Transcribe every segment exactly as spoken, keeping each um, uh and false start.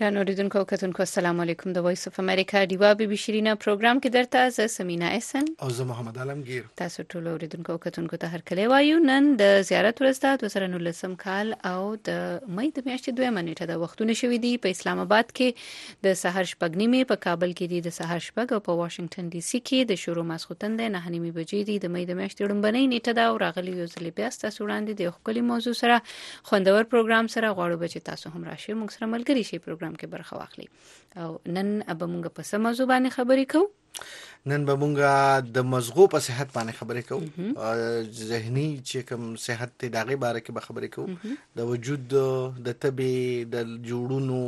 ګران اوریدونکو او کتونکو السلام علیکم. د وایس اف امریکا دیوا بي بي شیرینا پروګرام کې درته ز سمینا احسن او زه محمد عالمگیر. تاسو ټول اوریدونکو او کتونکو ته هر کله وایو. نن د زیارت ورځ ده د سره نولسم کال او د مې د میاشتې دویمه نیټه د وختونه شوې دي. په اسلام آباد کې د سحر شپږ نیمې، په کابل کې دي د سحر شپږ او په واشنگټن ډي سي کې د شروع ماسختن د نه نیمې بجې دي. د مې د میاشتې لومبنۍ نیټه دا او راغلی یو ځل بیا تاسو وړاندې د خپل موضوع سره خوندور پروګرام سره غواړو چې تاسو هم راشئ موږ سره ملګری شئ پروګرام کې برخه واخلي. او نن به موږ په سم موضوع باندې خبرې کوو. نن به موږ د مزغو په صحت باندې خبرې کوو. ذهني چې کوم صحت ته دغه باره کې به خبرې کوو. د وجود د تبې د جوړونو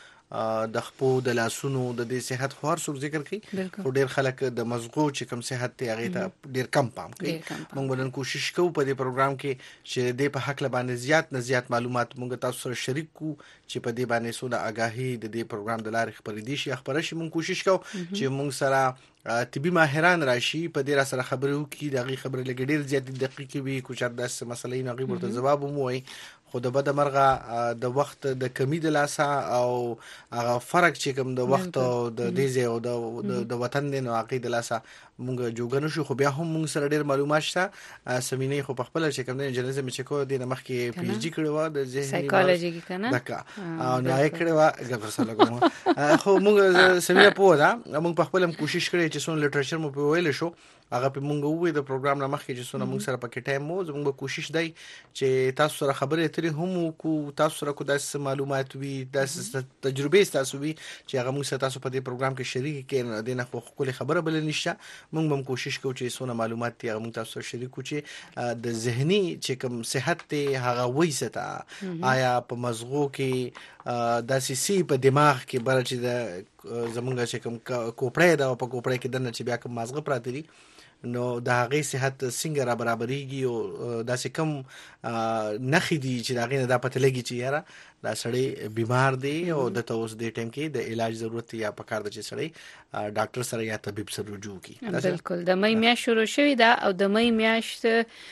د خپو د لاسونو د دې صحت خور سر ذکر کوي. خو ډیر خلک د مزغو چې کوم صحت ته هغه ته ډیر کم پام کوي. موږ ولن کوشش کوو په دې پروګرام کې چې د په حق لبانې زیات نه زیات معلومات موږ تاسو سره شریک کو چې په دې باندې سوله آگاهي د دې پروګرام د لارې خبرې دي شي خبره شي. موږ کوشش کوو چې موږ سره طبي ماهران راشي په دې را سره خبرې وکړي. دغه خبرې لګ ډیر زیات دقیق وي. کوم داس مسلې نه غوړ ته جواب مو وي. خو د بده مرغه د وخت د کمی د لاسه او هغه فرق چې کوم د وخت او د دې او د د وطن د واقع د لاسه مونږ جوګنو شو. خو بیا هم مونږ سره ډیر معلومات شته. سمینې خو په خپل چې کوم د جرنالزم چې کو د مخ کې پی ایچ ډي کړو و د ذهني سایکالوجي کې کنه دکا او نه یې کړو و ګبر سره کوم. خو مونږ سمینه په ودا مونږ په خپل کوشش کړی چې څون لټریچر مو په ویل شو هغه په مونږ وې د پروګرام نه مخکې چې څونه مونږ سره پکې ټایم مو زموږ کوشش دی چې تاسو سره خبرې اترې هم کو تاسو سره کو داس معلومات وي داس تجربې تاسو وي چې هغه موږ سره تاسو په دې پروګرام کې شریک کړي. د نه خو خپل خبره بل نشه موږ هم کوشش کوو چې څونه معلومات یې موږ تاسو سره شریک کړو چې د ذهني چې کوم صحت ته هغه وېسته آیا په مزغو کې داسې سی په دماغ کې بل چې د زمونږ چې کوم کوپړې دا په کوپړې کې دنه چې بیا کوم مازغه پراته دي نو د هغه صحت څنګه را برابرېږي او داسې کم نخې دي چې دا غي نه د پته لګي چې یاره دا سړی بیمار دی او د توس د ټیم کې د علاج ضرورت یا پکار د چې سړی ډاکټر سره یا طبيب سره رجوع کی. بالکل د مې میاشت شروع شوې ده او د مې میاشت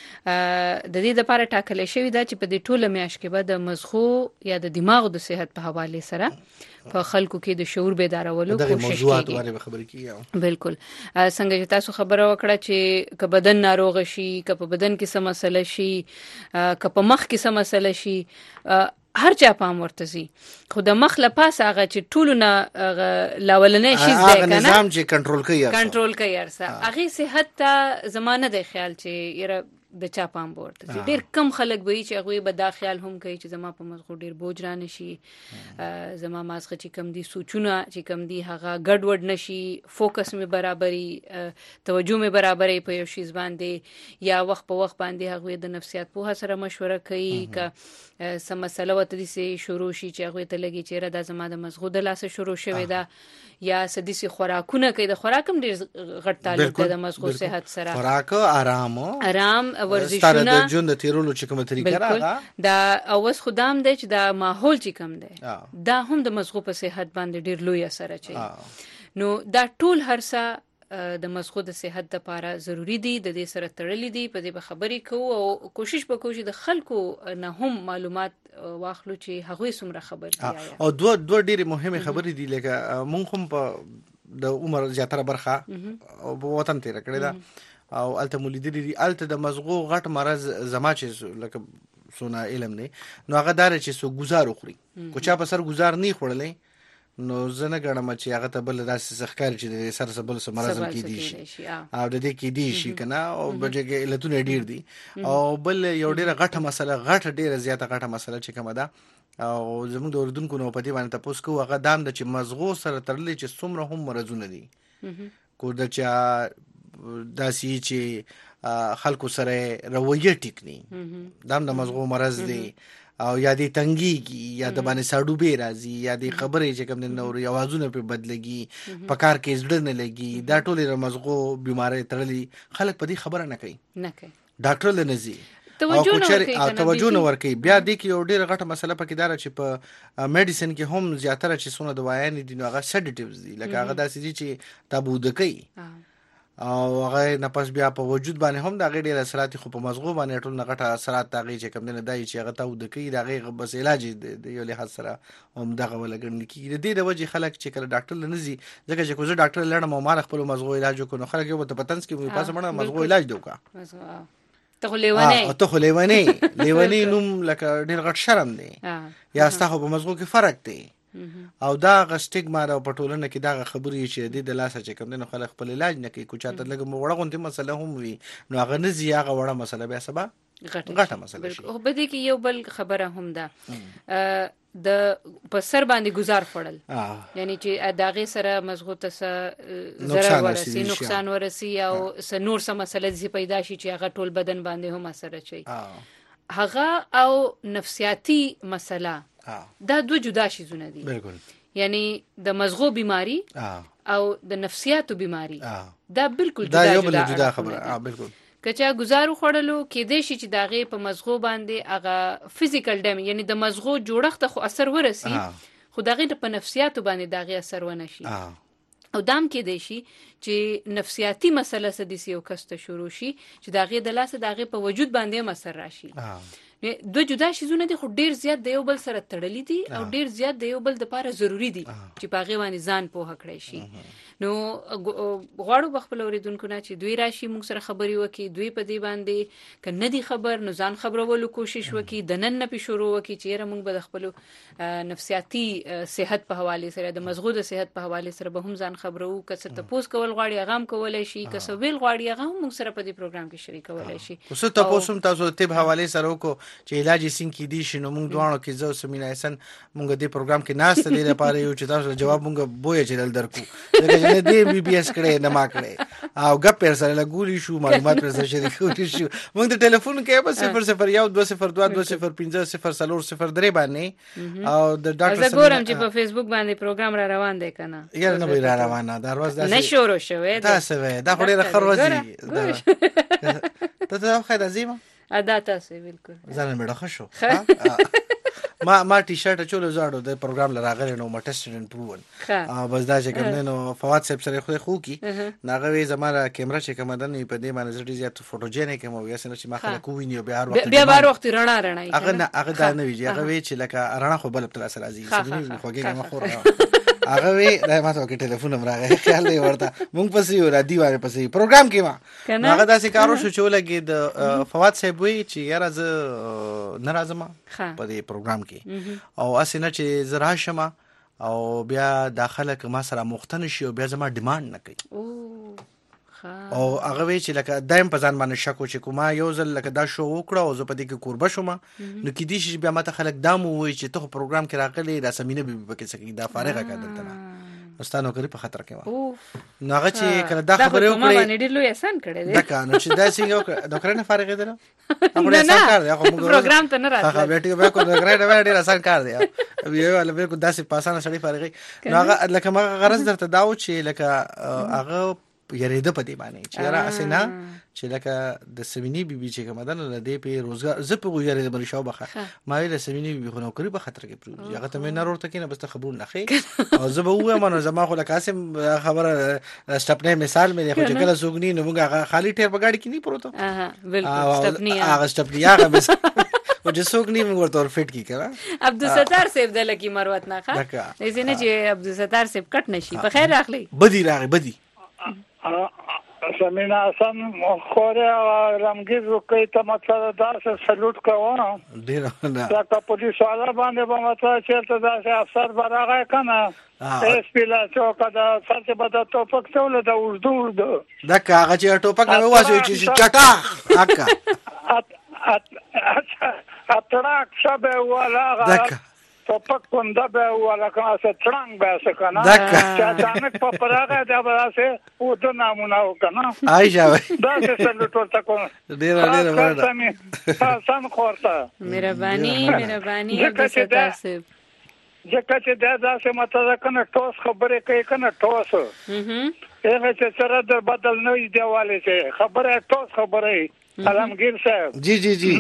د دې لپاره ټاکل شوې ده چې په دې ټوله میاشت کې به د مزغو یا د دماغ د صحت په حواله سره په خلکو کې د شعور بیدارولو کوشش کیږي. بالکل څنګه چې تاسو خبره وکړه چې ک بدن ناروغ شي ک په بدن کې څه مسله شي ک په مخ کې څه مسله شي هر چا پام ورته سي. خو د مخ له پاسه هغه چې ټولونه لاولنې شي ځای کنه نظام چې کنټرول کوي کنټرول کوي ارسه هغه صحت ته زمانه د خیال چې یره د چا پام ورته سي. ډیر کم خلک وي چې هغه به دا خیال هم کوي چې زما په مزغو ډیر بوج را نشي زما مازغه چې کم دي سوچونه چې کم دي هغه ګډوډ نشي فوکس می برابرۍ توجه می برابرۍ په یو شی باندې یا وخت په وخت باندې هغه د نفسیات په سره مشوره کوي ک سم مسله وته دي سي شروع شي چې هغه ته لګي چې را د زما د مزغو د لاسه شروع شوی دا یا سديسي خوراکونه کوي. د خوراکم ډیر غټ تعلق د مزغو صحت سره خوراک آرام آرام ورزشونه د ژوند د تیرولو چې کومه طریقه راغله دا اوس خدام دی چې دا ماحول چې کم دی دا هم د مزغو په صحت باندې ډیر لوی اثر اچي. نو دا ټول هرڅه د مزغو د صحت لپاره ضروری دي. د دې سره تړلې دي. په دې به خبرې کوو او کوشش وکړو چې د خلکو نه هم معلومات واخلو چې هغه څومره خبر دي. او دوه دوه ډېری مهمه خبرې دي لکه مونږ هم په د عمر زیاتره برخه او په وطن تیر کړی دا او الته مولیدلی دي الته د مزغو غټ مرز زما چې لکه سونه علم نه نو هغه دار چې سو گزار خوري کو چا په سر گزار نه خورلې نو زنه غړم چې هغه ته بل داسې سخکار چې د سر سبل سمرزم کې دي شي او د دې کې دي شي کنه او بلکې علتونه ډیر دي او بل یو ډیره غټه مسله غټه ډیره زیاته غټه مسله چې کومه ده او زموږ د اردوونکو نو په دې باندې تاسو کو هغه دام د چې مزغو سره ترلې چې څومره هم مرزونه دي کو د چا داسې چې خلکو سره رویه ټیک نه دام د مزغو مرز دي او یا دې تنګي کی یا د باندې ساډو به راځي یا دې خبرې چې کوم نور اوازونه په بدلږي په کار کې زړه نه لګي دا ټولې مزغو بيمارۍ تړلې خلک په دې خبره نه کوي نه کوي ډاکټر له نزي توجه نه ورکوي. بیا دې کې یو ډېر غټه مسله پکې دار چې په میډیسن کې هم زیاتره چې څونه دوايان دي نو هغه سیډیټیوز دي لکه هغه داسې دي چې تابو د کوي او هغه نه پس بیا په وجود باندې هم د هغه ډیر اثرات خو په مزغو باندې ټول نغټه اثرات تاغي چې کم نه دای چې هغه ته د کوي د هغه بس علاج د یو له سره هم دغه ولګن کی د دې د وجه خلک چې کله ډاکټر لنزي ځکه چې کوزه ډاکټر لړم مو مال خپل مزغو علاج کو نو خلک یو په پتنس کې په پاسه مړه مزغو علاج دوکا ته لیوانه ته خو لیوانه لیوانه نوم لکه ډیر غټ شرم دی یا ستاسو په مزغو کې فرق دی او دا غ سټیګما دا په ټولنه کې دا خبرې چې د لاسه چې کوم دنه خلک خپل علاج نه کوي کو چاته لګ وړه غونډه مسله هم وي نو هغه نه زیاغه وړه مسله بیا سبا غټه مسله شي خو به دې کې یو بل خبره هم ده د په سر باندې گزار خړل یعنی چې داغه سره مضغوطه سره ضرر ورسي نقصان ورسي او س نور سم مسله دې پیدا شي چې هغه ټول بدن باندې هم اثر کوي هغه او نفسیاتی مسله دا دو جدا شیزونه دي بالکل یعنی د مزغو بیماری او د نفسیاتو بیماری دا بالکل دا جدا یو بل جدا جدا خبره اه بالکل کچا گزارو خړلو کې د شي چې داغه په مزغو باندې هغه فزیکل ډیم یعنی د مزغو جوړښت خو اثر ورسي خو داغه په نفسیاتو باندې داغه اثر ونه شي او دام کې دی شي چې نفسیاتی مسله سدي یو کسته شروع شي چې داغه د لاسه داغه په وجود باندې اثر راشي دو جدا شیزونه دي خو ډیر زیات د یو بل سره تړلې دي او ډیر زیات د یو بل د لپاره ضروری دي چې پاغه باندې ځان پوهه کړی شي نو غواړو بخپل اوریدونکو نه چې دوی راشي موږ سره خبري وکي دوی په دې باندې کنه دي خبر نو ځان خبرولو کوشش وکي د نن نه په شروع وکي چې موږ به خپل نفسیاتی صحت په حواله سره د مزغو د صحت په حواله سره به هم ځان خبرو کڅ ته پوس کول غواړي غام کولای شي کڅ ویل غواړي غام موږ سره په دې پروګرام کې شریک کولای شي اوس ته پوسم تاسو ته حواله سره کو چې علاج سین کې دي شنو موږ دوانو کې زو سمینه احسن موږ دې پروګرام کې ناس ته لپاره یو چې تاسو جواب موږ بوې چل درکو دغه نه دې بي بي اس کړي نه ما کړي او غپ پر سره لګولي شو معلومات پر سره شریک شو موږ د ټلیفون کې به صفر صفر یو دو صفر دو دو صفر پنځه صفر صفر صفر درې باندې او د ډاکټر زه ګورم چې په فیسبوک باندې پروګرام را روان دی کنه یاره نه وی را روانه دا ورځ دا نه شروع شوه دا څه دا خو ډیره خروزي ته ته خو دا زیمه ادا تاسو بالکل ځان مې ډخه شو ما ما ټي شرټ چولو زاړو د پروګرام لراغره نو ما ټیسټ پروون ا بس دا چې کوم نو فواد صاحب سره خو خو کی ناغه زماره کیمرا چې کوم دنه په دې باندې زړی زیات فوټوجنیک مو یا سن چې ما خلک ویني بیا هر وخت بیا هر وخت رڼا رڼا هغه هغه دا نه ویږي هغه وی چې لکه رڼا خو بل تر سره راځي سمې خوګه ما خو هغه وی دا ما ته کې ټلیفون امراغه خیال دی ورته مونږ پسې یو را دی واره پسې پروګرام کې ما هغه داسې کارو شو چې ولګي د فواد صاحب وی چې یاره ز ناراضه په دې پروګرام کې او اسنه چې زرا شمه او بیا داخله که ما سره مختن شي او بیا زما ډیماند نه کوي او هغه وی چې لکه دایم په ځان باندې شکو چې کومه یو ځل لکه دا شو وکړه او زه په دې کې قربه شوم نو کې دي چې بیا ماته خلک دامو وای چې ته پروګرام کې راغلی دا سمینه به پکې سکی دا فارغه کړل ته استانو کری په خطر کې و نو هغه چې کله دا خبره وکړي دا باندې ډیر لوی احسان کړی دی دا کانو چې دا څنګه د کرنه فارغه ده هغه احسان کار دی هغه پروګرام ته نه راځي هغه بیٹي به کو د کرنه ډیر احسان کار دی یو ول به کو داسې پاسانه سړی فارغه نو هغه لکه ما غرض درته داو چې لکه هغه یریده په دی باندې چې را اسنه چې لکه د سمینی بي بي چې کومدان نه دی په روزګار زه په یری د بل شو بخه ما ویل سمینی بي خو نو کړی په خطر کې پروژه هغه ته مې نه ورته کینه بس خبرونه نه خې او زه به وایم نو زما خو لکاسم خبره سټپنه مثال مې خو چې کله سوګنی نو موږ خالی ټیر په گاډي کې نه پروته اها بالکل سټپنی هغه سټپنی هغه بس او چې سوګنی موږ ورته فټ کی کړه عبدالستار صاحب د لکی مروت نه ښه دې نه چې عبدالستار صاحب کټ نشي په خیر راغلی بدی راغی بدی سمینا حسن خوره رمگیز وکړی ته مطلب دا څه سلوټ کوم ډیر نه دا په پولیس والا باندې به مطلب چې دا افسر براغه کنه اس پی لا چوک دا سره به د ټوپک ټول د اردو اردو دا کاغه چې ټوپک نه واسي چې چټا اکا اتراک شبه والا ټوپک کنده به ولا کنه څه څنګه به څه کنه چې ځانک په پراغه دا به څه او د نامونه وکنه عائشہ دا څه سلوټ ورته کوم ډیر ډیر ورته سم خورته مهرباني مهرباني عبدالستار صاحب ځکه چې دا داسې مطلب کنه ټوس خبره کوي کنه ټوس هغه چې سره د بدل نه دیواله چې خبره ټوس خبره علمگیر صاحب جی جی جی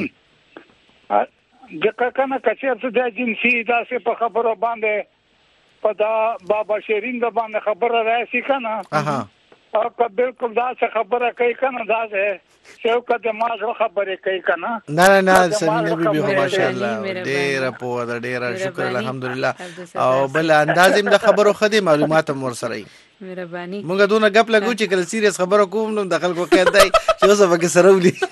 دغه کنه کچیر څه د جنسي داسې په خبرو باندې په دا بابا شیرین د باندې خبره راځي کنه اها او که بالکل دا څه خبره کوي کنه دا چې یو کده ما زه خبرې کوي کنه نه نه نه سمینه بي بي هو ماشاءالله ډیره په دا ډیره شکر الحمدلله او بل انداز هم د خبرو خدي معلومات هم ور سره مهرباني مونږ دونه غپ لګو چې کله سیریس خبرو کوم نو د خلکو قید دی چې اوس به کې سره ولي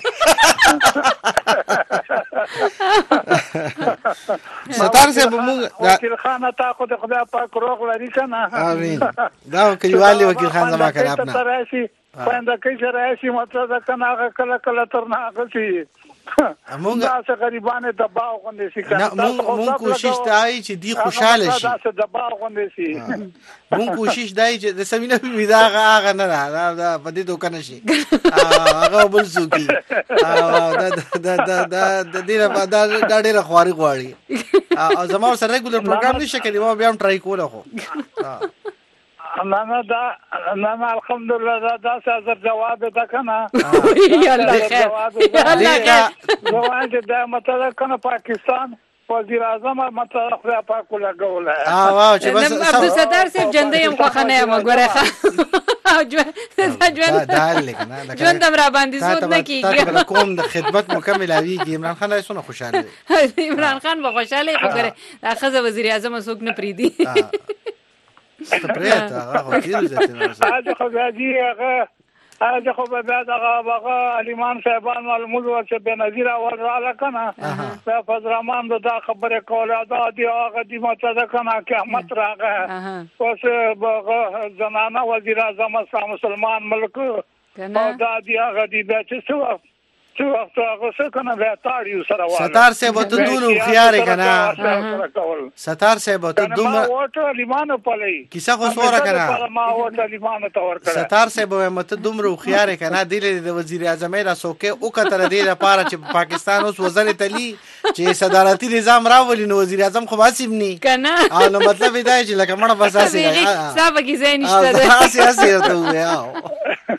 ستار صاحب مونږ وکیل خان تا خو د خدای پاک روغ لري کنه امين دا کلیوالي وکیل خان زما کنه خپل راشي پاینده کې راشي مطلب کنه هغه کله کله تر نه غسي مونږ تاسو غریبانه دباو غوندې شي کنه مونږ کوشش دای چې دی خوشاله شي تاسو دباو غوندې شي مونږ کوشش دای چې د سمینه په دا هغه نه دا دا په دې دوکانه شي هغه بل سوکي دا دا دا دا د دې په دا ډېر خواري غواړي او زموږ سره ریګولر پروګرام نشي کېدی ما بیا هم ټرای کوله خو نه نه دا نه نه الحمدلله دا دا سر جواب ده کنه یا الله خیر یا الله خیر جواب ده مطلب کنه پاکستان وزیر اعظم مطلب خو پاک لګول اه واو چې بس عبد الستار صاحب جندې هم خو خنه ما ګوره ښه ژوند دا لیکنه ژوند را باندې زود نه کیږي تاسو کوم د خدمت مکمل اویږي عمران خان ایسونه خوشاله عمران خان به خوشاله خو ګره دا خزه وزیر اعظم څوک نه پریدي استپریت هغه خو کېږي ځته هغه خو راځي هغه هغه خو به هغه هغه علیمان صاحبان معلومات ورته به نظیر اول را کنه په فضرمان دا خبره کوله دا دی هغه دی ماته دا کنه که احمد راغه اوس هغه زنانه وزیر اعظم مسلمان ملک دا دی هغه دی به څه څو وخت هغه څه کنه به تاړیو سره واره ستار صاحب ته دونو خيار کنه ستار صاحب ته دومره وټه لیمانه پلي کیسه خو سوره کنه ما وټه لیمانه تور کړه ستار صاحب مته دومره خيار کنه د وزیر اعظم را سوکه او کتر دی لپاره چې پاکستان اوس وزیر تلی چې صدارتي نظام راولي نو وزیر اعظم خو واسم ني کنه او نو مطلب دی چې لکه مړه بساسي صاحب کی زین نشته ده اسي اسي ته ویاو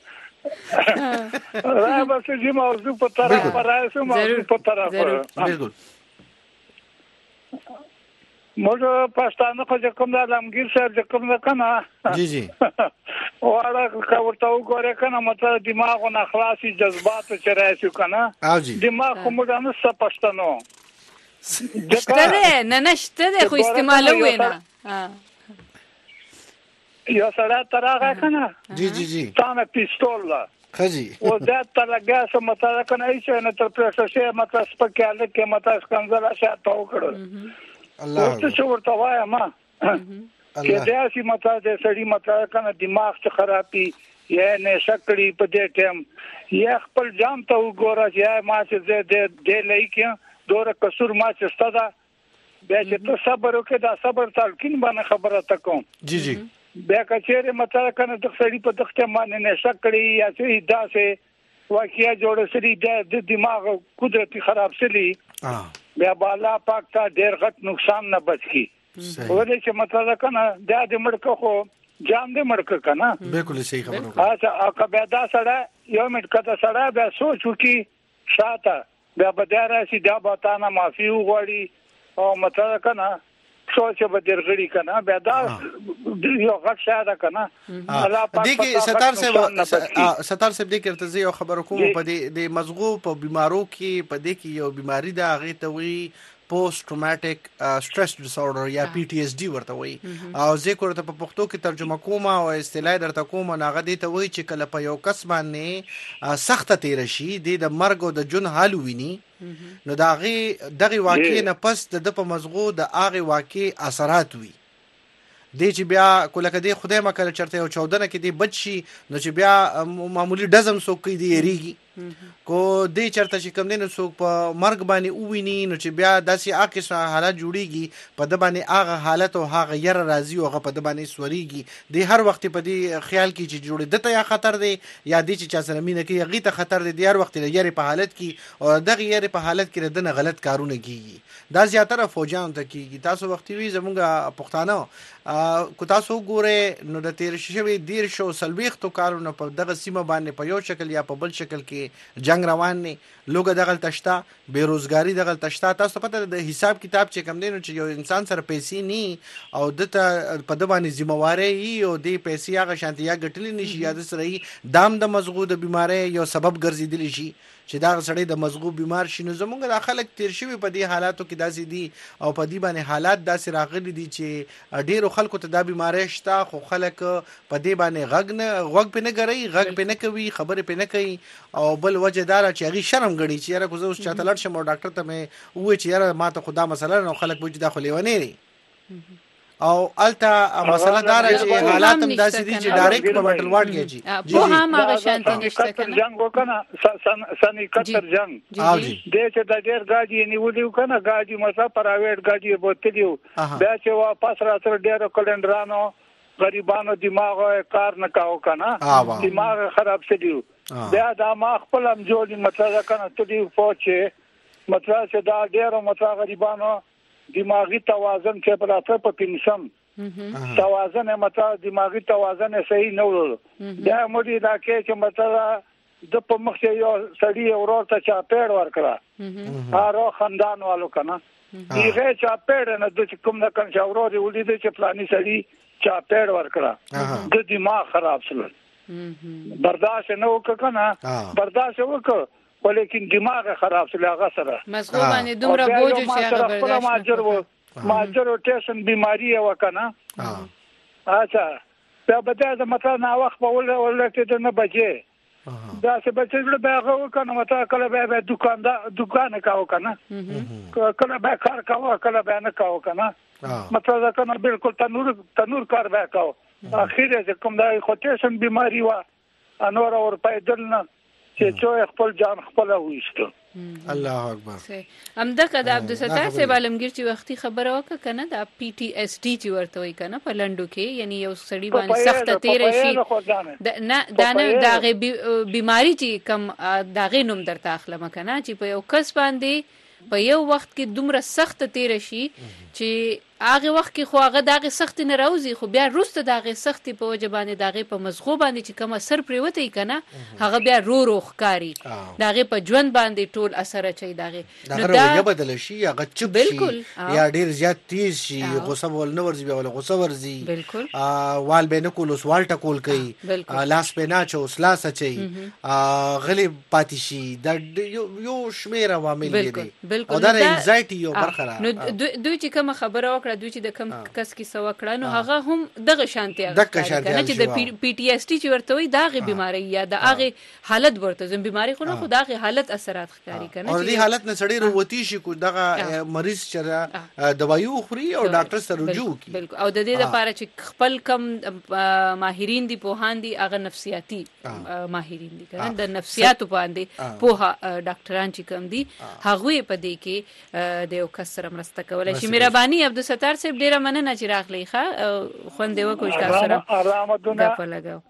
راځه بس چې موضوع په طرف راځو موضوع په طرف بالکل موږ پښتانه خو کوم د علمگیر صاحب کوم نه کنه جی جی واره کاورته وګوره کنه مطلب دماغ او اخلاصي جذبات چې راځي کنه او جی دماغ کوم نه څه پښتنو شته نه نشته خو استعمالوي نه یو سره ترغه کنه جی جی جی تانه پیستول خجی و دا تلګه سم مطلب کنه ایسه نه تر پرسه مطلب سپکاله کې مطلب کنځل شاته وکړو الله څه څه ورته وایم ما کې دا سي مطلب د سړی مطلب کنه دماغ څخه خرابي یا نه شکړی په دې ټیم یا خپل ځان ته وګوره یا ما چې دې دې لایکه دوره قصور ما چې ستدا بیا چې ته صبر وکړه دا صبر تلکین باندې خبره تکوم جی جی بیا کچېره مطلب کنه د سړی په دغه باندې نه شکړی یا چې داسې واقعیا جوړ سړي د دماغ قدرتي خراب سړي بیا بالا پاک ته ډېر غټ نقصان نه بچ کی ولې چې مطلب کنه دا د مړک خو جام دې مړک کنه بالکل صحیح خبره اچھا اګه بیا دا سره یو منټ کته سره بیا سوچو کی شاته بیا به راشي دا به تا نه معافي وغواړي او مطلب کنه سوچ به درغړي کنه بیا دا یو غټ شاده کنه الله پاک دې کې ستار صاحب ستار صاحب دې کړته زه یو خبر کوم په دې د مزغو په بیمارو کې په دې کې یو بیماری دا غي ته وی پوسټ ټروماټیک سټرس ډیس اوردر یا پی ټی اس ډي ورته وي او ذکر ته په پښتو کې ترجمه کوم او اصطلاح درته کوم ناغه دې ته وي چې کله په یو کس باندې سخته تیر شي د مرګ او د جون حال ویني نو دا غي دغه واقع نه پس د په مزغو د اغه واقع اثرات وي دې چې بیا کله کدی خدای ما کله چرته یو چودنه کې دی بچي نو چې بیا معمولی ډزم سو کوي دی ریږي کو دې چرته چې کم دین سو په مرګ باندې اوویني نو چې بیا داسې اکه حالت جوړیږي په د باندې هغه حالت او هغه ير راضي او په د باندې سوريږي د هر وخت په دې خیال کې چې جوړې دته یا خطر دی یا دې چې چا سره مینه کې غي ته خطر دی د هر وخت لري په حالت کې او دغه یې په حالت کې ردنه غلط کارونه کیږي دا زیاتره فوجان ته کیږي تاسو وخت وی زمونږه پښتانه کو تاسو ګوره نو د تیر شوی دیر شو سلويختو کارونه په دغه سیمه باندې په یو شکل یا په بل شکل کې کې جنگ روان نه لوګه دغه تشتا بیروزګاری دغه تشتا تاسو پته د حساب کتاب چې کم دینو چې یو انسان سره پیسې ني او د په د باندې ذمہواری او د پیسې هغه شانتیا ګټلې نشي یا د سره دام د مزغو د بیماری یو سبب ګرځیدلی شي چې دا سړی د مزغو بیمار شي نو زمونږ د خلک تیر شوی په دې حالاتو کې داسې دي او په دې باندې حالات داسې راغلي دي چې ډیرو خلکو ته دا بیماری شته خو خلک په دې باندې غږ نه غوږ په نه غړي غږ په نه کوي خبره په نه کوي او بل وجه دار چې هغه شرم غړي چې یاره کو زه اوس چاته لړ شم او ډاکټر ته مې وې چې یاره ما ته خدا مسله نو خلک به دا خو لیونی دي او الته مسله دار چې حالات هم داسې دي چې ډایرکټ په بټل واټ کې جی په هم هغه شانتي نشته کنه جنگ وکنه سن اکہتر جنگ دې چې د ډېر گاډي نیولیو کنه گاډي مسا پرایویټ گاډي بوتلیو بیا چې واپس راځر ډېر کلندرانو غریبانو دماغ کار نه کاو کنه دماغ خراب شدیو بیا دا ما خپل هم جوړی مطلب کنه ته دی پوهچه مطلب چې دا ډېر مطلب غریبانو دماغی توازن چې په راته په پینسم توازن مطلب دماغی توازن صحیح نه ورو دا مودي دا کې چې مطلب د په مخ یو سړی اورور ته چا پیړ ورکړه هارو خاندان والو کنه دیغه چا پیړ نه د کوم نه کنه اورور ولید چې پلاني سړی چا پیړ ورکړه د دماغ خراب شول برداشت نه وکړه برداشت وکړه ولیکن دماغ خراب شل هغه سره مزغو باندې دومره بوج چې هغه برداشت ماجر وو ماجر ټیشن بیماری وکنه اچھا دا بده د متا نا وخت په ول ولته نه بجې دا څه بچی به هغه وکنه متا کله به دکاندار دکان کاو کنه کله به کار کاو کله به نه کاو کنه مطلب دا کنه بالکل تنور تنور کار به کاو اخر چې کوم دا ټیشن بیماری وا انور اور پیدل نه چې چې خپل جان خپل وېستو الله اکبر همدا کده عبدالستار صاحب عالمگیر چې وختي خبره وکړه کنه دا پی ټی اس ډي چې ورته وای کنه په لندو کې یعنی یو سړی باندې سخت تیر شي نه دا نه دا بیماری چې کم داغه نوم درته اخلم کنه چې په یو کس باندې په یو وخت کې دومره سخت تیر شي چې هغه وخت کې خو هغه دغه سخت نه راوځي خو بیا روسته دغه سخت په وجه باندې دغه په مزغو باندې چې کوم اثر پریوته کنه هغه بیا رو رو ښکاری دغه په ژوند باندې ټول اثر اچي دغه نو دا یو بدل شي هغه چپ شي یا ډیر زیات تیز شي غصه ول نو ورځي بیا ول غصه ورځي بالکل وال به نه کول اوس وال ټکول کوي لاس په نه چوس لاس اچي غلی پاتې شي د یو شمیر عوامل دي او دا انزایټي یو برخه نو دوی چې کوم خبره دوی چې د کم کس کې سوا کړه نو هغه هم دغه شانتي هغه کنه چې د پی ټی اس ټي چې ورته وي دغه بیماری یا دغه حالت ورته زم بیماری خو نه خو دغه حالت اثرات ښکاری کنه او دې حالت نه سړی وروتی شي کو دغه مریض چې دوايو خوري او ډاکټر سره رجوع کوي بالکل او د دې لپاره چې خپل کم ماهرین دي پوهان دي هغه نفسیاتي ماهرین دي کنه د نفسیاتو باندې پوها ډاکټران چې کم دي هغه په دې کې د یو کس سره مرسته کولای شي مهرباني عبدالستار صاحب ډیره مننه چې راغلی ښه خوند دیو کوښ تاسو سره دا په لګاو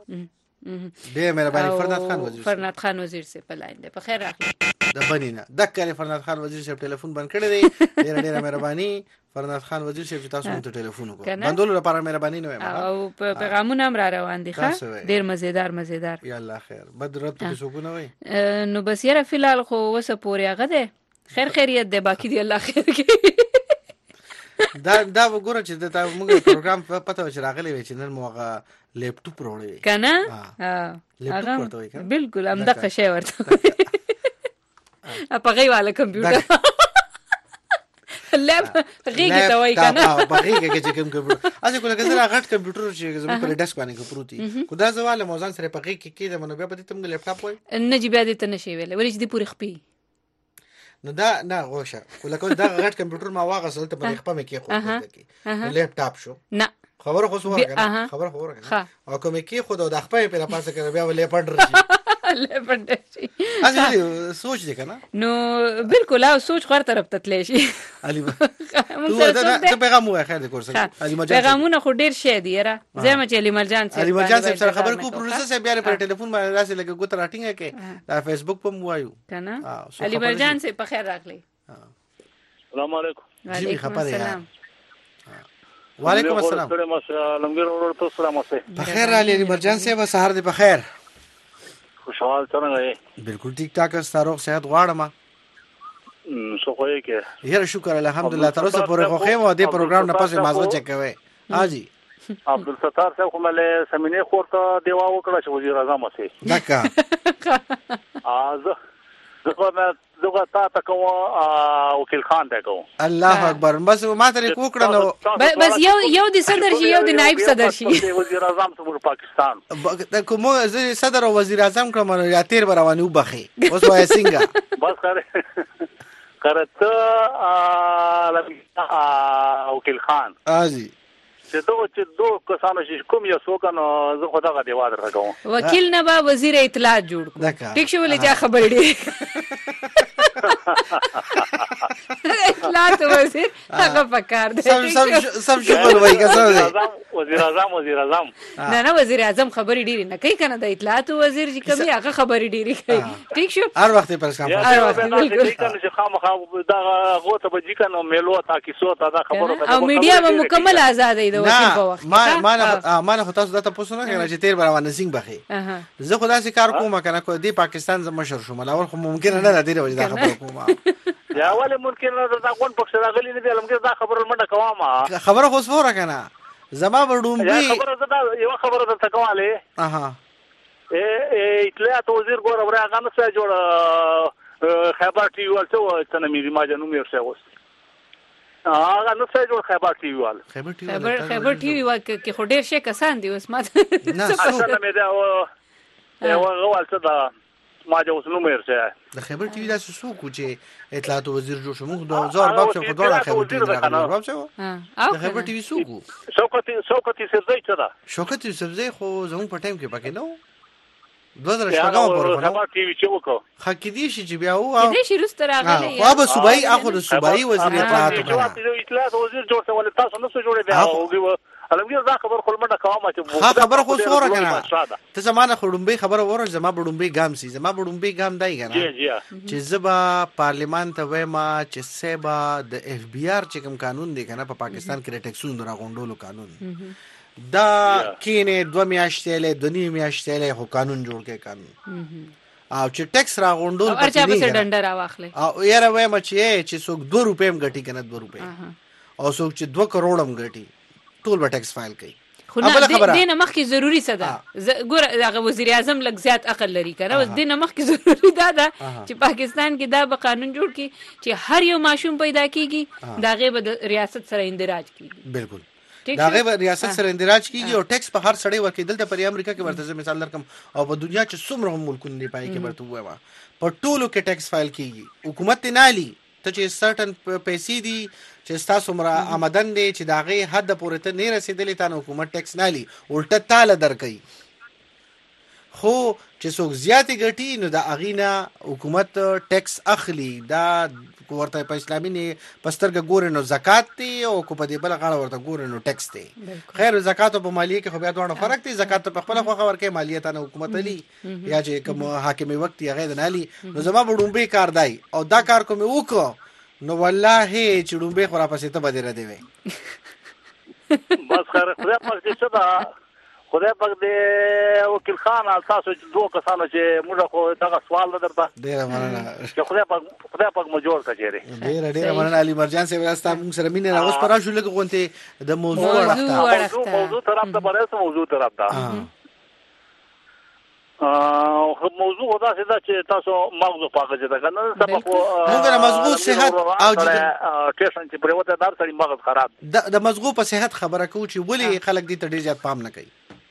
ډیره مهرباني فرناد خان وزیر فرناد خان وزیر سے په لاین دی په خیر راغلی د بنینا دکره فرناد خان وزیر صاحب ټلیفون بند کړی دی ډیره ډیره مهرباني فرناد خان وزیر صاحب تاسو ته ټلیفون وکړ بندول لپاره مهرباني نه وایم او په پیغامونه هم را روان دي ښه ډیر مزیدار مزیدار یا الله خیر بدرت ته سکونه وای نو بس یاره فلحال خو وسه پورې هغه ده خیر خیریت ده باقی دی الله خیر کوي دا دا وګوره چې دا موږ پروګرام پته وچ راغلی وي چې نن موغه لیپټاپ وروړي کنه ها لیپټاپ ورته وای کنه بالکل هم دغه شی ورته په غي والا کمپیوټر لاب غيږه ته وای کنه په غيږه کې چې کوم کمپیوټر اځه کوله کزره غټ کمپیوټر چې زموږ پر ډیسک باندې پروتي خو دا زواله موزان سره په غيږ کې کېده منو بیا په دې تم لیپټاپ وای نه جی بیا دې ته نشي ویل ورې دې پوری خپي نو دا نه غوښه کوله کوم دا غټ کمپیوټر ما واغسل ته په خپل کې خو کې لیپټاپ شو نه خبره خو سوره کنه خبره خو ورغه او کوم کې خو د خپل په پاسه کې بیا ولې پړ شي لپاره شي اځه سوچ دې کنه نو بالکل او سوچ غیر طرف ته تللی شي علي تو دا پیغام وای خیر دې کورسه علي مرجان پیغامونه خو ډیر شي دي را زما چې علي مرجان صاحب علي مرجان صاحب سره خبر کو پروسس صاحب بیا پر ټلیفون باندې راسي لګه ګوت راټینګه کې دا فیسبوک په موایو کنه علي مرجان صاحب په خیر راغلی السلام علیکم وعلیکم السلام وعلیکم السلام لمګر ورته السلام علیکم په خیر علي مرجان صاحب سهار دې په خیر خوشحال څنګه بالکل ټیک ټاک ستاسو صحت غواړم څه خو یې کې یاره شکر الحمدلله تر اوسه پورې خو خیم او دې پروګرام نه پسې مازغه چک کوي ها جی عبدالستار صاحب کومه سمینه خورته دیوا وکړه چې وزیر اعظم وسی دکا از زه زه تا تا کوم وکیل خان ته کوم الله اکبر بس ما ته وکړه نو بس یو یو د صدر شي یو د نائب صدر شي وزیر اعظم څخه پاکستان د کوم صدر او وزیر اعظم کوم یا تیر رواني وبخي اوس وای څنګه بس کړه کرته وکیل خان ازي چې دوه چې دوه کسانو چې کوم یو څوک نو زه خو دا غدي واده راکوم وکیل نه با وزیر اطلاعات جوړ کو ټیک شو ولې چا خبر دی اطلاعات وزیر هغه پکار دی سم سم سم شکر وای کسان وزیر اعظم وزیر اعظم نه نه وزیر اعظم خبرې ډیری نه کوي کنه د اطلاعات وزیر چې کومي هغه خبرې ډیری کوي ټیک شو هر وخت پر اسلام هر وخت بالکل کنه چې خامخا دا غوته به ځکه نو میلو تا کیسو تا دا خبرو او میډیا به مکمل آزاد دی د وکیل په وخت ما ما ما نه تاسو دا تاسو نه کوي چې تیر روان سنگ بخي زه خدا سي کار کوم کنه کو دی پاکستان ز مشر شوم لاول خو ممکن نه دا دی وجه دا خبره کوم یا ول ممکن نه دا کوم پښه راغلی نه دی لمګه دا خبره منډه کوم خبره خو سفوره کنه زما وډومبي خبره دا یو خبره درته کوماله اها ا اطلاعات وزیر ګور ورا غنه څه جوړ خبر ټي وی ولته څنګه مې ما جنو مې ورسه اوس هغه نو څه جوړ خبر ټي وی وال خبر ټي وی خبر ټي وی کې خو ډېر شي کسان دي اوس ما نه څه مې دا او هغه ولته دا ما جو اوس نو مې ورسه د خبر ټي وی دا څه کو چې اطلاعات وزیر جوړ شو موږ دوه هزار باب څخه دوه خبر ټي وی راغلی باب څه د خبر ټي وی څه کو شوکت شوکت سرزي څه دا شوکت سرزي خو زموږ په ټایم کې پکې نو دوه زره شپږم پورې خبر ټي وی چې وکړو حق دي شي چې بیا و دې شي روس تر راغلی او به صوبایي اخو د صوبایي وزیر اطلاعات وکړه اطلاعات وزیر جوړ څه ول تاسو نو څه جوړې بیا او الګي دا خبر خپل منډه کومه چې ها خبر خو سوره کنه ته زمانه خړومبي خبر وره زما بډومبي ګام سي زما بډومبي ګام دای کنه جی جی چې زبا پارلیمان ته وېما چې سبا د اف بي ار چې کوم قانون دی کنه په پاکستان کې ټیکسونو راغونډولو قانون دا کینه دوه میاشتې له دنی میاشتې له هو قانون جوړ کې قانون او چې ټیکس راغونډول او ارچا به ډنډر راوخله او یاره وایم چې چې څوک دو روپې هم غټي کنه دو روپې او څوک چې دوه کروڑ هم غټي ټول به ټیکس فایل کوي خو نه دینه مخکې ضروری څه ده ګور هغه وزیر اعظم لږ زیات عقل لري کنه اوس دینه مخکې ضروری ده چې پاکستان کې دا به قانون جوړ کی چې هر یو ماشوم پیدا کیږي دا غي به ریاست سره اندراج کیږي بالکل دا غي به ریاست سره اندراج کیږي او ټیکس په هر سړی ورکې دلته پر امریکا کې ورته مثال درکم او په دنیا چې څومره ملکونه دی پای کې ورته وایي په ټولو کې ټیکس فایل کیږي حکومت نه لي ته چې سرټن پیسې دي چې تاسو مر آمدن دي چې دا غي حد پورې ته نه رسیدلې تا حکومت ټیکس نه لي الټه تاله درکې خو چې څوک زیاتې ګټي نو د اغینا حکومت ټیکس اخلي دا ورته په اسلامي نه پسترګه ګور نو زکات دی او کو په دې بل غاړه ورته ګور نو ټیکس دی خیر زکات او مالیه کې خو بیا دوه فرق دی زکات په خپل خو خبر کې مالیه ته حکومت لي یا چې کوم حاکم وخت یې غیر نه لي نو زما بډومبي کار دی او دا کار کوم وکړو نو والله چې ډومبه خورا پسې ته بدره دی وي بس خیر خدای پاک دې صدا خدای پاک دې وکیل خان تاسو دوه کسانو چې موږ خو دا سوال درته ډیر مننه چې خدای پاک خدای پاک مو جوړ کړي ډیر ډیر مننه علي مرجان صاحب راستا موږ سره مين راوس پر شو لګ غونته د موضوع ورته موضوع طرف ته برسه موضوع طرف ته ا موضوع دا چې تاسو مغزو پاکه ده کنه سبب موږ مغزو صحت او ټیشن چې پروته دار سړي مغز خراب د مغزو په صحت خبره کو چې ولی خلک دې ته ډیر زیات پام نه کوي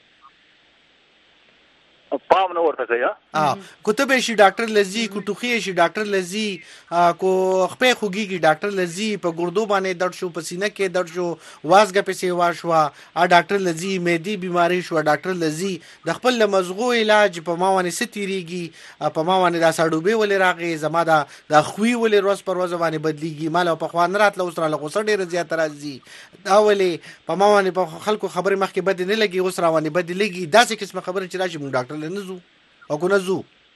پام نه ورته کوي ها کتب شي ډاکټر لذي کو ټوخي شي ډاکټر لذي کو خپې خوږي ډاکټر لذي په ګردو باندې درد شو پسینه کې درد شو وازګه پسې واشوا ا ډاکټر لذي مېدی بیماری شو ډاکټر لذي د خپل مزغو علاج په ما باندې ستيريږي په ما باندې دا سړوبې ولې راغی زما دا د خوې ولې روز پر روز باندې بدليږي مال په خوان رات له اوسره له غوسه ډیر زیات راځي دا ولې په ما باندې په خلکو خبره مخکې بد نه لګي اوسره باندې بدليږي دا څه قسمه خبره چې راشي مونږ ډاکټر نزو او کو نزو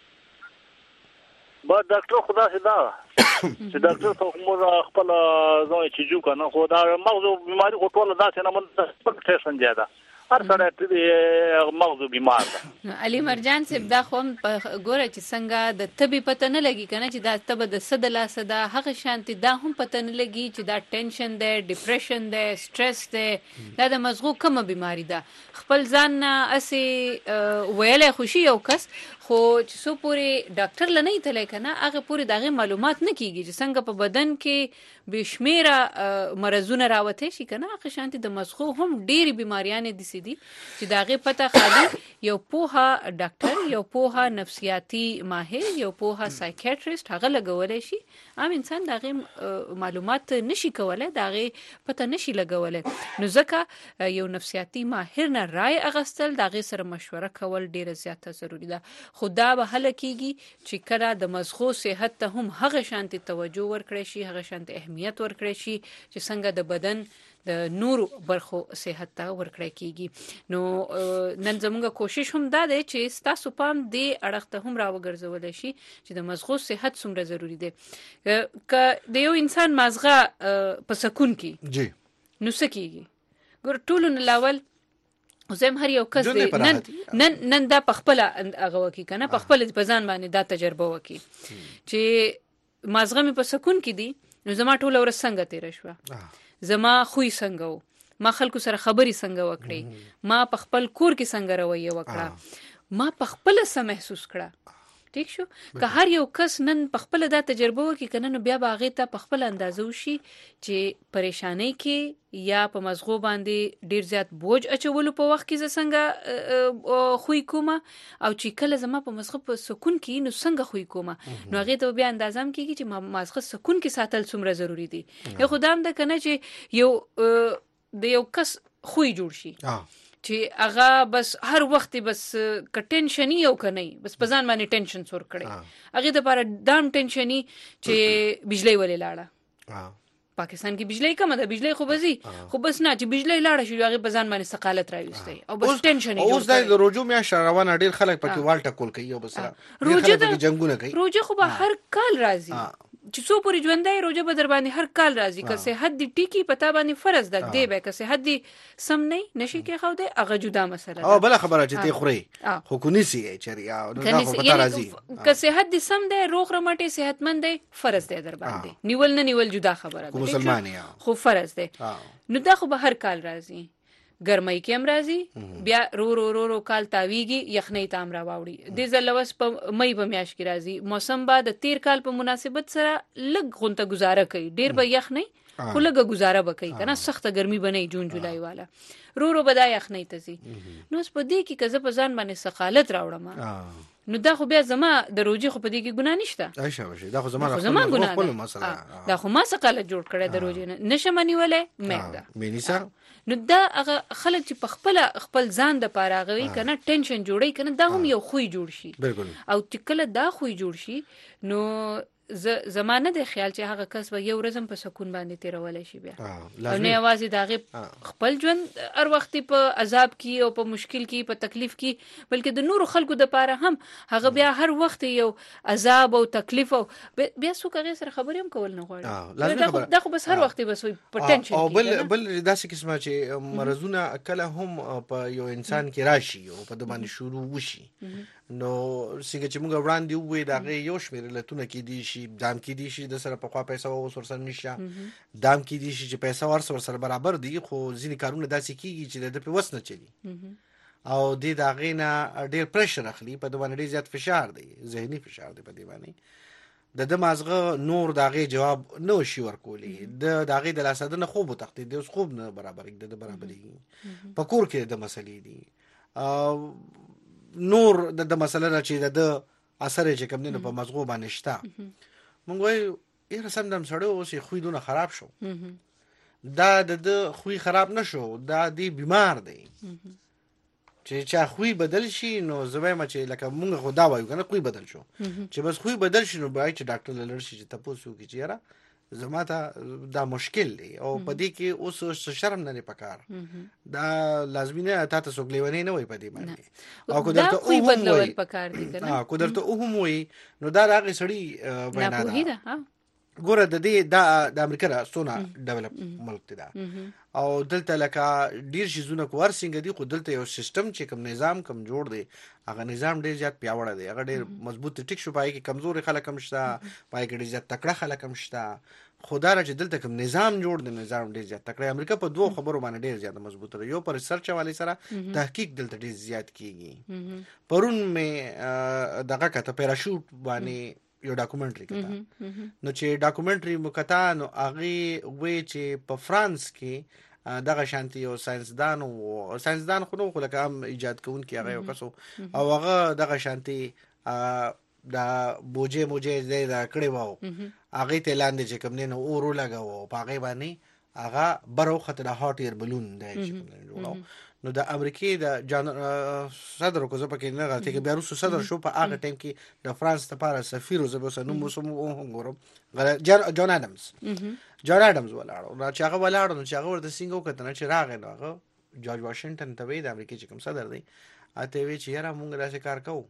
با ډاکټر خدا سي دا چې ډاکټر څو موږ خپل ځای چې جو کنه خو دا مغزو بیماری خو ټول دا څه نه من ټیشن زیاده هر سره مغز بیمار ده. علي مرجان صاحب دا خو ګوره چې څنګه د طبي پته نه لګي کنه چې دا تب د صد لاسه دا هغه شانتي دا هم پته نه لګي چې دا ټینشن ده، ډیپریشن ده، سټرس ده، دا د مزغو کومه بیماری ده. خپل ځان نه اسی ویلې خوشي یو کس خو چې سو پوری ډاکټر لنی تلای کنه هغه پوری دغه معلومات نه کیږي چې څنګه په بدن کې بشمیره مرزونه راوته شي کنه هغه شانتي د مزغو هم ډېری بیماریان دي سي دي چې داغه پته خالي یو پوها ډاکټر، یو پوها نفسیاتی ماهر، یو پوها سایکیاټریست هغه لګولای شي. عام انسان داغه معلومات نشي کولای، داغه پته نشي لګولای. نو ځکه یو نفسیاتی ماهر نه رائے اغستل داغه سره مشوره کول ډیره زیاته ضروری ده. خدا به هله کیږي چې کله د مزغو صحت ته هم هغه شانتي توجه ورکړي شي، هغه شانتي اهمیت ورکړي شي چې څنګه د بدن د نور برخو صحت ته ورکړی کیږي. نو نن زموږ کوشش هم دا دی چې تاسو پام دې اړخ ته هم راوګرځول شي چې د مزغو صحت څومره ضروری دی. که د یو انسان مزغه په سکون کې جی نو سکیږي ګور ټولو نه لاول زم هر یو کس دی نن نن نن دا پخپل هغه وکی کنه پخپل په ځان باندې دا تجربه وکي چې مزغه می په سکون کې دی نو زما ټول ورځ څنګه تیر شو، زما خوې څنګه وو، ما خلکو سره خبرې څنګه وکړې، ما په خپل کور کې څنګه رویه وکړه، ما په خپل سم محسوس کړه. ٹھیک شو. که هر یو کس نن په خپل دا تجربه وکړي کنه نو بیا به هغه ته په خپل اندازو شي چې پریشانی کې یا په مزغو باندې ډیر زیات بوج اچولو په وخت کې ز څنګه خوې کومه او چې کله زما په مزغه په سکون کې نو څنګه خوې کومه نو هغه ته بیا اندازام کیږي چې مزغه سکون کې ساتل څومره ضروری دي. یو خدام د کنه چې یو د یو کس خوې جوړ شي چې هغه بس هر وخت بس ک ټینشنی یو کني بس په ځان باندې ټینشن سور کړي هغه د لپاره دام ټینشنی چې بجلی ولې لاړه. پاکستان کې بجلی کمه ده، بجلی خو بزي خو بس نه چې بجلی لاړه شي هغه په ځان باندې ثقالت راوستي او بس ټینشن یې. اوس د روجو میا شروانه ډیر خلک پکې والټه کول کوي او بس روجو د جنگونه کوي. روجو خو به هر کال راځي چې څو پوری ژوندۍ روجه به در باندې هر کال راځي. که صحت دی ټیکی پتا باندې فرض ده دی به که صحت دی سم نه نشي کې خو دی هغه جدا مسله ده. او بل خبره چې ته خوري خو کو نسی چریا نو دا خو پتا راځي. که صحت دی سم دی روغ رمټي صحتمند دی فرض دی در باندې نیول نه نیول جدا خبره ده. مسلمان خو فرض دی نو دا خو به هر کال راځي. ګرمۍ کې هم راځي بیا رو رو رو رو کال تاویږي یخنۍ تام را واوړي د زلوس په مې په میاش کې راځي. موسم بعد تیر کال په مناسبت سره لګ غونته گزاره کوي ډیر به یخنۍ خو لګه گزاره وکړي کنه سخته ګرمي بنئ جون جولای والا رو رو بدا یخنۍ تزي. نو اس په دې کې کزه په ځان باندې سقالت راوړم نو دا خو بیا زما د روجي خو په دې کې ګناه نشته. ایشه وشه دا خو زما خپل مسله دا خو ما سقالت جوړ کړی د روجي نه نشم نیولې مې دا مینیسا. نو دا هغه خلک چې په خپل خپل ځان د پاره غوي کنه ټینشن جوړي کنه دا هم یو خوې جوړ شي او چې کله دا خوې جوړ شي نو ز زمانه د خیال چې هغه کس به یو ورځم په سکون باندې تیرولای شي بیا او نه आवाज داغه خپل ژوند هر وخت په عذاب کې او په مشکل کې په تکلیف کې بلکې د نور خلکو د پاره هم هغه بیا هر وخت یو عذاب او تکلیف او بیا څو کغه سره خبرې هم کول نه غواړي. دا خو بس هر وخت بس په ټینشن او بل بل داسې قسمه چې مرزونه کله هم په یو انسان کې راشي او په د باندې شروع وشي نو څنګه چې موږ وړاندې وې دا غي یو شمېر لتونه کې دي شي دام کې دي شي د سره په خوا پیسې او ورسره نشه دام کې دي شي چې پیسې ورسره سره برابر دي خو ځینې کارونه داسې کیږي چې د په وس نه چلی او د دا غینا ډیر پریشر اخلي په دوه ډیر زیات فشار دی ذهني فشار دی په دی باندې د د مازغه نور دا غي جواب نو شي ورکولي د دا غي د لاسدنه خوب تختی د اوس خوب نه برابر د برابرې په کور کې د مسلې دي او نور د د مسله چې د اثر چې کوم نه په مزغو باندې شته مونږ وای یې رسم دم سړیو اوس خوې دونه خراب شو دا د خوې خراب نشو دا دی بیمار دی چې چا خوې بدل شي نو زوی ما چې لکه مونږ خو دا وایو کنه خوې بدل شو چې بس خوې بدل شي نو بای چې ډاکټر لړ شي چې تاسو کې چې یاره زما ته دا مشکل دی او په دې کې اوس شرم نه پکار دا لازمي نه تا ته سوګلیونی نه وای په دې باندې او کو درته او بدلول پکار دي کنه ها کو درته او هم وای نو دا راغی سړی وینا ده ګوره د دې د امریکا را سونه ډیولپ ملک دی دا او دلته لکه ډیر شیزونه کو ورسنګ دي خو دلته یو سیستم چې کوم نظام کوم جوړ دی هغه نظام ډیر زیات پیاوړی دی هغه ډیر مضبوط ټیک شو پای کې کمزوري خلک هم شته پای کې ډیر زیات تکړه خلک هم شته خدای را چې دلته کوم نظام جوړ دی نظام ډیر زیات تکړه امریکا په دوه خبرو باندې ډیر زیات مضبوط دی یو پر ریسرچ حواله سره تحقیق دلته ډیر زیات کیږي پرون مې دغه کته پیراشوټ باندې یو ډاکومنټري کته نو چې ډاکومنټري مکتا نو هغه وی چې په فرانس کې دغه شانتي یو ساينسدان او ساينسدان خو نو خو لکه هم ایجاد کوونکی هغه یو کسو او هغه دغه شانتي دا بوجه موجه زې دا کړي وو هغه ته لاندې چې کوم نه نو اورو لګاو په هغه باندې هغه برو خطر هاټ ایر بلون دی چې جوړو نو د امریکای د جان صدر کو زه پکې نه غلطي کې بیا روس صدر شو په هغه ټیم کې د فرانس لپاره سفیر زه به سنو موسم هم ګورم جان اډمز جان اډمز ولاړو نو چې هغه ولاړو نو چې هغه ورته سینګو کتنه چې راغی نو هغه جورج واشنگټن ته وی د امریکای چې کوم صدر دی اته وی چې یاره مونږ راځي کار کوو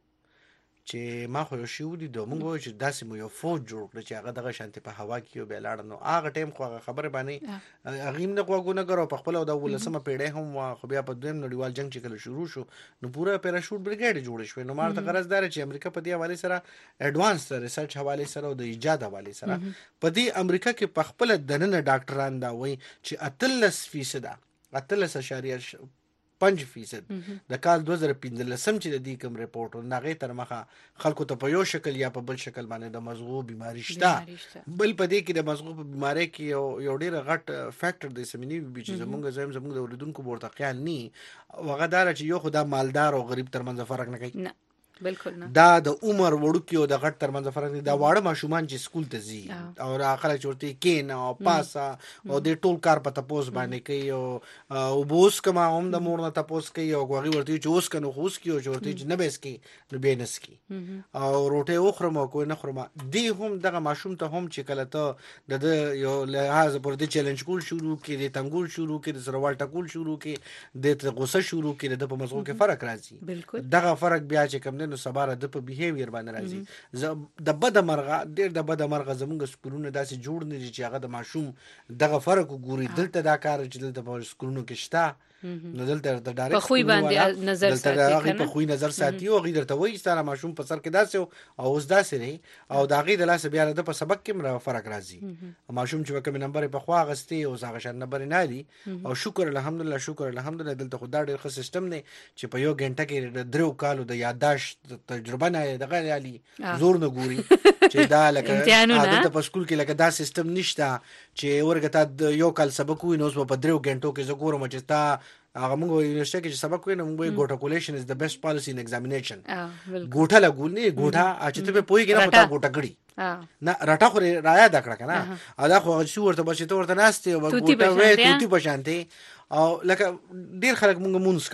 چې ما خو یو شی ودی دوه مونږ چې داسې مو یو فوج جوړ کړ چې هغه دغه شانتي په هوا کې به لاړ نو هغه ټیم خو هغه خبره باندې هغه نه کوګونه غرو په خپل د ولسمه پیړې هم خو بیا په دویم نړیوال جنگ چې کله شروع شو نو پورا پیراشوټ بریګیډ جوړ شو نو مارته غرضدار چې امریکا په دې حواله سره اډوانس ریسرچ حواله سره او د ایجاد حواله سره په دې امریکا کې په خپل دننه ډاکټران دا وایي چې اتلس فیصد اتلس اشاریه پنځه فیصد د کال دوه زره پنځلسم چې د دې کوم ریپورت نغې تر مخه خلکو ته په یو شکل یا په بل شکل باندې د مزغو بیماری شته بل په دې کې د مزغو په بیماری کې یو یو ډیر غټ فیکټر د سمینی بي چې زمونږ زم زمونږ د اوریدونکو ورته خیال ني وغه دار چې یو خدای مالدار او غریب ترمنځ فرق نه کوي بالکل نه دا د عمر وړوکی او د غټ ترمنځ فرق دی دا واړه ماشومان چې سکول ته ځي او راخره چورتي کین او پاسا او د ټول کار په تپوس باندې کوي او او بوس کما هم د مور نه تپوس کوي او غوغي ورته چې اوس کنه خوس کی او چورتي چې نه بیس کی نو بینس کی او روټه او خرمه کوی نه خرمه دی هم دغه ماشوم ته هم چې کله ته د یو لحاظ پر دې چیلنج کول شروع کړي د تنګول شروع کړي د سروال ټکول شروع کړي د غوسه شروع کړي د په مزغو کې فرق راځي دغه فرق بیا چې کوم نو سباره د په بیهیویر باندې راځي د بد مرغه ډیر د بد مرغه زموږ سکولونه داسې جوړ نه دي چې هغه د ماشوم دغه فرق ګوري دلته دا کار چې دلته په سکولونو کې شته نو دلته د ډایرکټ په خوې باندې نظر ساتي دلته په خوې نظر ساتي او غیر ته وایي ستاره ماشوم په سر کې داسې او اوس داسې نه او دا غي د لاس بیا د په سبق کې مر فرق راځي ماشوم چې کوم نمبر په خوا غستي او هغه شان نمبر نه دي او شکر الحمدلله شکر الحمدلله دلته خدای ډیر ښه سیستم دی چې په یو غنټه کې درو کالو د یادداشت تجربه نه دغه علي زور نه ګوري چې دا لکه عادت په سکول کې لکه دا سیستم نشته چې ورګه یو کال سبق ویني اوس په درو غنټو کې زګورم چې تا هغه موږ یونیورسيټي کې سبق وینم موږ ګوټه کولیشن از د بیسټ پالیسی ان ایگزامینیشن ګوټه لګول نه ګوټه چې ته په پوي کې نه پتا ګوټه کړي نه راټه خو رایا د کړه کنه ادا خو چې ورته بچی ته ورته ناشته او ګوټه وې توتی بشانتي او لکه ډیر خلک موږ مونږ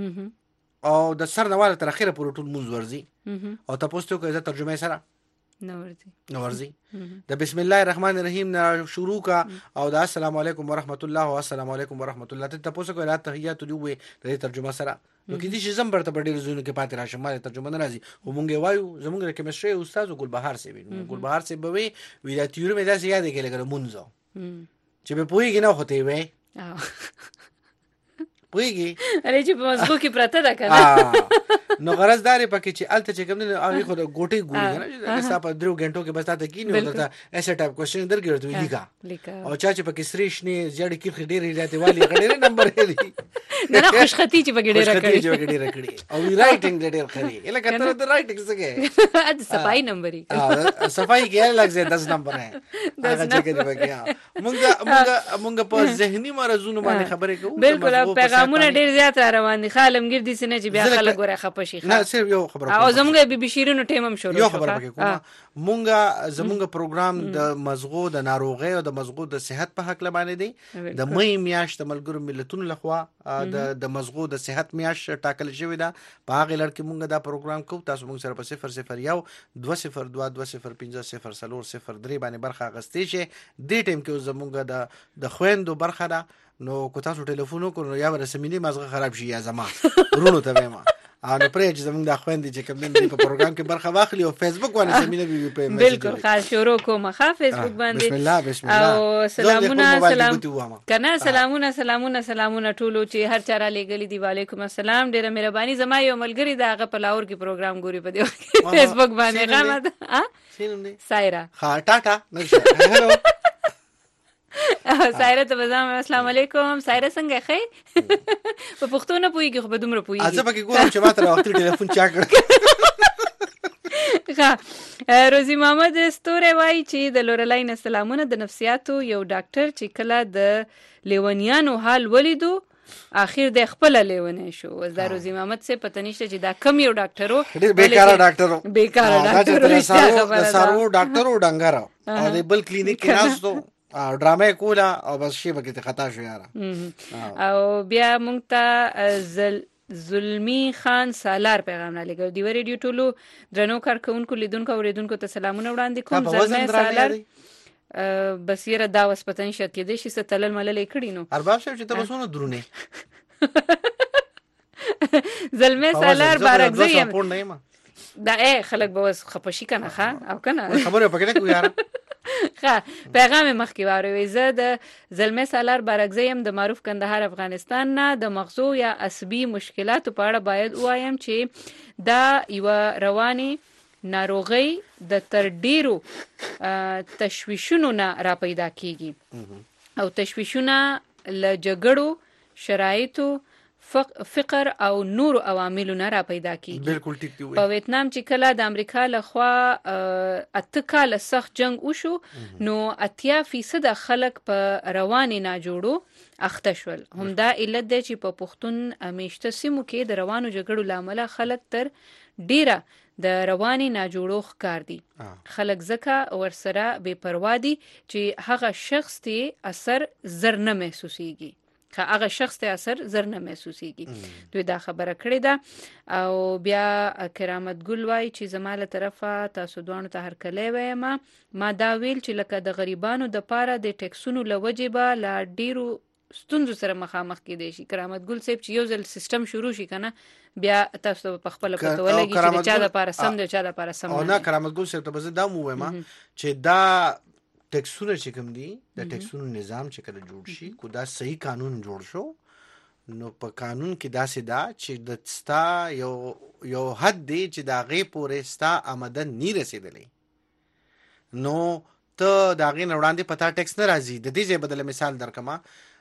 کو او د سر نواله تر اخره پورې ټول مونږ ورزي او تاسو ته کومه ترجمه سره نورزي نورزي د بسم الله الرحمن الرحیم نه شروع کا او د السلام علیکم ورحمت الله او السلام علیکم ورحمت الله ته تاسو کو رات تحیات دی وې د ترجمه سره نو کې دي چې زم برته په ډیر زونه کې پاتې راشم ما ترجمه نه راځي او مونږ وایو زمونږ د کیمستري استاد ګل بهار سی وی ګل بهار سی به وی وی دا تیور مې دا سي یاد کې لګره مونږ چې به پوي کې نه هوته وي پويږي اره چې په مزغو کې پراته ده کنه نو غرض داري پکې چې الته چې کوم نه هغه خو ګوټي ګوري کنه چې تاسو په درو غنټو کې بس تاسو کې نه وته ایسه ټایپ کوېشن درګرته وی لیکا او چا چې پکې سریش نه زړی کې خډيري راته والی غډيري نمبر دی نه خوش خطي چې پکې ډېر کړی چې پکې ډېر کړی او رائټینګ ډېر کړی اله کتر د رائټینګ څنګه اد صفائی نمبر ها صفائی کې لګ زه دس نمبر ہے هغه چې کې پکې مونږ مونږ مونږ په ذهني مرزونو باندې خبرې کوو بالکل پیغامونه ډېر زیات را روان دي خالمګر دي سنه چې بیا خلک ګوره خپشي نه صرف یو خبره او زموږ بي بي شیرینو ټیم هم شروع یو خبره پکې کوم مونږه زموږ پروګرام د مزغو د ناروغي او د مزغو د صحت په حق لبانې دی د مې میاشت ملګرو ملتونو لخوا د د مزغو د صحت میاشت ټاکل شوې ده په هغه لړ کې مونږ دا پروګرام کوو تاسو مونږ سره په صفر صفر یو دوه صفر دوه دوه صفر پنځه صفر صفر صفر درې باندې برخه غستې شي دې ټیم کې زموږ د د خويندو برخه ده نو کو تاسو ټلیفون وکړو یا ورسمینی مزغه خراب شي یا زما رونو ته ما نو پرې چې زموږ د خويندې چې کوم دې په پروګرام کې برخه واخلي او فیسبوک باندې زمينه بي په میسج بالکل خاص شروع کوم ښه فیسبوک باندې بسم الله بسم الله او سلامونه سلام کنه سلامونه سلامونه سلامونه ټولو چې هر چا را لګلې دی وعلیکم السلام ډیره مهرباني زما یو ملګری دا غ په لاور کې پروګرام ګوري په دې فیسبوک باندې غامد ها سینم دې سایرا ها ټاټا نشه هلو سایرا ته بزام السلام علیکم سایرا څنګه ښه په پښتو نه پويږي خو به دومره پويږي اځه پکې ګورم چې ماته وخت ټلیفون چا کړ ښه روزي محمد ستوره وای چې د لورلاین سلامونه د نفسیاتو یو ډاکټر چې کله د لیونیانو حال ولیدو اخر د خپل لیونه شو زدا روزي محمد سے پته نشته چې دا کم یو ډاکټرو بیکاره ډاکټرو بیکاره ډاکټرو دا سارو ډاکټرو ډنګره او د بل کلینیک کې ناستو او ډرامه کوله او بس شی بګه خطا شو یاره او بیا مونږ ته زل ظلمی خان سالار پیغام را لګو دی ریډیو ټولو درنو کارکونکو لیدونکو اوریدونکو ته سلامونه وړاندې کوم زلمی سالار بس یره دا وس پتن شت کې د شي ستلل ملل کړي نو ارباب شپ چې ته وسونه درونه زلمی سالار بارګزیم دا اے خلک به وس خپشي کنه ښا او کنه خبره پکې کو یاره ښه پیغام مخکې واروي زه د زلمی سالار بارګزیم د معروف کندهار افغانستان نه د مغزو یا عصبي مشکلاتو په اړه باید وایم چې دا یو رواني ناروغي د تر ډیرو تشویشونو نه را پیدا کیږي او تشویشونه له جګړو شرایطو فقر او نور عواملو نه را پیدا کیږي بالکل ټیک دی په ویتنام چې کله د امریکا لخوا اته کال سخت جنگ وشو نو اتیا فیصد خلک په رواني نه جوړو اخته شول همدا علت دی چې په پښتون میشته سیمو کې د روانو جګړو لامل خلک تر ډیره د رواني نه جوړو ښکار دي خلک زکه ورسره بے پروا دي چې هغه شخص ته اثر زر نه محسوسيږي که هغه شخص ته اثر زر نه محسوسيږي دوی دا خبره کړې ده او بیا کرامت ګل وای چې زماله طرفه تاسو دوانو ته هر کله وایم ما دا ویل چې لکه د غریبانو د پاره د ټیکسونو لوجبه لا ډیرو ستونزو سره مخامخ کېدې شي کرامت ګل صاحب چې یو ځل سیستم شروع شي کنه بیا تاسو په خپل پته ولګي چې چا د پاره سم دی چا د پاره سم نه کرامت ګل صاحب ته به دا مو وایم چې دا ټیکسونه چې کوم دي د ټیکسونو نظام چې کله جوړ شي کو دا صحیح قانون جوړ شو نو په قانون کې دا سدا چې د ستا یو یو حد دی چې دا غي پورې ستا آمدن نی رسیدلې نو ته دا غي وړاندې پتا ټیکس نه راځي د دې ځای بدله مثال درکما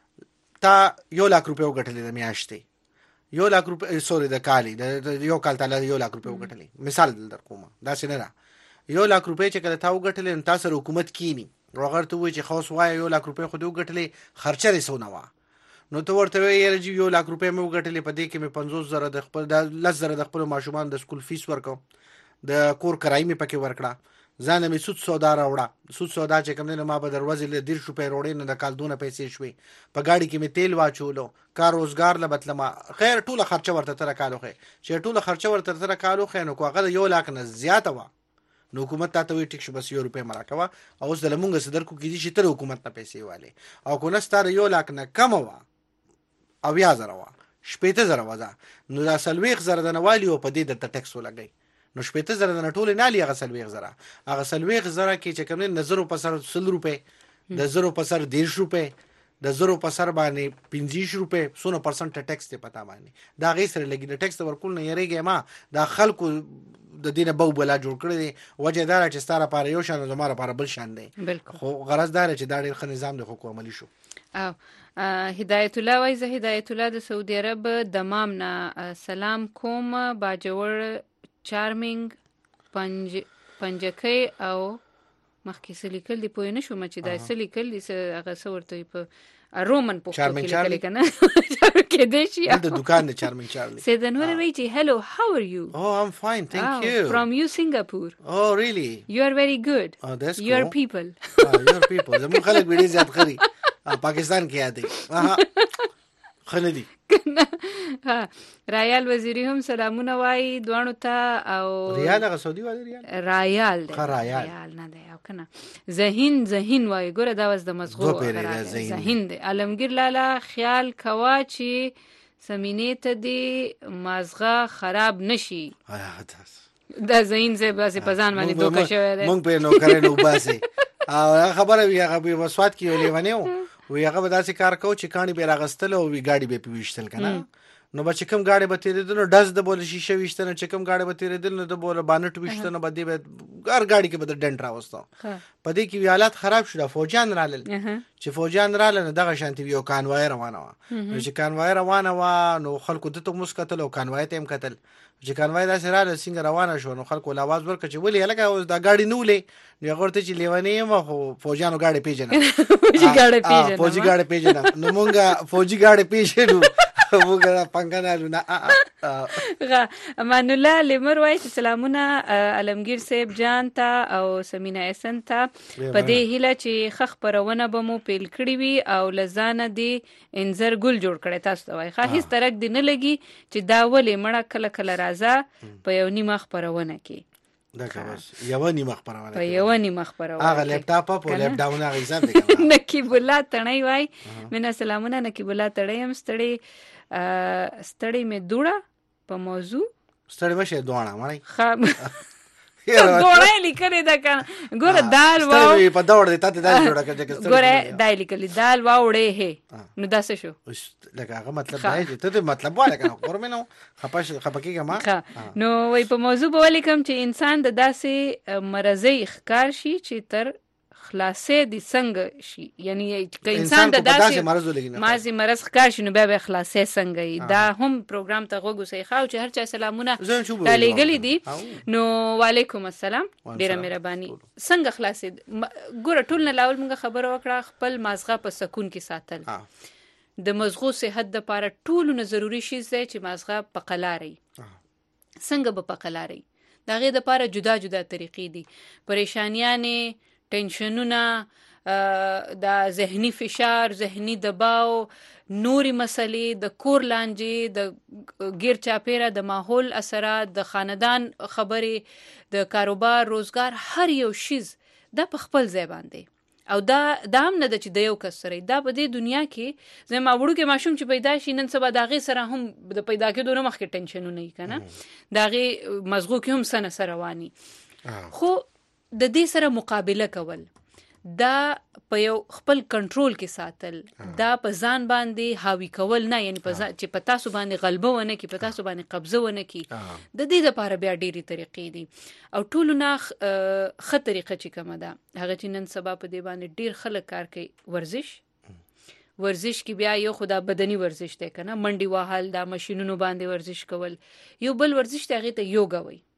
تا یو لک روپیه وګټلې د میاشتې یو لک روپیه سوري د کالي د یو کال تعالی یو لک روپیه وګټلې مثال در کوم دا څنګه را یو لک روپیه چې کله تا وګټلې تاسو حکومت کینی روغر ته وای چې خاص وای یو لک روپیه خو دې وګټلې خرچه رسونه وا نو ته ورته یې رجی یو لک روپیه مې وګټلې په دې کې مې پنځوس زره د خپل د لس زره د خپل ماشومان د سکول فیس ورکو د کور کرای مې پکې ورکړه ځان مې سود سودا راوړه سود سودا چې کوم نه ما به دروازې له ډیر شو په روړې نه د کال دونه پیسې شوي په گاډي کې مې تیل واچولو کار روزګار له بتلما خیر ټوله خرچه ورته تر کالو خې چې ټوله خرچه ورته تر کالو خې نو کوغه یو لک نه زیاته وا نو حکومت ته وی ټیک شو بس یو روپے مراکوا او اوس د لمونګ صدر کو کیږي چې تر حکومت نه پیسې والے او کو نه ستاره یو لاک نه کم وا او یا زره وا شپېته زره وځه نو دا سلويخ زره د نوالي او په دې د ټیکس ولګي نو شپېته زره د ټول نه لې هغه سلويخ زره هغه سلويخ زره کې چې کوم نظر په سر سل روپے د زرو په سر ډېر روپے د زرو په سر باندې پنځه روپے سونه پرسنټ ټیکس ته پتا باندې دا غي سره لګي د ټیکس ورکول نه یریږي ما دا خلکو د دینه بو بلا جوړ کړی دی وجه دار چې ستاره پاره یو شان زماره پاره بل شان دی خو غرض دار چې دا ډېر ښه نظام د حکومت عملی شو او هدایت الله وای زه هدایت الله د سعودي عرب دمام نه سلام کوم باجوړ چارمینګ پنج پنجکی او مخکې سلیکل دی پوه نه شوم چې دا سلیکل دی هغه څورته په رومن پوښتنه کې لیکل کنه کې دی شي د دکان د چارمینګ چارلی سیدنور وی چې hello how are you oh I'm fine thank oh, you from you Singapore oh really you are very good oh that's your cool. people oh, your people زمون خلک ویډیو زیات خري پاکستان کې یادي اها خلدي ها رایال وزیری هم سلامونه وای دوانو ته او ریال هغه سعودي وای ریال رایال رایال نه دی او کنه زهین زهین وای ګوره دا وس د مزغو زهین دی علمگیر لالا خیال کوا چې سمینې ته دی مازغه خراب نشي دا زین زه باسي پزان باندې دوکه شوی دی مونږ په نو کرے نو باسي او خبره وی هغه په وسوات کې ولې ونیو وی هغه به داسې کار کو چې کانی به راغستل او وی گاډي به پیوښتل کنه نو به چې کوم گاډي به تیرېدل نو ډز د بول شیشه وشته نو چې کوم گاډي به تیرېدل نو د بول بانټ وشته نو بده به هر گاډي کې به د ډنټ راوستو په دې کې حالات خراب شو فوجان رالل چې فوجان رالل دغه شانتي یو کانوای روانه و نو چې کانوای روانه و نو خلکو دته مسکتل او کانوای ته هم قتل چې کانوای داسې رااله څنګه روانه شو نو خلکو لاواز ورکړ چې ولې هلکه اوس دا گاډي نو لې نو هغه ته چې لیوانې ما خو فوجانو گاډي پیژنه فوجي گاډي پیژنه فوجي گاډي پیژنه نو مونږه فوجي گاډي پیژنو وګړه پنګنالو نه غا امان الله لمر وای چې سلامونه علمگیر صاحب جان ته او سمینا احسان ته په دې هیله چې خخ پرونه بمو پیل کړی وي او لزانه دی انذر ګل جوړ کړي تاسو ته وای خا هیڅ ترک دی نه لګي چې دا ولې مړه کله کله راځه په یو نیمه خبرونه کې دا بس یو نیمه خبرونه په یو نیمه خبرونه هغه لپټاپ په لپټاپ نه حساب دی نکیب الله تڼي وای مینا سلامونه نکیب الله تڼي هم ستړي ستړی مې دوړه په موضوع ستړی مشه دوړه مړی خا دوړه لیکلې ده کنه ګوره دال واو ستړی په دوړه دې ته دال جوړه کړه ګوره دای لیکلې دال واوړې هه نو داسه شو لکه هغه مطلب دی ته ته مطلب ولا کنه ګوره نو خپش خپکیګه ما نو وای په موضوع به ولیکم چې انسان د داسې مرزي ښکار شي چې تر خلاصې دي څنګه شي یعنی که انسان د داسې مرز ولګي مازي مرز ښکار شي نو بیا به خلاصې څنګه دا هم پروګرام ته غوږ وسې خاو چې هر چا سلامونه تعالی غلي دي نو وعلیکم السلام ډیره مهرباني څنګه خلاصې ګوره ټول نه لاول موږ خبره وکړه خپل مازغه په سکون کې ساتل د مزغو صحت د لپاره ټول نه ضروری شي چې مازغه په قلاري څنګه به په قلاري دا غي د لپاره جدا جدا طریقې دي پریشانیاں ټینشنونه د ذهني فشار ذهني دباو نوري مسلې د کور لانجې د غیر چاپیره د ماحول اثرات د خاندان خبرې د کاروبار روزګار هر یو شیز د په خپل ځای باندې او دا دا هم نه د چې د یو کس سره دا په دې دنیا کې زما وړو کې ماشوم چې پیدا شي نن سبا داغه سره هم د پیدا کېدو نه مخکې ټینشنونه نه کنه داغه مزغو کې هم سنه سره رواني خو د دې سره مقابله کول دا په یو خپل کنټرول کې ساتل دا په ځان باندې حاوی کول نه یعنی په چې په تاسو باندې غلبه ونه کی په تاسو باندې قبضه ونه کی د دې لپاره بیا ډېری طریقې دي او ټول نه خه طریقه چې کومه ده هغه چې نن سبا په دې باندې ډېر خلک کار کوي ورزش ورزش کې بیا یو خدا بدني ورزش دی کنه منډي وهل دا ماشينونو باندې ورزش کول یو بل ورزش ته هغه ته یوګا وای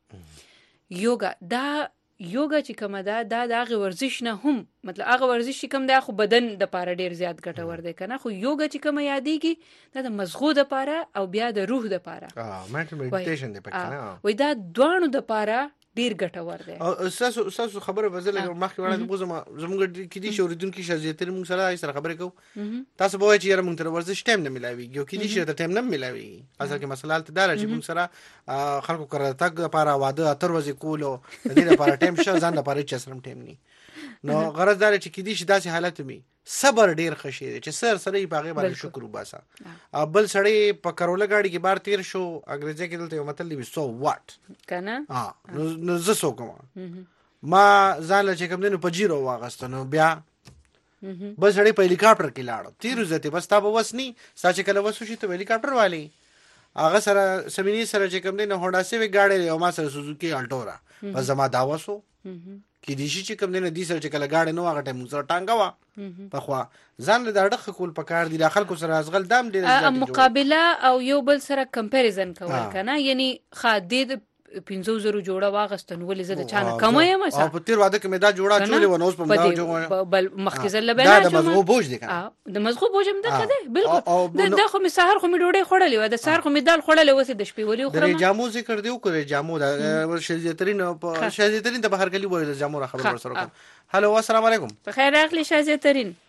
یوګا دا یوګا چې کومه ده دا د هغه ورزش نه هم مطلب هغه ورزش چې کوم ده خو بدن د پاره ډیر زیات ګټور دی کنه خو یوګا چې کومه یادېږي دا د مزغو د پاره او بیا د روح د پاره اه منټل میډیټیشن دی پکې وای دا دوانو د پاره ډیر ګټور دی او اساس اساس خبره وزله مخکې وړاندې بوزم زموږ کې دي شوریدونکو شازیتر موږ سره سره خبرې کوو تاسو به وایي چې موږ تر ورزش ټایم نه ملاوي یو کې دي چې د ټایم نه ملاوي اصل کې مسله ته دار چې موږ سره خلکو کړه تک لپاره واده اتر ورځې کولو د دې لپاره ټایم شو ځان لپاره چې سره ټایم نه نو غرض دار چې کې دي چې داسې حالت می صبر ډیر خشي چې سر سره یې پاغه باندې شکر وباسا بل سړی په کروله گاډي کې بار تیر شو انګریزي کې دلته یو متل دی سو واټ کنه ها نو زه سو کوم ما ځان له چې کوم دینو په جیرو واغستنو بیا بس سړی په هلیکاپټر کې لاړو تیر زته بس تا به وسني ساچ کله وسو شي ته هلیکاپټر والی هغه سره سمینی سره چې کوم دینو هونډا سیویک گاډي او ما سره سوزوکی الټورا په زما داوسو کې دي شي چې کوم دینه دي سره چې کله گاډي نو هغه ټیم سره ټانګا وا په خوا ځان له دړه خول پکار دي داخل کو سره ازغل دام دي مقابله او یو بل سره کمپیریزن کول کنه یعنی خادید پنځو زرو جوړه واغستن ولې زه د چانه کم یم او په تیر واده کې مې دا جوړه چولې و نو اوس په دا جوړه بل مخکې زله بل دا د مزغو بوج دي کنه د مزغو بوج هم ده ده بالکل دا خو می سحر خو می ډوډۍ خوړلې و د سحر خو می دال خوړلې و سه د شپې ولې خورم د جامو ذکر دیو کړې جامو د شذیترین په شذیترین د بهر کلی وایي د جامو خبر سره کوم هالو السلام علیکم په خیر راغلی شذیترین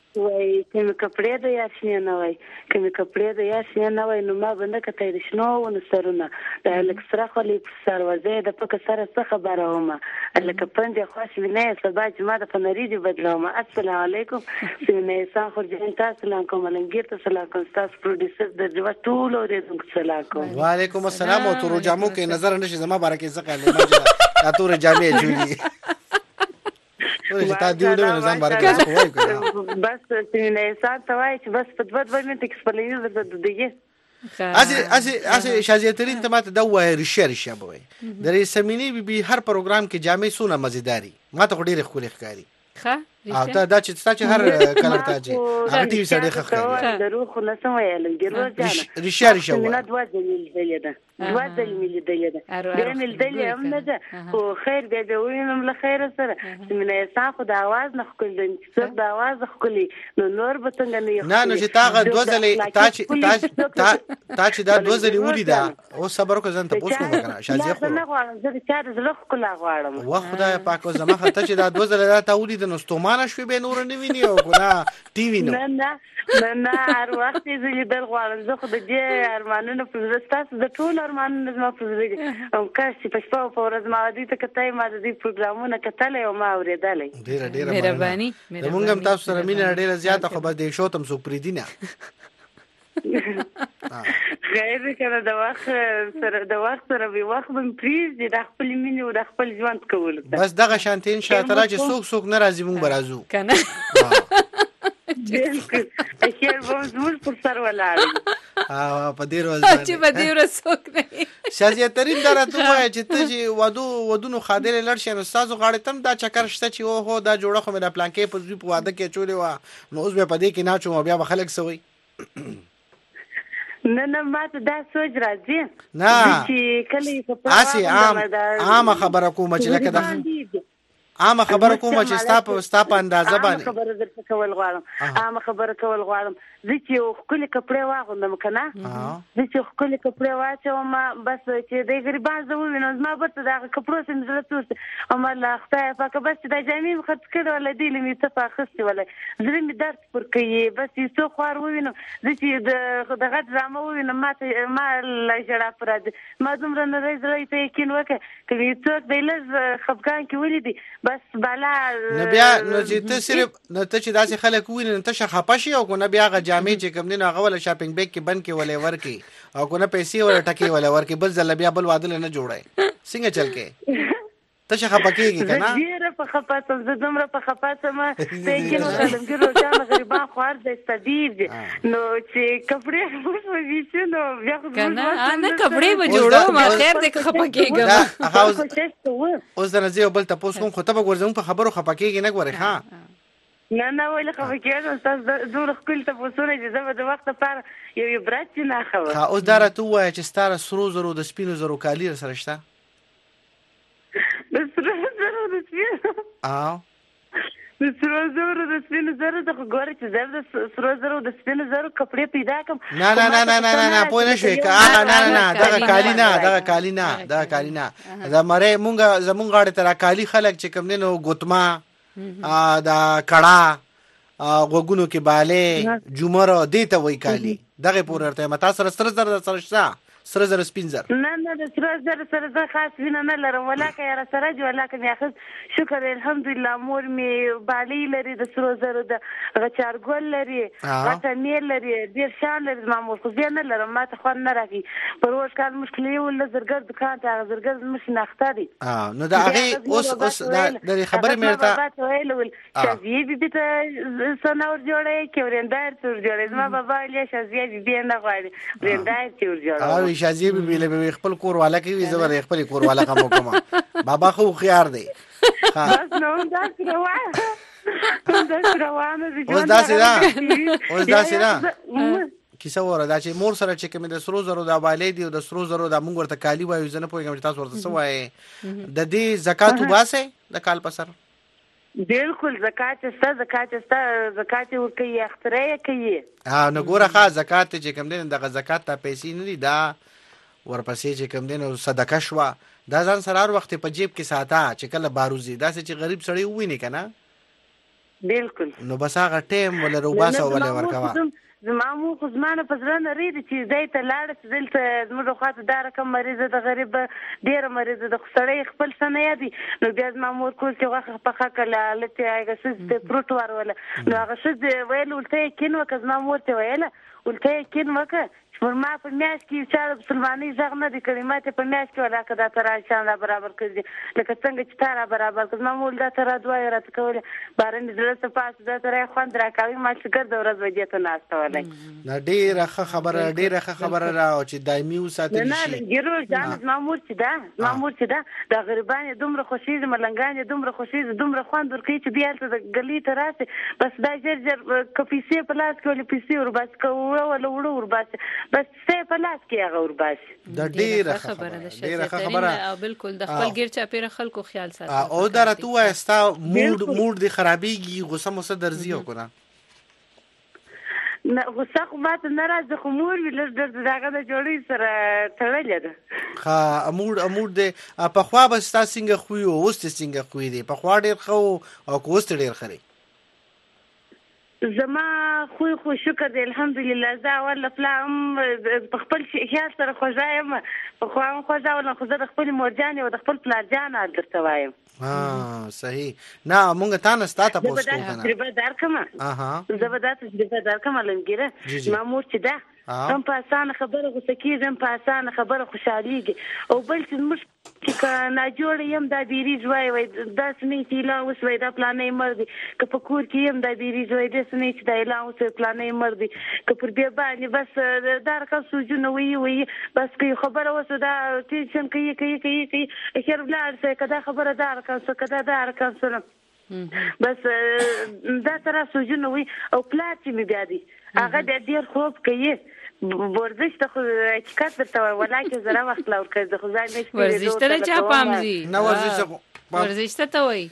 وای کوم کپڑے د یاسین نه وای کوم کپڑے د یاسین نه وای نو ما باندې کته د شنو ون سرونه د الکسرا خلې سر وځي د پک سره څه خبره ومه لکه پنځه خاص نه سبا چې ما د فنری دی بدلوم. السلام علیکم سینه سان خورجین تاسو سلام کوم لنګیر ته سلام کوم تاسو پروډوسر د جوا ټول اوریدونکو سلام کوم. وعلیکم السلام او تر جامو کې نظر نشي زما بارکه څه کړل ما تور جامې جوړي ورته تا دی له نظام بارکه څه کوي کړه بس سینه سان ته وای چې بس په دوه دوه منټه کې خپلې د دغه اسی اسی اسی شازیه ترین ته ماته دا وای ریشه ریشه بوي د رسمینی بي بي هر پروګرام کې جامې سونه مزیداری ما ته ډېر خولي ښکاری ښه او ته دا چې تاسو هر کلر ته چې هغه ټي وي سره ښه د روح نه سم ویل ګرو ځانه ریشه ریشه وای نه دوه ځلې دلې ده دوه ځلې ملي دلې ده ډېر مل دلې هم نه ده خو خیر به به وینم له خیر سره سمینه یې خو د आवाज نه خپل د د आवाज خپل نو نور به څنګه نه نه نو چې تاغه دوه ځلې تا چې تا چې دا دوه ځلې ولي دا او صبر وکړه ځان ته پوښتنه وکړه شازیه خو نه غواړم زه چې د زړه خپل غواړم وا خدای پاک زما خطه چې دا دوه ځلې تا ولي د نستومانه شوي به نور نه ویني او ګنا ټي وي نو نه نه نه هر وخت یې د غواړم زه خو د دې ارمانونو پر تاسو د ټول ارمانونو زما پر زړه او کاش چې په شپه او ورځ ما دې ته کتای ما دې پروګرامونه کتلې او ما اورېدلې ډېر ډېر مهرباني موږ هم تاسو سره مینه ډېره زیاته خو به دې شو تم سو پری دینه غیر کنه د وخت سره د وخت سره به وخت من پریز دي د خپل مینه او د خپل ژوند کول بس دغه شانتین شاتره چې څوک څوک ناراضي مونږ برازو کنه بالکل اخیر به زموږ پر سر ولاړ ا په دې ورځ چې په دې ورځ څوک نه شازیه ترین درته وای چې ته چې ودو ودونو خادل لړ شي نو تاسو غاړه تم دا چکر شته چې او هو دا جوړه خو مې د پلان کې په دې په واده کې چولې و نو اوس به په دې کې ناچو بیا به خلک سوي نه نه ما ته دا سوچ راځي نه چې کله په اسی عام عام خبره کوم چې لکه دا عام خبره کوم چې ستا په ستا په اندازه باندې خبره درته کول غواړم عام خبره کول غواړم زه چې خپل کپڑے واغوندم کنه زه چې خپل کپڑے واچوم بس چې د غریبان زه وینم ما به دا کپړو سم زړه توست او ما لا خدای پاک بس دا جامې خرڅ کړو ولا دی لمې ته پاخستي ولا زړه می درد پر کوي بس یې څو خور وینم زه چې د دغه ډرامه وینم ما ته ما لا جړه پر دې ما دومره نه زړه ته یقین وکړ چې څوک د لږ خفقان کې ولیدي بس بالا نه بیا نو چې ته صرف نو ته چې داسې خلک ویني ته شخپاشي او کو نه بیا غ جامې چې کوم دین هغه ول شاپینګ بیگ کې بند کې ولې ورکی او کو نه پیسې ول ټکی ول ورکی بل ځل بیا بل وادل نه جوړای څنګه چل کې ته شخپکیږي کنه زه په خپاتم زه دومره په خپاتم ته کې نو کلم کې روزانه غریبان خوار د استدیب نو چې کپڑے وښوي نو بیا خو کنه انا کپڑے به جوړو ما خیر دې خپکیږم اوس د نزیو بل تاسو کوم خو ته ورزم په خبرو خپکیږي نه غوري ها نه نه ویل خپکیږم تاسو زور خپل ته وسونه چې زما د وخت لپاره یو یو برات نه خبر ها اوس داره تو وای چې ستاره سرو زرو د سپینو زرو کالی سره شته د سرو زرو د سپینو او د سرو زرو د سپینو زرو د غوړ چې زر د سرو زرو د سپینو زرو کپڑے پیدا کوم نه نه نه نه نه نه پوه نه شوي نه نه نه دغه کالی نه دغه کالی نه دغه کالی نه دا مړې مونږه زمونږ غاړه تر کالی خلک چې کوم نه نو ګوتما ا دا کړه غوګونو کې باله جمعه دې ته وای کالی دغه پورته متا سره سره سره سره شته سره زر سپینزر نه نه د سره زر سره زه خاص وینم نه لرم ولاکه یا سره جو ولاکه می اخذ شکر الحمدلله مور می بالی لري د سره زر د غچار ګل لري غټه میل لري ډیر شان لري ما مور خو نه لرم ما ته خو نه راځي پر ورځ کال مشکلې ول زرګر دکان ته زرګر مش ناخته دي اه نو دا هغه اوس اوس د خبره مېرته ویل شازیه بي ته سنور جوړه کې ورندار تر جوړه ما بابا له شازیه بي نه غواړي ورندار تر جوړه شازیه بي له خپل کور والا کې وي زبر خپل کور والا کوم کوم بابا خو خيار دی بس نو دا روانه دا روانه اوس دا سیدا اوس دا سیدا کیسه وره دا چې مور سره چې کوم د سرو زرو د بالې دی او د سرو زرو د مونږ ورته کالی وایو زنه پوهیږم چې تاسو ورته سوای د دې زکات وباسه د کال پسر بالکل زکات است زکات است زکات ورکي اختراع کوي ها نو ګوره ښه زکات چې کوم دین دغه زکات ته پیسې نه دي دا ورپسې چې کوم دین صدقه شوا دا ځان سره هر وخت په جیب کې ساته چې کله باروزي دا چې غریب سړی وویني کنه بالکل. نو بس هغه ټیم ولا روباسه ولا ورکوا زما مو خو زمانه په زړه نه ریدي چې دای ته لاړ چې دلته زموږ خواته دا رقم مریضه د غریب ډېره مریضه د سړی خپل څه نه یادي. نو بیا زما مور کول چې غوښه پخه کړله هلته هغه ښځې ته فروټ ورولله. نو هغه ښځې ویل ولته یې کین وکړه. زما مور ته ویله ولته یې کین وکړه پر ما په میاشت کې چا د مسلمانۍ غږ نه دی کړی. ما ته په میاشت کې ولاکه دا ته راشان را برابر کړي لکه څنګه چې تا را برابر کړ. زما مول دا ته را دوه راته کولې باره مې زړه ته پاس دا ته را خوند راکوي. ما چې ګرده ورځ به دې ته ناسته ولی نه ډېره ښه خبره ډېره ښه خبره را چې دایمي وساتل شي. نه ګیرو جان زما مور چې ده زما مور چې ده د غریبان یې دومره خوښېږي ملنګان یې دومره خوښېږي دومره خوند ورکوي چې بیا هلته د ګلۍ ته راسي بس دا ژر ژر که پیسې په لاس کې ولې پیسې ورباسي که وړه ولا وړه ورباسي بس څه په لاس کې هغه ورباسي. دا ډېره خبره ده ډېره خبره او بالکل د خپل ګیر چاپیره خلکو خیال ساتي. او دا راته وایه ستا موډ موډ دې خرابېږي غوسه موسه درځي او که نه نه غوسه خو ماته نه راځي خو مور مې لږ ډېر د هغه د جوړۍ سره تړلې ده. ښه موډ موډ دی پخوا به ستا څنګه خوی و اوس دې څنګه خوی دی؟ پخوا ډېر ښه و او که اوس دې ډېر ښه دی؟ زما خوی خو شکر دی الحمدلله. زه اول له پلا هم په خپل خیال سره خوږه یم پخوا هم خوږه وم خو زه د خپلې مورجانې او د خپل پلارجان حال درته وایم. صحیح. نه مونږ تا نه ستا تپوس کوو که نه تجربه درکړم زه به دا تجربه درکړم لنګیره. زما مور چې ده هم په اسانه خبره غوسه کېږي هم په اسانه خبره خوشحالېږي. او بل چې موږ چې که ناجوړه یم دا بیریج وایي وایي داسې نه چې اعلان اوس وایي دا پلانی مړ دی. که په کور کې یم دا بیریج وایي داسې نه چې دا اعلان اوس وایي پلانی مړ دی. که پر بیا باندې بس دا رقم سوجونه وایي وایي بس که یو خبره اوسه دا ټینشن کوي کوي کوي کوي اخر ولاړ سئ که دا خبره دا رقم سه که دا دا رقم سه بس دا سره سوجونه وایي. او پلار چې مې بیا دی هغه بیا ډېر خوب کوي. ورزش ته خو حقیقت درته وایم ولاکې زره وخت لا ورکوي زه خو ځای نه شپې ورزش ته د چا پام ځي؟ نه ورزش ته ورزش ته ته وایي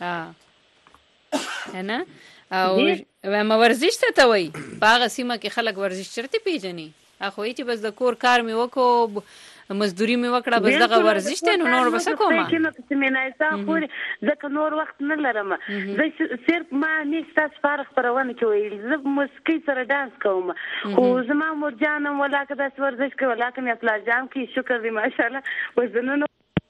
نه او وایم ورزش ته ته وایي. په هغه سیمه کې خلک ورزش چېرته پېژني؟ هغه وایي چې بس د کور کار مې وکړو مزدوري مې وکړه بس دغه ورزش دی نو نور به څه کومه ځکه نور وخت نه لرم. زه صرف ما نیک ستاسو لپاره خپرونه کې ویل زه موسیقۍ سره ډانس کوم خو زما مورجان هم ولاکه داسې ورزش کوي ولاکه مې پلارجان کوي شکر دی ماشاءالله. وزنونه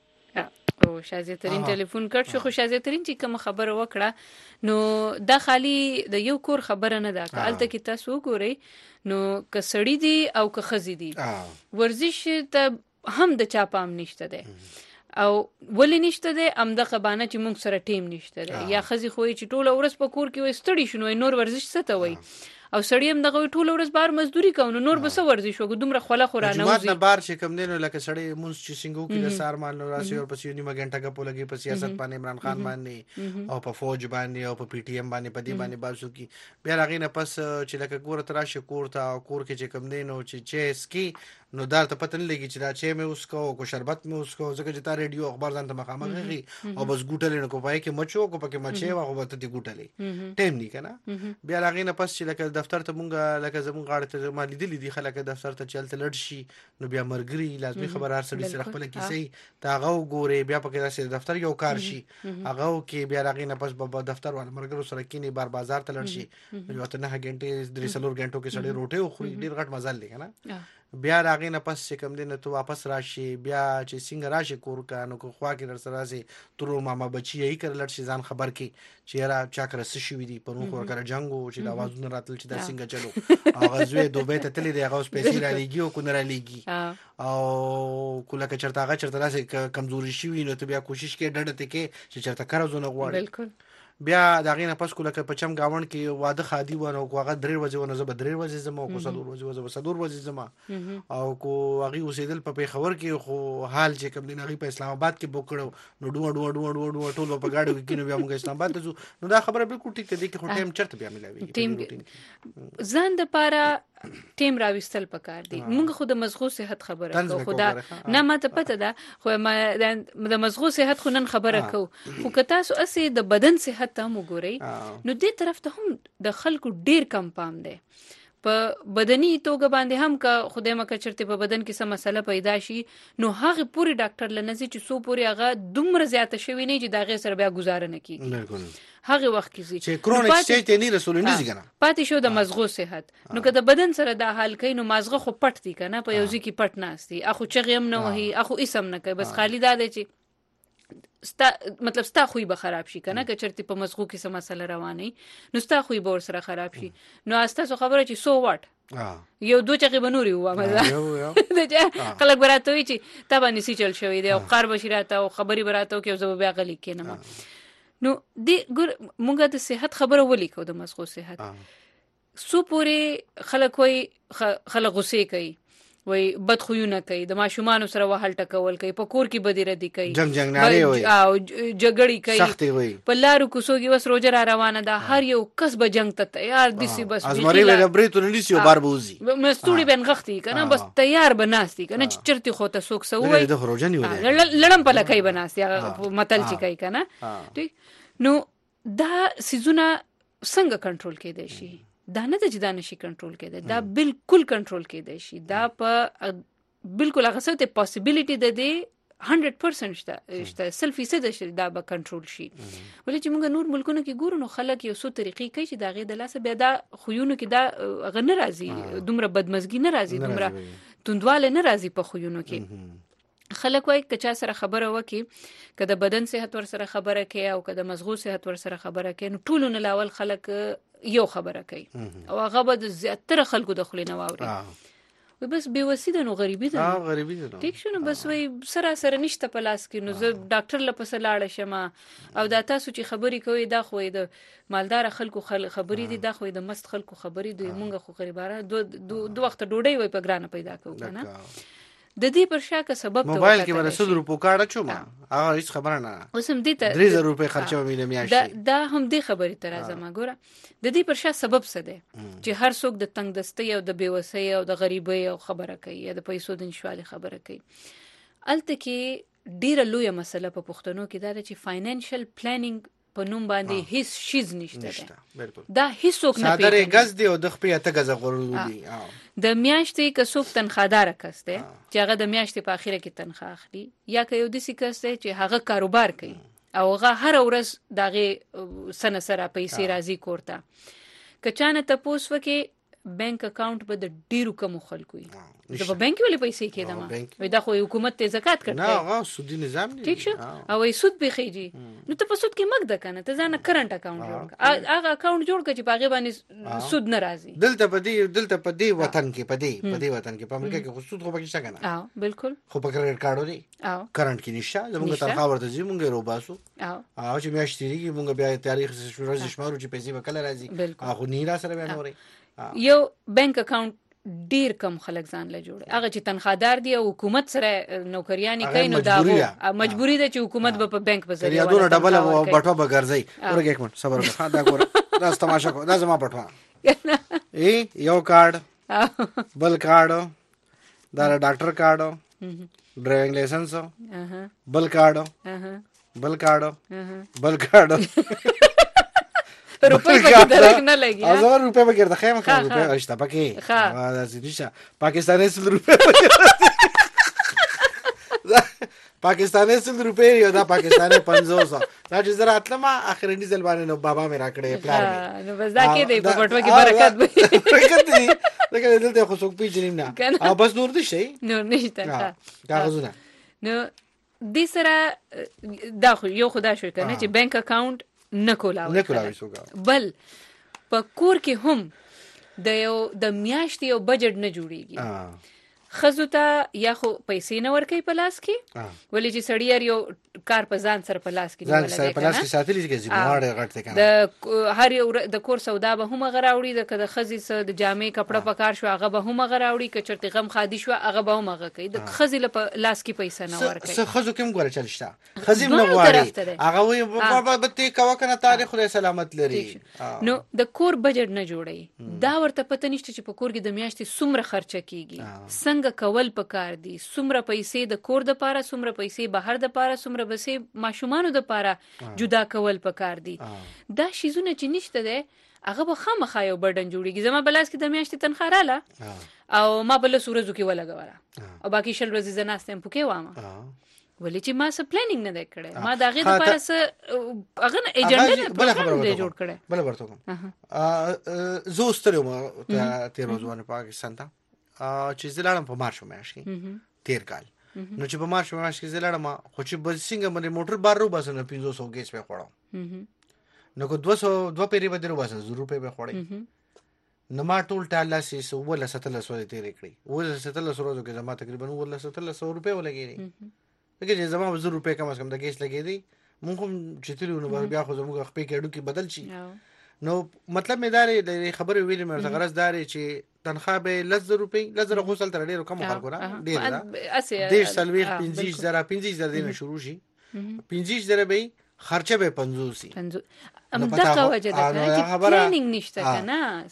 او شازیه ترین ټلیفون کړ شو. خو شازیه ترین چې کوم خبره وکړه نو دا خالی د یو کور خبره نه ده. که الته کې تاسو وګورئ نو که سړی دی او که ښځې دي ورزش ته هم د چا پام نشته دی. او ولې نشته دی همدغه بانه چې موږ سره ټیم نشته دی. یا ښځې خو چې ټوله ورځ په کور کې وایي ستړي شو نو نور ورزش څه ته وایي؟ او سړی هم دغه ټوله ورځ بار مزدوري کوي نو نور به څه ورزش وکړو دومره خوله خو رانه جومات نه بار چې کوم دی نو لکه سړی مونځ چې څنګه وکړي د سهار مهال نو راسي او پسې نیمه ګنټه ګپو لګي په سیاست باندې عمران خان باندې او په فوج باندې او په پی ټي ایم باندې په دې باندې باسو کی بیا هغې نه پس چې لکه ګوره ته راشي کور ته او کور کې چې کوم دی نو چې چای څکي نو دا ته پته نه لګي چې دا چای مې وڅښو کو شربت مې وڅښو ځکه چې تا ریډیو اخبار ځان ته مخامخ غږي او بس ګوټلې نو کو پای کې مچو کو پکې مچې واغو به ته دې ګوټلې ټیم نه کنه. بیا هغې نه پس چې لکه دفتر ته مونږ لکه زمونږ غاړه ته ما لیدلي دي خلک دفتر ته چې هلته لړ شي نو بیا ملګري لازمي خبره هر سړي سره خپله کیسې ته هغه وګورې بیا پکې داسې دفتر یو کار شي هغه وکړې بیا هغې نه پس به دفتر والا ملګرو سره کینې بار بازار ته لړ شي نو یو ته نهه غنټې درې څلور غنټو کې سړی روټۍ وخوري ډېر غټ مزل دی که نه. بیا د هغې نه پس چې کوم دی نو ته واپس راشي بیا چې څنګه راشي کور کا نو که خوا کې در سره راسي ترور ماما بچي یې کړه لړ شي ځان خبر کړي چې یاره چا کره څه شوي دي پرون خو ورکره جنګ و چې د اوازونه راتلل چې دا څنګه چلو هغه زوی دوبۍ ته تللی دی هغه اوس پیسې رالیږي او که نه رالیږي او که لکه چېرته هغه چېرته داسې کمزوري شوي نو ته بیا کوشش کوې ډډه ته کې چې چېرته قرضونه غواړي. بیا د هغې نه پس کو لکه په چم ګاونډ کې واده ښادي و نو کو هغه درې ورځې و نو زه به درې ورځې ځم او کو څلور ورځې و زه به څلور ورځې ځم او کو هغې اوسېدل په پېښور کې خو حال چې کوم دی هغې په اسلام آباد کې بوک کړو نو ډوه ډوه ډوه ډوه ډوه ټول به په ګاډیو کې کېنو بیا موږ اسلام آباد ته ځو نو دا خبره بالکل ټیک دی کې خو ټایم چېرته بیا میلاوېږي. ځان دپاره ټیم راویستل پکار دی. موږ خو د مزغو صحت خبره کوو خو دا نه ماته پته ده خو د مزغو صحت خو نن خبره کوو خو که تاسو هسې د بدن صحت ته هم وګورئ نو دې طرف ته هم د خلکو ډیر کم پام دی. په بدني توګه باندې هم که خدای مکه چرته په بدن کې څه مسله پیدا شي نو هغه پوری ډاکټر لنځي چې سو پوری هغه دومره زیاته شوی نه چې داغه سره بیا گزاره نه کیږي. بالکل هغه وخت کې چې کرونیک سټیج ته نه رسول نه ځګنه پاتې شو د مزغو صحت. نو که د بدن سره د حال کین نو مزغه خو پټ دي کنه په یوځي کې پټ ناشتي اخو چغیم نه وهي اخو اسم نه کوي بس خالی دا دی چې ستا مطلب ستا خوې به خراب شي کنه که چرته په مزغو کې څه مسله رواني نو ستا خوې به ور سره خراب شي. نو استاسو خبره چې سو واټ یو دوه چغې بنوري هوا مزه د خلک براته وي چې تبا نسی چل شوی دی او قرب شراته او خبري براته کې زو بیا غلي کینم. نو دی ګور مونږه د صحت خبره ولیکو د مزغو صحت سو پورې خلک وي خلک غوسه کوي وای بد خوونه کوي د ماشومان سره وهل ټکول کوي په کور کې بدی ردی کوي جنگ جنگ ناري وي او جګړې کوي سختي وي په لارو کوڅوږي وس روزه را روانه ده هر یو کس به جنگ ته تیار دي سي بس ازمري ولا بریتو نلیسیو باربوزي مستوري بن غختي کنه بس تیار بناستي کنه چرتي خو ته سوک سوې د خروجنی وي لړم په لکای بناستي متل چي کوي کنه ټیک. نو دا سيزونه څنګه کنټرول کېدای شي؟ دا نه د جدا نشي کنټرول کېدای دا بالکل کنټرول کېدای شي دا په بالکل هغه څه ته پوسیبিলিټي ده دی هندرد پرسنټ شته شته سل فیصد شي دا به کنټرول شي. ولې چې موږ نور ملکونو کې ګورو نو خلک یو څو طریقې کوي چې دا غي د لاسه بیا دا خویونو کې دا غن راځي دومره بدمزګي نه راځي دومره توندواله نه راځي په خویونو کې. خلک وای کچا سره خبره وکي که د بدن صحت ور سره خبره کوي او که د مزغو صحت ور سره خبره کوي نو ټول نه لاول خلک یو خبره کوي او هغه به د زیاتره خلکو د خلینو واوري و بس بے وسیده نو غریبی ده ها غریبی ده ټیک شنو بس وای سره سره نشته پلاس کې نو زه ډاکټر لپاره لاړ شم او دا تاسو چې خبري کوي دا خو د مالدار خلکو خبري دي دا خو د مست خلکو خبري دي مونږ خو غریباره دو دوه وخت ډوډۍ وای په ګرانه پیدا کوو کنه د دې پر شاکه سبب ته موبایل کې ورسول روپو کارت شو ما هغه هیڅ خبره نه اوس هم دې ته درې زره روپے خرچه مې میاشتې دا دا هم دې خبرې تر ازمه ګوره د دې پر شا سبب څه دی چې هر څوک د تنگ دستي او د بیوسۍ او د غریبۍ او خبره کوي یا د پیسو د نشوالي خبره کوي. الته کې ډیره لویه مسله په پښتنو کې دا چې فاینانشل پلانینګ په نوم باندې هیڅ شیز نشته بالکل دا هیڅوک نه پیژني صادره غز دی او د خپل ته غز غوړو دي د میاشتې که څوک تنخوادار کس دی چې هغه د میاشتې په اخیره کې تنخواه اخلي یا که یو داسې کس دی چې هغه کاروبار کوي او هغه هر ورځ دغه سنه سره پیسې راځي کوړه که چانه تاسو وکي بانک اکاؤنٹ به د ډیرو کم خلکو وي د بانک ولې پیسې کېدم وي دا خو حکومت ته زکات کوي نه هغه سودی نظام دی ٹھیک شو او ای سود به خېږي نو ته په سود کې مګ د کنه ته ځان کرنٹ اکاؤنٹ جوړ هغه اکاؤنٹ جوړ کړي چې باغې باندې سود ناراضي دلته په دې دلته په دې وطن کې په دې په دې وطن کې په امریکا کې خو سود خو پکې شته کنه اه بالکل خو په کریډټ کارت دی اه کرنٹ کې نشه زموږ تنخواه ورته زی مونږ روباسو اه او چې میاشتې مونږ بیا تاریخ شروع شمارو چې پیسې وکړه راځي هغه نیرا سره بیان اوري یو بانک اکاؤنٹ ډیر کم خلک ځان له جوړي هغه چې تنخوادار دي او حکومت سره نوکریانی کوي نو دا مجبوری ده چې حکومت به په بانک په ذریعہ یا دوه ډبل او بټو به ګرځي ورګه یک منټ صبر وکړه دا ګور دا تماشا کو دا زما پټوا ای یو کارت بل کارت دا ډاکټر کارت ډرایوینګ لایسنس بل کارت بل کارت بل کارت روپے پکې درک نه لګي هزار روپے پکې د خیمه خو روپے اشته پکې ها دا سیدیشه پاکستاني سل روپے پاکستاني سل روپے یو دا پاکستاني پنځوس دا چې زرا اتلمه اخرنی ځل باندې نو بابا مې راکړې پلان نو بس دا کې دی په پټو کې برکت وي برکت دی دا دلته خو څوک پیژنیم نه او بس نور دي شي نور نشته کاغذونه نو د سره دا خو یو خدا شو کنه چې بانک اکاؤنٹ نه کولاوي نه کولاوي څوک بل په کور کې هم د یو د میاشتې یو بجټ نه جوړیږي خزو ته یا خو پیسې نه ورکې په لاس کې ولې چې سړی یو کار په ځان سره په لاس کې ځان سره په لاس کې ساتلی چې زموږه غټه کنه د هر یو د کور سودا به هم غراوړي د کده خزي سره د جامې کپڑا پکار شو هغه به هم غراوړي ک چرته غم خادي شو هغه به هم هغه کوي د خزي په لاس کې پیسې نه ورکې څه خزو کوم غره چلشته خزي نه غواړي هغه وي بابا بته کوا کنه تاریخ خدای سلامت لري نو د کور بجټ نه جوړي دا ورته پته نشته چې په کور کې د میاشتې څومره خرچه کیږي څنګه کول پکار دي څومره پیسې د کور د پاره څومره پیسې بهر د پاره څومره بسې ماشومانو د پاره جدا کول پکار دي دا شیزونه چې نشته ده هغه به خامخا یو برډن جوړیږي. زما بلاس کې د میاشتې تنخواه رااله او ما بل سورزو کې ولګوله او باقي شل ورځې زه ناستم پکې وامه ولې چې ما څه پلانینګ نه دی کړی. ما د هغې دپاره څه هغه نه ایجنډا نه پروګرام دی جوړ کړی. بله ورته کوم زه اوس تللی وم تېر ورځ پاکستان ته چې زه لاړم په مارچ په میاشت کې تېر کال. نو چې په مارچ په میاشت کې زه لاړم خو چې به څنګه باندې موټر بار روباسه نو پنځوس سوه ګیس به خوړم نو که دوه سوه دوه پیرې به دې روباسه زر روپۍ به خوړې. نو ما ټول ټال لاسې اوولس اتلس ورځې تېرې کړې. اوولس اتلس ورځو کې زما تقریبا اوولس اتلس سوه روپۍ ولګېدې. لکه چې زما به زر روپۍ کم از کم د ګیس لګېدی. مونږ هم چې تللي نو بیا خو زموږ خپې کې هډوکي بدل شي. نو مطلب مې دا دی خبرې ویلې مې ورته غرض دا دی چې تنخواه به لس زره روپۍ لس زره خو هلته ډېرو کمو خلکو نه ډېر ده دېرش څلوېښت پنځه زره پنځه زره دې نه شروع شي پنځه زره به خرچه به پنځوس شي. همدغه وجه ده چې پلانینګ نشته که نه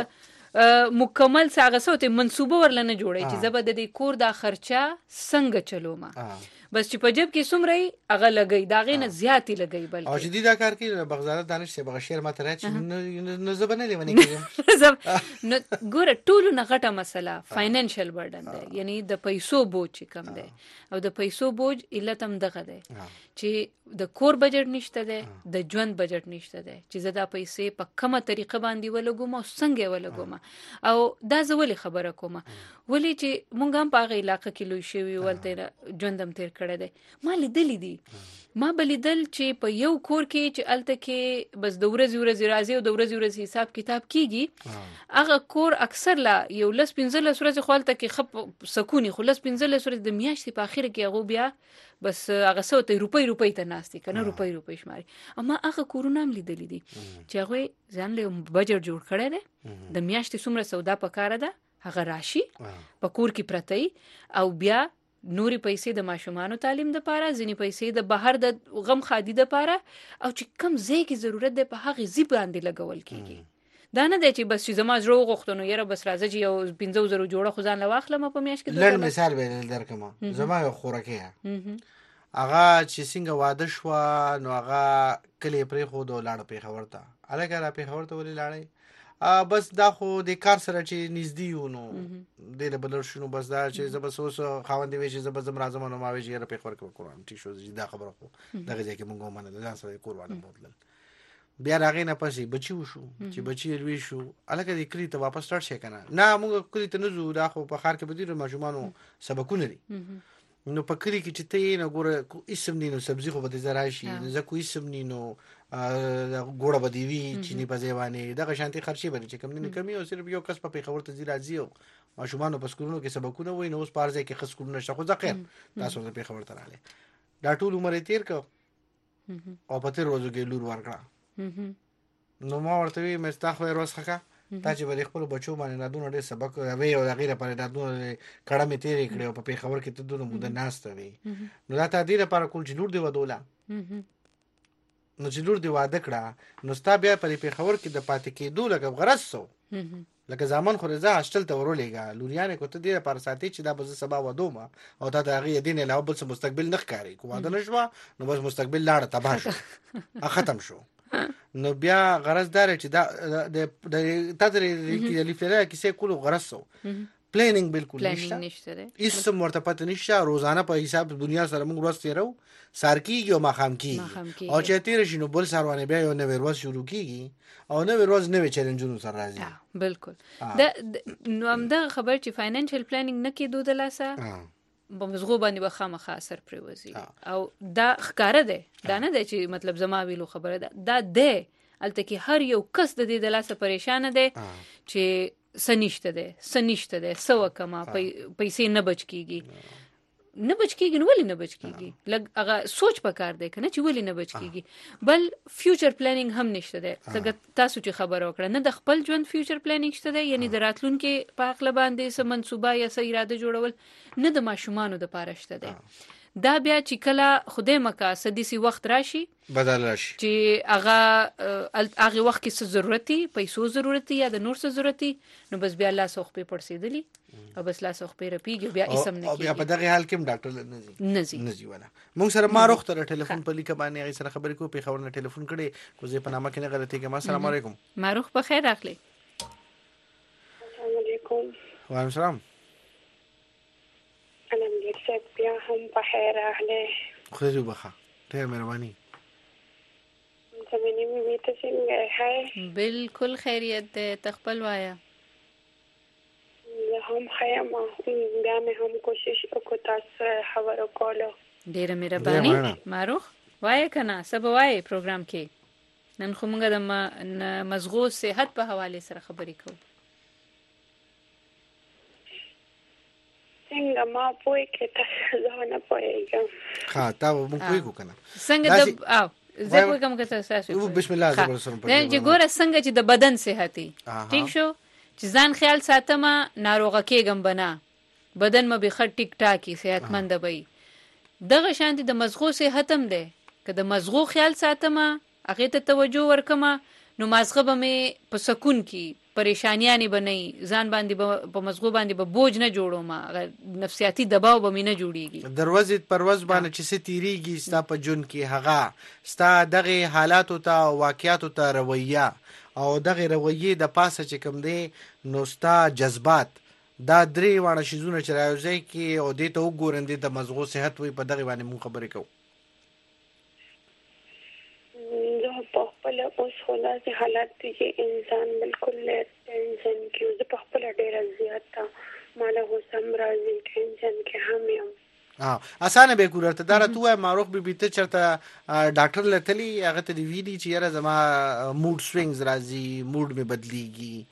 څه مکمل څه هغه څه ورته منصوبه ورله نه جوړی چې زه به د دې کور دا خرچه څنګه چلومه بس چې په جب کې څومره یې هغه لګوي د هغې نه زیاتې لګوي. بلکې او چې دې دا کار کوي بغزاده دانش صاحب هغه شعر ماته راځي چې نو زه به نه لیونی کېږم. نو ګوره ټولو نه غټه مسله فاینانشل برډن دی یعنی د پیسو بوج چې کم دی او د پیسو بوج علت هم دغه دی چې د کور بجټ نشته دی د ژوند بجټ نشته دی چې زه دا پیسې په کومه طریقه باندې ولګوم او څنګه یې ولګوم. او دا زه ولې خبره کوم ولې چې مونږ هم په هغه علاقه کې لوی شوي ولته ژوند هم تېر کړی دی. ما لیدلی دي ما به لیدل چې په یو کور کې چې هلته کې بس د ورځې ورځې راځي او د ورځې ورځې حساب کتاب کېږي هغه کور اکثر لا یو لس پنځلس ورځې خو هلته کې ښه سکون خو لس پنځلس ورځې د میاشتې په اخره کې هغو بیا بس هغه څه ورته روپۍ روپۍ ته ناست دي که نه روپۍ روپۍ شماري. او ما هغه کورونه هم لیدلي دي چې هغوی ځان له یو بجټ جوړ کړی دی د میاشتې څومره سودا پکاره ده هغه راشي په کور کې پرته او بیا نوري پیسې د ماشومانو تعلیم دپاره ځینې پیسې د بهر د غم خادي دپاره او چې کم ځای کې ضرورت دی په هغې ځي باندې لګول کېږي. دا نه دی چې بس چې زما زړه وغوښته نو یاره بس راځه چې یو پنځو زرو جوړه خو ځان له واخلم په میاشت کې. لنډ مثال به درکړم زما یو خوراکي هغه چې څنګه واده شوه نو هغه کلی یې پرېښود او لاړه پېښور ته. هلکه را پېښور ته ولې لاړئ؟ بس دا خو د کار سره چې نږدې یو نو دې له بلر شو نو بس دا چې زه بس اوس خاوند وی چې زه به ځم راځم نو ما وی چې یاره پېښور کې به کور ټیک شو چې دا خبره خو دغه ځای کې مونږ ومنله ځان سره یې کور واده بوتلل. بیا د هغې نه پسې بچي وشو چې بچي یې لوی شو هلکه دې کلي ته واپس لاړ شئ که نه نه مونږ کلي ته نه ځو دا خو په ښار کې به ډېرو ماشومانو سبقونه دي. نو په کلي کې چې ته یې نه ګوره اسم نی نو سبزي خو به دې زه راشي زه کو اسم نی نو ګوړه به دې وي چیني په ځای باندې دغه شانتې خرچې به دي چې کم نه کمي او صرف یو کس په پېښور ته ځي راځي او ماشومانو په سکولونو کې سبقونه وایي نو اوس په هر ځای کې ښه سکولونه شته خو زه خیر تاسو ورته پېښور ته راغلی دا ټول عمر یې تېر کړ او په تېرو ورځو کې لور ورکړه. نو ما ورته وویل مې ستا خو یې روز ښه کړه تا چې به د خپلو بچو باندې دا دونه ډېر سبق وی او د هغې لپاره دا دونه کړه مې تېرې کړې او په پېښور کې ته دونه موده ناسته وې نو دا تا دې لپاره کول چې لور دې ودوله نو چې لور دې واده کړه نو ستا بیا په دې پېښور کې د پاتې کېدو لکه غرض سو لکه زامن خو زه هاسټل ته ورولېږه لوریانې کو ته دې لپاره ساتې چې دا به زه سبا ودوم او تا د هغې دې نه علاوه بل څه مستقبل نه ښکاري که واده نه شوه نو بس مستقبل لاړه تباه شو ختم شو. نو بیا غرض داره چې دا د تا ته د لیفلیا کیسې کولو غرض سو پلانینګ بالکل نشته هېڅ ورته پته نشته روزانه په حساب دنیا سره موږ ورځ تېرو سهار کېږي او ماښام کېږي او چې تېره شي نو بل سهار باندې بیا یو نوې ورځ شروع کېږي او نوې ورځ نوې چیلنجونو سره راځي. بالکل نو همدغه خبر چې فاینانشل پلانینګ نه کېدو د لاسه په مزغو باندې به خامخا اثر پرېوځي او دا ښکاره دی دا نه دی چې مطلب زما ویلو خبره ده دا دی هلته کې هر یو کس د دې د لاسه پریشانه دی چې څه نشته دی څه نشته دی څه وکړمه پیسې نه بچ کېږي نه بچ کېږي نو ولې نه بچ کېږي لږ هغه سوچ پکار دی که نه چې ولې نه بچ کېږي. بل فیوچر پلانینګ هم نشته دی ځکه تاسو چې خبره وکړه نه د خپل ژوند فیوچر پلانینګ شته دی یعنې د راتلونکي په هکله باندې څه منصوبه یا څه اراده جوړول نه د ماشومانو دپاره شته دی دا بیا چې کله خدای مکا سديسي وخت راشي بدل راشي چې هغه هغه وخت کې څه ضرورتي پیسو ضرورتي یا د نور څه ضرورتي نو بس بیا الله سوخ په پړسېدلی او بس لا سوخ په رپیږي بیا اسم نه کیږي بیا په دغه حال کې ډاکټر نزي نزي نزي ولا موږ سره ما روخ تر ټلیفون په لیکه باندې هغه سره خبرې کوو په خبرونه ټلیفون کړي کو زه په نامه کې نه غلطي کوم. السلام علیکم. معروف په خیر راغلی. السلام علیکم. وعلیکم السلام. انا ملک بیا هم په خیر راغلی. خدای دې وبخښه. ډېر مهرباني. زمینی مې ته څنګه هاي؟ بالکل خیریت ده تخپل وایا. زه هم خیم بیا مې هم کوشش وکړ تاسو خبرو کولو. ډېر مهرباني. معروف وای کنه سبا وای پروګرام کې نن خو موږ د مزغو صحت په حواله سره خبرې کوو. څنګه ما پوي کې تاسو ځونه پويګم. ها تا مونږ پوي کو کنه. څنګه د او زه پوي کوم که تاسو بسم الله زبر سره پوي. چې ګوره څنګه چې د بدن صحتي ټیک شو چې ځان خیال ساتم ناروغه کېږم بنا بدن مې به خټ ټیک ټاکي صحتمند وي. دغه شانتي د مزغو صحتم ده که د مزغو خیال ساتم هغه ته توجه ورکم نو مازغه به مې په سکون کې پریشانیاں بنئ ځان باندې په مزغو باندې به بوج نه جوړو ما نفسیاتی دباو به مې نه جوړیږي. دروازه پرواز باندې چې ستیریږي ستا په جون کې هغه ستا دغه حالات او ته واقعیات او ته رویه او دغه رویه د پاسه چې کوم دی نو ستا جذبات دا درې وانه شیزونه چې راوځي کې او دې ته وګورندې د مزغو صحت وي په دغه باندې مون خبرې کوو. زه په خپل اوس خلاص حالت چې انسان بالکل ټینشن کې زه په خپل ډیر زیات مالا هو سم راځي ټینشن کې هم یم. ها اسانه به ګورته دا راته معروف به بیت چرته ډاکټر لتلی هغه ته دی ویلي چې یاره زما موډ سوینګز راځي موډ می بدلیږي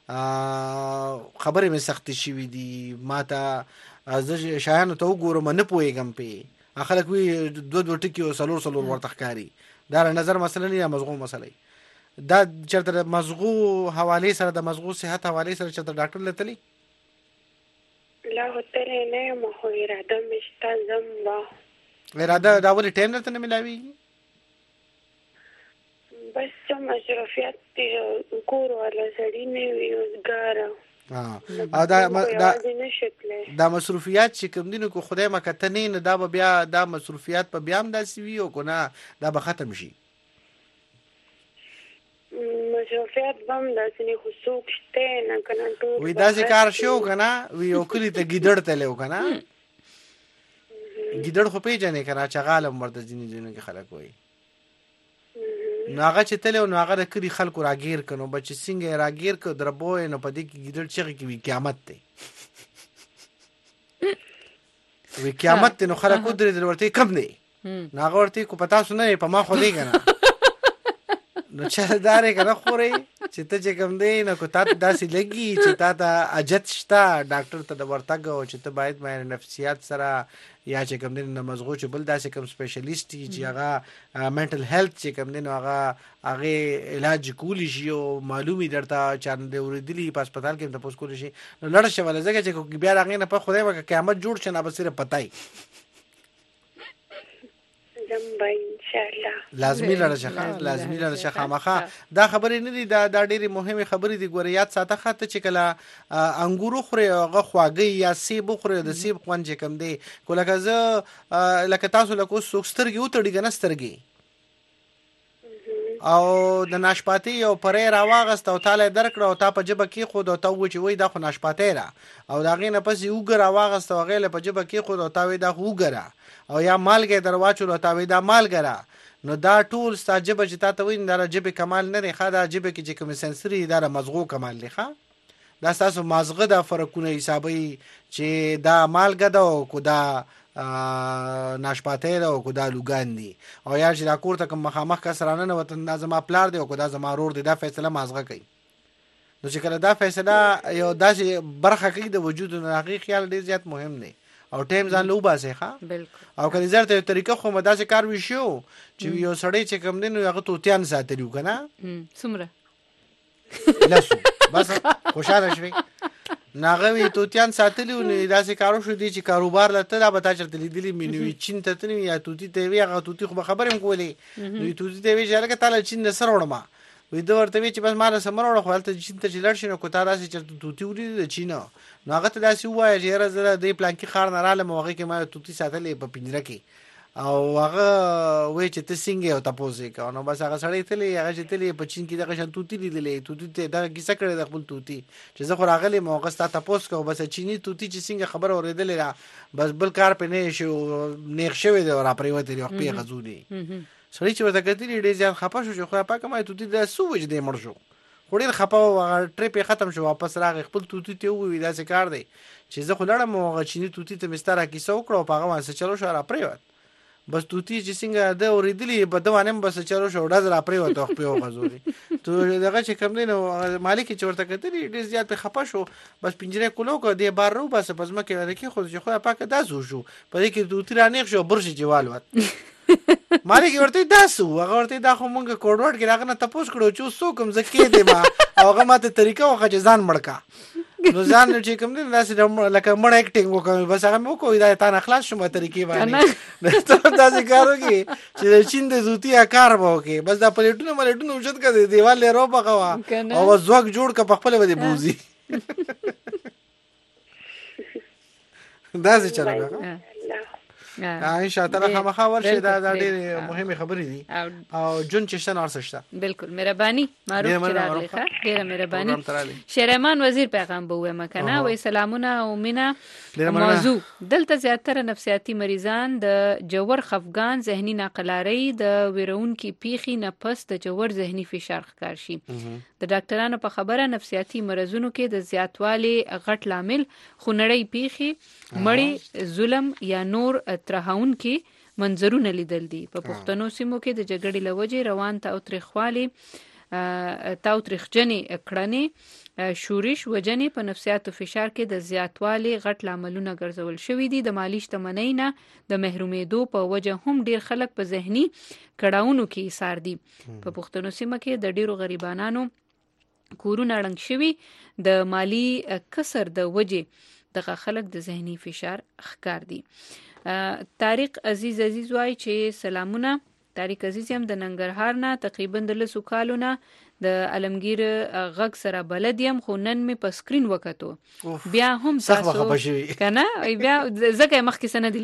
خبرې مې سخت شي دي ماته زه شایانو ته وګورم نه پويګم په اخر کوي دو دو ټکی او سلور سلور ورته ښکاری دا نظر مسله نه مزغو مسله دا چرته مزغو حواله سره د مزغو صحت حواله سره چرته ډاکټر لتلی لا هوتره نه مو خو اراده مشته زم وا اراده دا ولې ټایم درته نه ملاوي بس چې مصرفيات کور ولا سړی نه وي وزګار ها دا دا دا مصرفيات چې کوم دینو کو خدای مکته نه دا بیا دا مصرفيات په بیا هم داسي وي او کنه دا به ختم شي مصرفيات بم داسې نه خصوص شته نه کنه ټول وې داسې کار شو کنه وی او کلی ته ګیدړ ته لیو کنه ګیدړ خو پیژنې کنه چې غالم مرده ځینې ځینې کې خلک وای ناغه چې تلو نو هغه کړي خلکو راګیر کنو بچ څنګه راګیر کو دربوې نو پدې کې ګیدړ چې کې وی قیامت ته وی قیامت نو خلکو درې ورته کم نه ناغه ورته کو پتا سونه په ما خو دی کنه نو چې دارې کنه خوري چې ته چې کوم دی نو کو تا داسې لګي چې تا ته اجت شتا ډاکټر ته د ورتګ او چې ته باید مې نفسیات سره یا چې کوم دی نو مزغو چې بل داسې کوم سپیشلیست چې هغه منټل هیلث چې کوم دی نو هغه هغه علاج کولی شي او معلومي درته چاند اوریدلی په هسپتال کې ته پوس کولی شي نو لړ شواله زګه چې بیا راغی نه په خدای وکړه قیامت جوړ شنه به صرف پتاي لازمی لاره شخه لازمی لاره شخه مخه دا خبرې نه دي دا دا ډېری مهمه خبرې دي ګوره یاد ساته خاطر چې کله انګورو خوري هغه خواږی یا سیب خوري د سیب خوند چې کم دی کله زه لکه تاسو لکه سوکسترګي وتړي غنسترګي او د ناشپاتی یو پرې راواغست او تعالی درکړه او تا په جبه کې خود او تا و چې وای دا خو ناشپاتی را او دا غینه پس یو ګر راواغست او غیله په جبه کې خود او تا وای دا خو ګره او یا مالګه درواچو او تا وای دا مالګره نو دا ټول ستاجبه چې تا ته وین دا جبه کمال نه لري خا دا جبه کې چې کوم سنسري دا مزغو کمال لخوا دا تاسو مازغه د فرقونه حسابي چې دا مالګه دا او کو دا ناشپاته دا او کو دا لوګان دي او یا چې دا کور ته کوم مخامخ کسرانه نه وطن لازم پلار دی او کو دا زما رور دی دا فیصله مازغه کوي نو چې کله دا فیصله یو داسې برخه کوي د وجود نه حقیقي خیال ډیر زیات مهم دی او ټیم ځان لو باسه ښا او کله زرته طریقه خو مداسه کار وشو چې یو سړی چې کوم دین هغه توتیان ساتلیو کنه سمره لاسو بس خوشاله شوي ناغوي توتیان ساتلی و داسې کارو شو دي چې کاروبار لته دا به تا چرته لیدلی مینوي چین ته تنوي یا توتی ته وی هغه توتی خو خبرې هم کولې نو توتی ته وی چې لکه تعالی چین د سره وړم وې د ورته وی چې بس مال سمره وړ خو هلته چین ته چې لړ شي نو کو تا راسي چرته توتی وړي د چین نو هغه ته داسې وایي چې را زره د پلان کې خار نه رااله موغه کې ما توتی ساتلې په پنجره کې او هغه وای چې ته څنګه او تاسو کا نو بس هغه سړی تلې هغه چې تلې په چین کې دغه شان توتی لیدلې توتی ته دا کیسه کړې د خپل توتی چې زه خو راغلی موغه ستا تاسو کو بس چینی توتی چې څنګه خبر اورېدلې را بس بل کار په نه شو نیغ شوی دی را پریوته دی خپل غزودي سړی چې ورته کتلی ډېر ځان خپه شو چې خو پاکه ما توتی د سو وجه دی مړ شو خو ډېر خپه او ټریپ ختم شو واپس راغی خپل توتی ته وی دا څه کار دی چې زه خو لړم موغه چینی توتی ته مستره کیسه وکړو پاغه واسه چلو شو را پریوت بس توتی چې څنګه د اوریدلی په دوانم بس چلو شو ډز را پرې وته خو په غزوري ته دغه چې کوم دی نو مالک چې ورته کتلی ډیر زیات په خپه شو بس پنجره کولو کو دی بار رو بس پس مکه ورکی خو چې خو پاکه داسو شو په دې کې توتی را نیغ شو برش جوال وت مالک ورته داسو هغه ورته دا خو مونږ کوډ ورډ کې راغنه تاسو کړو چې سو کوم زکه دی ما هغه ماته طریقه وخه ځان مړکا نو ځان چې کوم دی داسې لکه مړ اکټینګ وکړ بس هغه مو کوی دا تا نه خلاص شوم طریقې باندې ته داسې کارو کې چې چین د زوتی کار وکي بس دا پلیټونه ملټونه وجود کړي دیوال له رو بغوا او زوګ جوړ ک په خپل باندې بوزي داسې چلو ان شاء الله خامخا ورشي دا د ډېر مهمه خبرې دي او جون چشتن ارسشته بالکل مهرباني معروف چراغلی ښه ډېر مهرباني شهرمان وزیر پیغام به وایم کنه وای سلامونه او مینا موضوع دلته زیاتره نفسیاتي مریضان د جوړ خفقان ذهني ناقلاري د ویرون کی پیخي نه پس د جوړ ذهني فشار ښکار شي د ډاکټرانو په خبره نفسیاتي مرزونو کې د زیاتوالي غټ لامل خونړی پیخي مړی ظلم یا نور ترهاون کې منظرونه لیدل دي په پښتنو سیمو کې د جګړې لوجې روان تا او تاریخوالي تا او تاریخجنې کړنې شورش وجنې په نفسیاتو فشار کې د زیاتوالي غټ لاملونه ګرځول شوې دي د مالی شتمنۍ نه د محرومېدو په وجه هم ډیر خلک په ذهني کړهونو کې ایثار دي په پښتنو سیمو کې د ډیرو غریبانو کورونه ړنګ شوي د مالی کسر د وجه دغه خلک د ذهني فشار ښکار دي طارق عزیز عزیز وای چې سلامونه طارق عزیز هم د ننګرهار نه تقریبا د لسو کالو نه د علمگیر غږ سره بلد یم خو نن مې په سکرین وکتو بیا هم تاسو کنه بیا زکه مخکې سند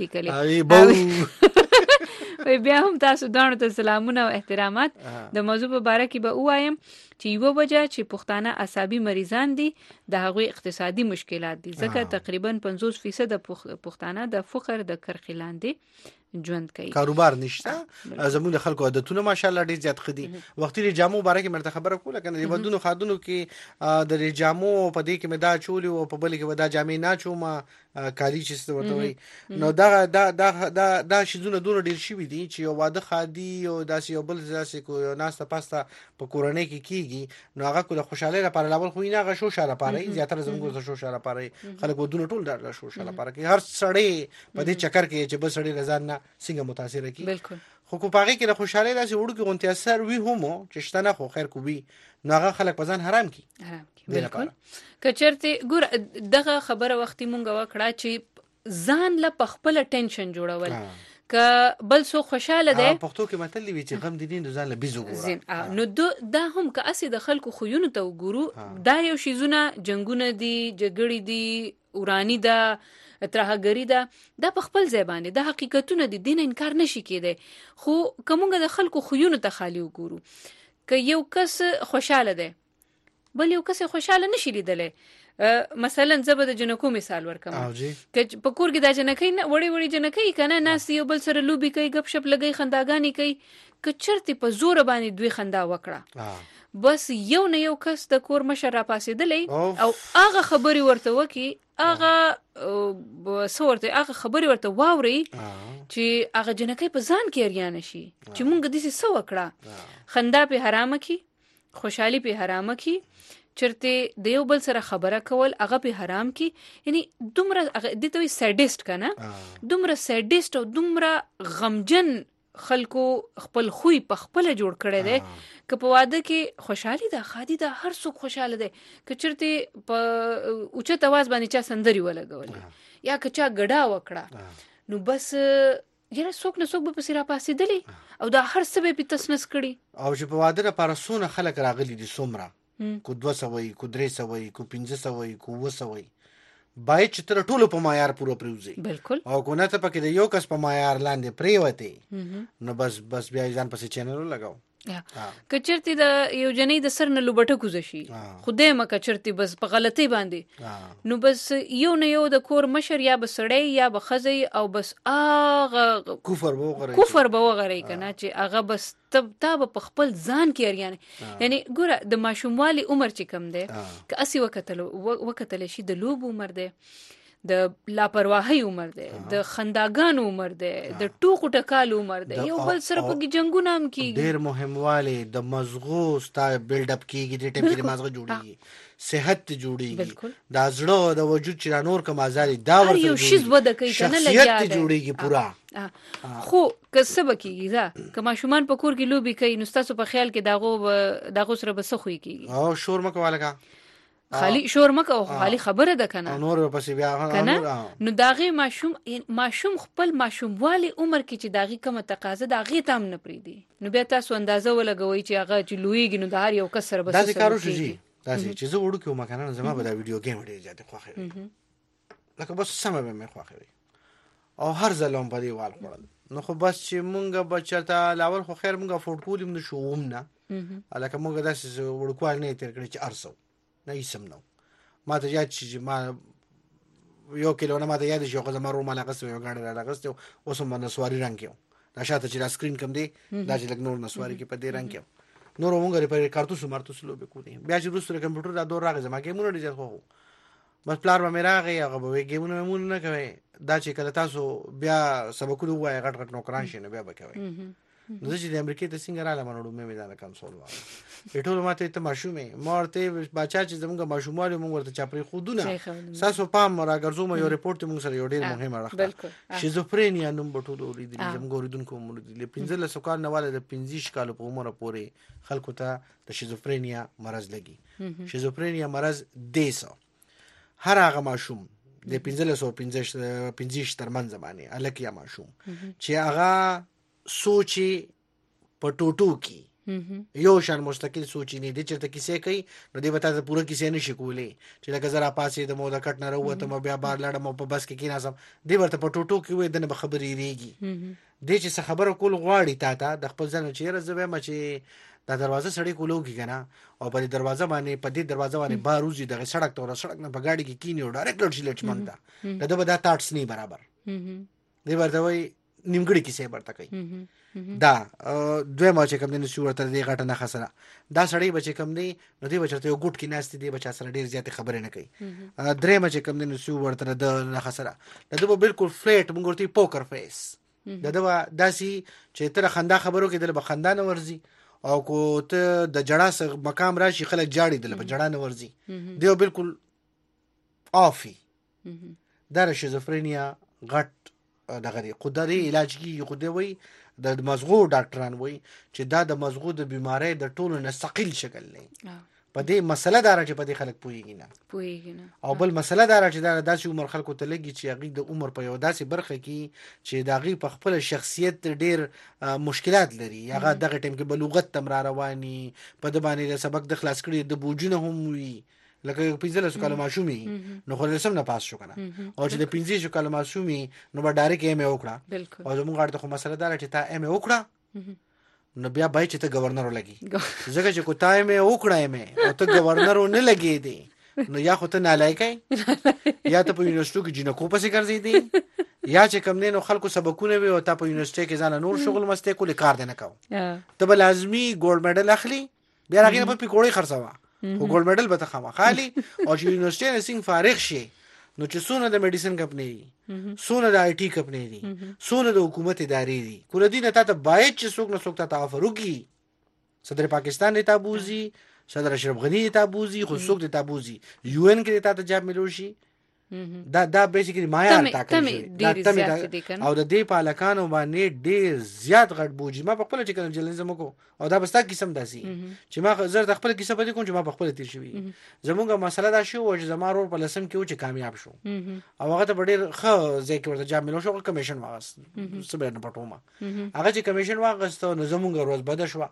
لیکلې وای بیا هم تاسو دانو ته سلامونه او احترامات د موضوع په اړه کې به وایم چې یو وجه چې پښتانه عصبي مریضان دي د هغوی اقتصادي مشکلات دي ځکه تقریبا پنځوس فیصد پښتانه د فقر د کرښې لاندې ژوند کوي کاروبار نشته زموږ خلکو عادتونه ماشاءالله ډیر زیات خدي وختي د جامو باره کې مرته خبره کوله کنه د ودونو خادونو کې د جامو په دې کې مدا چولي او په بل کې ودا جامې نه چوما کالی چې ورته وي نو دا دا دا دا دا شیزونه دونه ډیر شي دي چې یو واده خادي او داسې یو بل داسې کو ناسته پاسته په کورنۍ کې کیږي نو هغه کوله خوشاله لپاره لاول خو نه غشو شاله لپاره زیاتره زموږ د شو شاله لپاره خلک ودونه ټول د شو شاله لپاره کې هر سړی په دې چکر کې چې بل سړی رضا نه څنګه متاثر کی بالکل خو کو پاغي کې د خوشاله داسې وړو کې غونتی اثر وی هم چې شتنه خو خیر کو وی نو هغه خلک په ځان حرام کی حرام کی بالکل کچرته ګور دغه خبره وختي مونږ وکړه چې ځان له خپل ټینشن جوړول ک بل سو خوشاله ده پښتو کې متل وی چې غم دي د ځان له بيزو ګور نو دا هم که اسی د خلکو خوونه ته وګورو دا یو شیزونه جنگونه دي جګړې دي ورانی ده ترهګری ده د په خپل ځای باندې د حقیقتونه دي دین انکار نشي کېده خو کومګه د خلکو خوونه ته خالی وګورو ک یو کس خوشاله ده بل یو کس خوشاله نشي لیدلې مثلا زبر د جنکو مثال ورکم چې په کور کې د جنکې نه وړي وړي جنکې کنه ناس یو بل سره لوبي کوي غب شپ لګي خنداګانی کوي ک چرته په زور باندې دوی خندا وکړه بس یو نه یو کس د کور مشر را پاسېدلې او هغه خبري ورته وکي هغه سورته هغه خبري ورته واوري چې هغه جنکې په ځان کې اریان شي چې مونږ د څه سو وکړه خندا په حرامه کی خوشحالي په حرامه کی چرته د یو بل سره خبره کول هغه په حرام کی یعنی دومره د توي سیډیست کنه دومره سیډیست او دومره غمجن خلکو خپل خوې په خپل جوړ کړی دی که په واده کې خوشحالي ده خادي ده هر څوک خوشاله دی که چرته په اوچت आवाज باندې چا سندري ولګولې یا که چا ګډا وکړه نو بس یره څوک نه څوک به پسې را پاسېدلی او دا هر څه به په تسنس کړي او چې په واده لپاره څونه خلک راغلي دي څومره کو دوه سوه کو درې سوه کو پنځه سوه کو اووه سوه باید چې تر ټولو په معیار پوره پریوځي بالکل او کو نه ته پکې د یو کس په معیار لاندې پریوته نو بس بس بیا ځان پسې چینل لګاو کچرتی د یو جنې د سر نه لوبټه کوزه شي خدای ما کچرتی بس په غلطي باندې نو بس یو نه یو د کور مشر یا بسړی یا بخزي او بس اغه کفر به وغره کفر به وغره کنه چې اغه بس تب تاب په خپل ځان کې اریانه یعنی ګوره د ماشوموالي عمر چې کم دی که اسی وکتل وکتل شي د لوب عمر دی د لاپرواهي عمر دی د خنداګانو عمر دی د ټوکو ټکال عمر دی یو بل سره په جنگونه هم کیږي ډیر مهمواله د مزغو ستا بیلډ اپ کیږي د ټیم کې د مزغه جوړیږي صحت جوړیږي دا زړه د وجود چې نور کوم ازاري دا ورته یو شی زده کوي کنه لګیا شخصیت جوړیږي پورا خو کسب کیږي دا کما شومان په کور کې لوبي کوي نو تاسو په خیال کې داغو داغو سره بس خوې کیږي او شور مکواله کا خالی شور مکه او خالی خبره ده کنه نور پسې بیا کنه نو داغه ماشوم ماشوم خپل ماشوم والی عمر کې چې داغه کومه تقاضا داغه تام نه پریدي نو بیا تاسو اندازه ولګوي چې هغه چې لویږي نو د هر یو کسر بس دا کارو شي دا چې زه وړو کې مکنه زما به دا ویډیو گیم ډیر زیات خوښوي لکه بس سم به مې خوښوي او هر ځلوم په دی وال خپل نو خو بس چې مونږه بچته لاول خو خیر مونږه فوټبال هم نشوم نه الکه مونږه داسې وړکوال نه تر کړی چې ارسو نه یسم نو ما ته یاد چې ما یو کیلو نه ما ته یاد شي خو زما رو مال غسه یو غاډه راغسته اوس هم نسواري رنگ کېو دا شاته چې را سکرین کم دی دا چې لګ نور نسواري کې په دې رنگ کېو نور مونږ په کارتوس مرتوس لوبې کو دي بیا چې روسره کمپیوټر دا دور راغی زما کې مونږ ډیر خو بس پلار به مې راغی هغه به ګیمونه مونږ نه کوي دا چې کله تاسو بیا سبقونه وای غټ غټ نوکران شي نه بیا به کوي نو چې د امریکای د څنګه را لمنړو مې میدان کنسول واه پټول ماته ته ماشومې مورته بچا چې زموږ ماشوموالي موږ ورته چاپری خودونه ساسو پام راګرځوم یو ریپورت موږ سره یو ډیر مهمه راخه شیزوفرینیا نوم بټول اوریدل زموږ اوریدونکو موږ د پنځه سکال نواله د پنځه کال په عمر پورې خلکو ته د شیزوفرینیا مرض لګي شیزوفرینیا مرض دیسو هر هغه ماشوم د پنځه سو پنځه پنځه ترمن زمانه الک یا ماشوم چې هغه سوچي په ټوټو کې یو شان مستقل سوچي نه دي چې کیسه کوي نو دی وتا ته پوره کیسه نشي کولی چې لکه زرا پاسې د مو د کټ نه وروته م بیا بار لړم په بس کې کیناسم دی ورته په ټوټو کې وې د خبرې ریږي دی چې خبره کول غواړي تا ته د خپل ځن چې رزبه مچ دا دروازه سړی کولوږي کنه او په دروازه باندې په دې دروازه باندې باروزي د سړک تور سړک نه په گاډي کې کینی او ډایرکټ لټ شي لټمن دا دا به دا تاټس نه برابر دی ورته وای نیمګړی کیسه ورته کوي دا دوی ما چې کوم دین شو ورته دی غټه نه خسره دا سړی بچ کوم دی نو دی بچته یو ګټ کې ناست دی بچا سره ډیر زیات خبرې نه کوي درې ما چې کوم دین شو ورته د نه خسره دا به بالکل فلیټ مونږ ورته پوکر فیس دا دا داسي چې تر خندا خبرو کې د بخندانه ورزي او کو ته د جړا سره مقام راشي خلک جاړي د جړا نه ورزي دی بالکل افي دا شیزوفرینیا غټ دغه دی قدرت علاج کی خو وي د مزغو ډاکټران وي چې دا د مزغو د بیماری د ټولو نه ثقيل شکل لري په دې مسله دار چې په دې خلک پويږي نه پويږي نه او بل مسله دار چې دا داسې عمر خلکو ته لګي چې هغه د عمر په یو داسې برخه کې چې داغي په خپل شخصیت ډیر مشکلات لري هغه دغه ټیم کې بلوغت تم را رواني په د باندې د سبق د خلاص کړي د بوجونه هم وي لکه پنځه سو کال ماشومي نو خو لسم نه پاس شو کنه او چې د پنځه سو کال ماشومي نو به ډایرک ایم وکړه او زموږ غاړه خو مسله دار چې تا ایم وکړه نو بیا بای چې ته گورنر ولګي ځکه چې کو تا ایم وکړه ایم او ته گورنر نه لګي دي نو یا خو ته نه لایکای یا ته په یونیورسيټو کې جنکو پسې ګرځې دي یا چې کم نه نو خلکو سبقونه وي او ته په یونیورسيټي کې ځان نور شغل مسته کول کار نه کاو ته به لازمي ګولډ میډل اخلي بیا راغی په پکوړې خرڅوا او ګولډ میډل به ته خامہ خالي او چې یونیورسيټي نه څنګه فارغ شي نو چې سونه د میډیسن کمپنی دي سونه د آی ټي کمپنی دي سونه د حکومت ادارې دي کول دي نه ته باید چې څوک نه څوک ته افر وکي صدر پاکستان نه تابوزي صدر اشرف غنی ته تابوزي خو څوک ته تابوزي یو ان کې ته ته جاب ملو شي دا دا بیسیکلی معیار ټاکل شوی دا تمه او د دې پالکانو باندې ډیر زیات غټ بوجي ما په خپل چې کله جرنالیزم کو او دا بستا قسم داسي چې ما زر د خپل کیسه پدې کوم چې ما په خپل تیر شوی زمونږه مسله دا شو چې زما رور په لسم کې و چې کامیاب شو او هغه ته ډیر ښه ځای کې ورته جام ملو شو کمیشن واغست سبه نه پټوما هغه چې کمیشن واغست نو زمونږه روز بد شو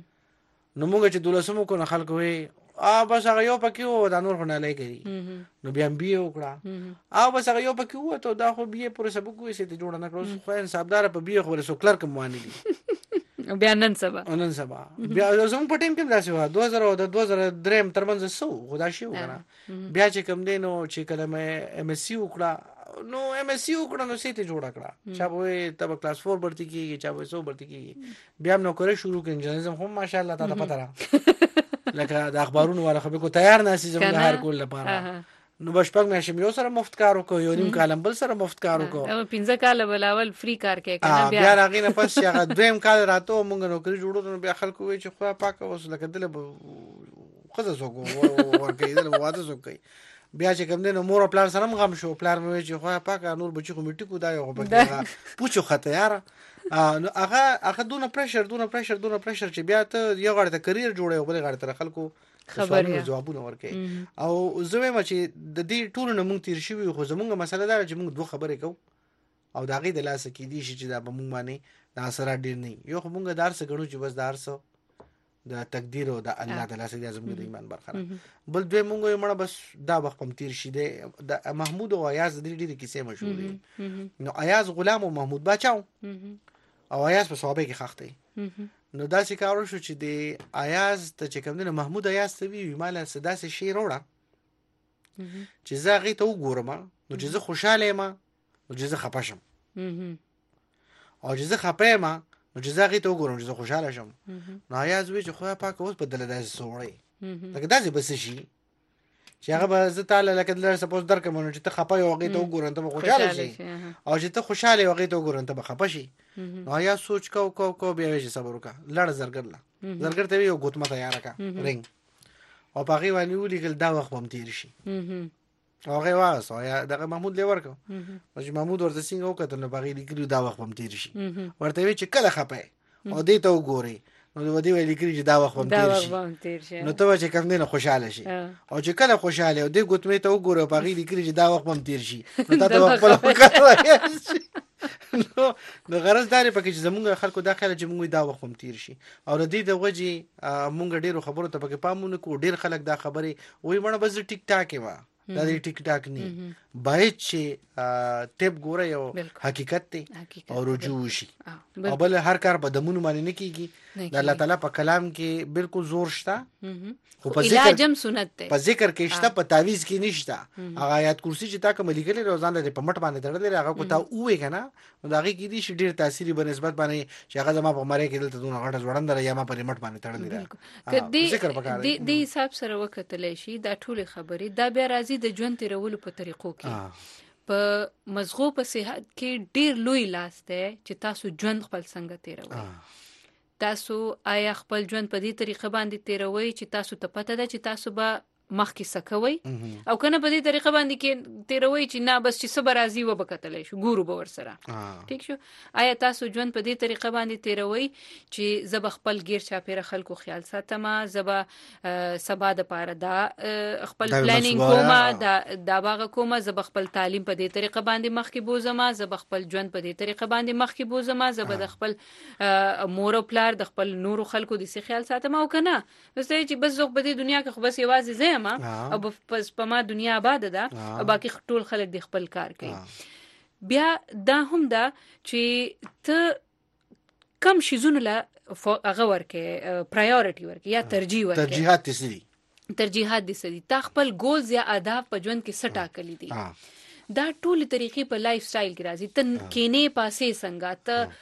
نو موږ چې دولسمو کو نه خلک وي ا بس هغه یو پکې و دا نور خو نه لګي نو بیا بي وکړه او بس هغه یو پکې و ته دا خو بي پر سبق وې سي ته جوړ نه کړو خو انصافدار په بي خو رسو کلرک مواني دي بیا نن سبا نن سبا بیا زموږ په ټیم کې داسې و دوه زره او د دوه زره درې ترمنځ سو خدا شي وکړه بیا چې کوم دینو چې کله مې ام اس سی وکړه نو ام اس سی وکړه نو سیته جوړ کړه چا وې تب کلاس فور برتی کیږي چا وې سو برتی کیږي بیا نو کورې شروع کړ جرنالیزم هم ماشاءالله تا ته پته را لکه د اخبارونو والا خو به کو تیار ناسي زموږ هر کول لپاره نو بشپږ مې یو سره مفت کار وکړ یو نیم کالم بل سره مفت کار وکړ او پنځه کال بلاول فری کار کې کنه بیا راغی نه پس هغه دویم کال راته مونږ نوکری جوړو نو بیا خلکو وی چې خو پاکه وس لکه دل خزه سو ورکې دل واده سو کوي بیا چې کوم دین مور پلان سره غم شو پلان مې چې خو پاکه نور بچی خو میټی کو دا یو پکې پوچو خطه یار نو هغه هغه دونه پريشر دونه پريشر دونه پريشر چې بیا ته یو غړ ته کرییر جوړې بل غړ ته خلکو خبرونه جوابونه ورکې او زه وایم چې د دې ټول نه مونږ تیر شوی خو زمونږه مسله دا چې مونږ دوه خبرې کوو او دا غي د لاس کې دي چې دا به مونږ باندې دا اثر ډیر نه یو خو مونږ دار څه غنو چې بس دار څه د تقدیر او د الله تعالی سره زموږ د ایمان برخه بل دوی مونږ یې مړه بس دا وخت هم تیر شي د محمود او ایاز د دې کیسې مشهور دي نو ایاز غلام او محمود بچاو او ایاز په صحابه کې خاخته نو دا چې کارو شو چې د ایاز ته چې کوم نه محمود ایاز ته وی مال صدا سه شی وروړه چې زه غي ته وګورم نو چې زه خوشاله یم نو چې زه خپشم او چې زه خپم نو چې زه غي ته وګورم چې زه خوشاله شم نو ایاز وی چې خو پاک اوس په دل داسې سوړی لکه داسې بس شي چې هغه به زه تعالی لکه دلته سپوز درکم نو چې ته خپای او غي ته وګورم ته خوشاله شي او چې ته خوشاله او غي ته وګورم ته خپه شي نو ایاز سوچ کو کو کو بیا وی صبر وکړه لړ زرګر لا زرګر ته یو ګوتمه تیار کا رنګ او باغی وانی ولګل دا وخت هم تیر شي هغه واسه یا دغه محمود لور کو چې محمود ورته څنګه وکړ نو باغی لیکلو دا وخت هم تیر شي ورته وی چې کله خپای او دې ته وګوري نو ودی ویل کړي چې دا وخت هم تیر شي نو ته چې کوم نه خوشاله شي او چې کله خوشاله او دې ګوتمه ته وګوره باغی لیکلي چې دا وخت هم تیر شي نو ته په خپل وکړه نو نو غرض داري پکې چې زمونږ خلکو دا خیال چې مونږ دا وخت هم تیر شي او د دې د وجې مونږ ډیرو خبرو ته پکې پامونه کو ډیر خلک دا خبرې وای مړه بس ټیک ټاک و دا دې ټیک ټاک نه باید چې ټیپ ګوره یو حقیقت دی او رجوع شي او بل هر کار په دمونو باندې نه کیږي د الله تعالی په کلام کې بالکل زور شته خو په ذکر سنت دی په ذکر کې شته په تعویذ کې نشته هغه آیات کرسی چې تا کوم لیکل روزانه په مټ باندې تړل هغه کو تا وې کنه نو دا غي کې دي چې ډیر تاثیري بنسبت باندې چې هغه زما په مړې کې دلته دونه غټه ځوړندره یا ما په مټ باندې تړل دي ذکر وکړه د دې حساب سره وکتل شي دا ټول خبرې دا بیا راځي د ژوند تیرولو په طریقو کې په مزغو په صحت کې ډیر لوی لاس دی چې تاسو ژوند خپل څنګه تیروي تاسو آیا خپل ژوند په دې طریقه باندې تیروي چې تاسو ته پته ده چې تاسو به مخکې سکوي او کنه په دې طریقه باندې کې تیروي چې نه بس چې صبر راځي و بکتلې شو ګورو به ور سره ٹھیک شو آیا تاسو ژوند په دې طریقه باندې تیروي چې زب خپل غیر چاپیره خلکو خیال ساتم زب سبا د پاره دا خپل پلانینګ کومه دا دا باغ کومه زب خپل تعلیم په دې طریقه باندې مخکې بوزم زب خپل ژوند په دې طریقه باندې مخکې بوزم زب د خپل مور او پلار د خپل نور خلکو د سي خیال ساتم او کنه بس چې بس زه په دې دنیا کې خو بس یوازې زه او پس په ما دنیا آباد ده او باقي ټول خلک د خپل کار کوي بیا دا هم دا چې ته کم شیزونه لا هغه ورکه پرایورټي ورکه یا ترجیح ورکه ترجیحات دي ترجیحات دي سدي تا خپل ګولز یا اهداف په ژوند کې سټا کړی دي دا ټول طریقې په لایف سټایل کې راځي ته کینه پاسې څنګه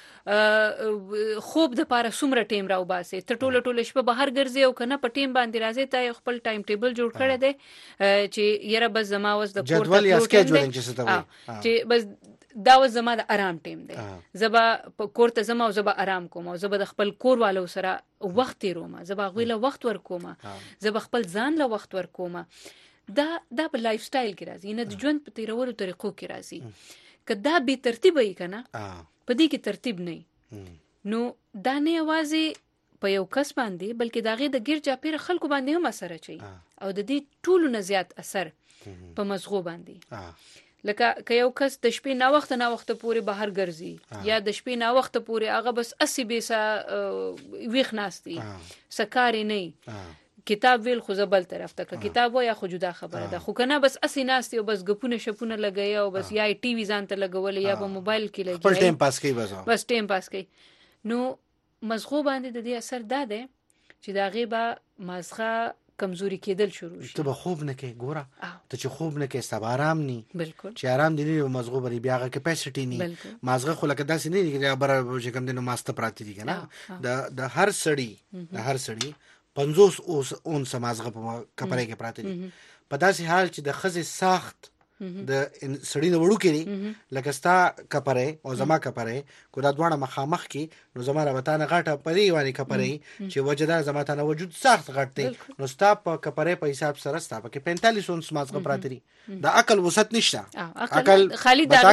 ته خوب د پاره سومره ټیم راو باسي ته ټوله ټوله شپه بهر ګرځي او کنه په ټیم باندې راځي ته خپل ټایم ټیبل جوړ کړی دی چې یره بس زما وس د کور جدول یا سکیجولینګ چې ستوي چې بس دا و زما د آرام ټیم دی زبا کور ته زما او زبا آرام کوم او زبا د خپل کور والو سره وخت تیروم زبا غویله وخت ور کوم زبا خپل ځان له وخت ور کوم دا دا په لایف سټایل کې راځي نه د ژوند په تیرولو طریقو کې راځي که دا بې ترتیبه وي کنه په دې کې ترتیب نه نو دا نه یوازې په یو کس باندې بلکې دا غي د ګیر چاپیره خلکو باندې هم اثر اچي او د دې ټولو نه زیات اثر په مزغو باندې لکه که یو کس د شپې نا وخت نا وخت پورې بهر ګرځي یا د شپې نا وخت پورې هغه بس اسی بیسا ویخ ناستي سکاري نه کتاب ویل خو زبل طرف ته کتاب یا خو جدا خبره ده خو کنه بس اسی ناستي او بس غپونه شپونه لګي او بس یا ټي وي ځان ته لګول یا په موبایل کې لګي خپل ټایم پاس کوي بس بس ټایم پاس کوي نو مزغو باندې د دې اثر دا دی چې دا غیبه مزغه کمزوري کېدل شروع شي ته به خوب نه کې ګوره ته چې خوب نه کې سبا آرام ني بالکل چې آرام دي نه مزغو بری بیا غا کیپاسټی ني مزغه خو لکه داسې نه دي بر چې کوم دنو ماسته پراتی دي کنه د د هر سړی د هر سړی پنځوس اوس اون سمازغه په کپړې کې پراتی دي په داسې حال چې د خزې ساخت د سړی نو وړو کې لکه ستا کپړې او زما کپړې کو دا دوه مخامخ کې نو زما رابطانه غاټه پرې وانی کپړې چې وجدا زما ته وجود سخت غټ نو ستا په کپړې په حساب سره ستا په پینتالیس اون سمازغه پراتري د عقل وسط نشته عقل خالي دا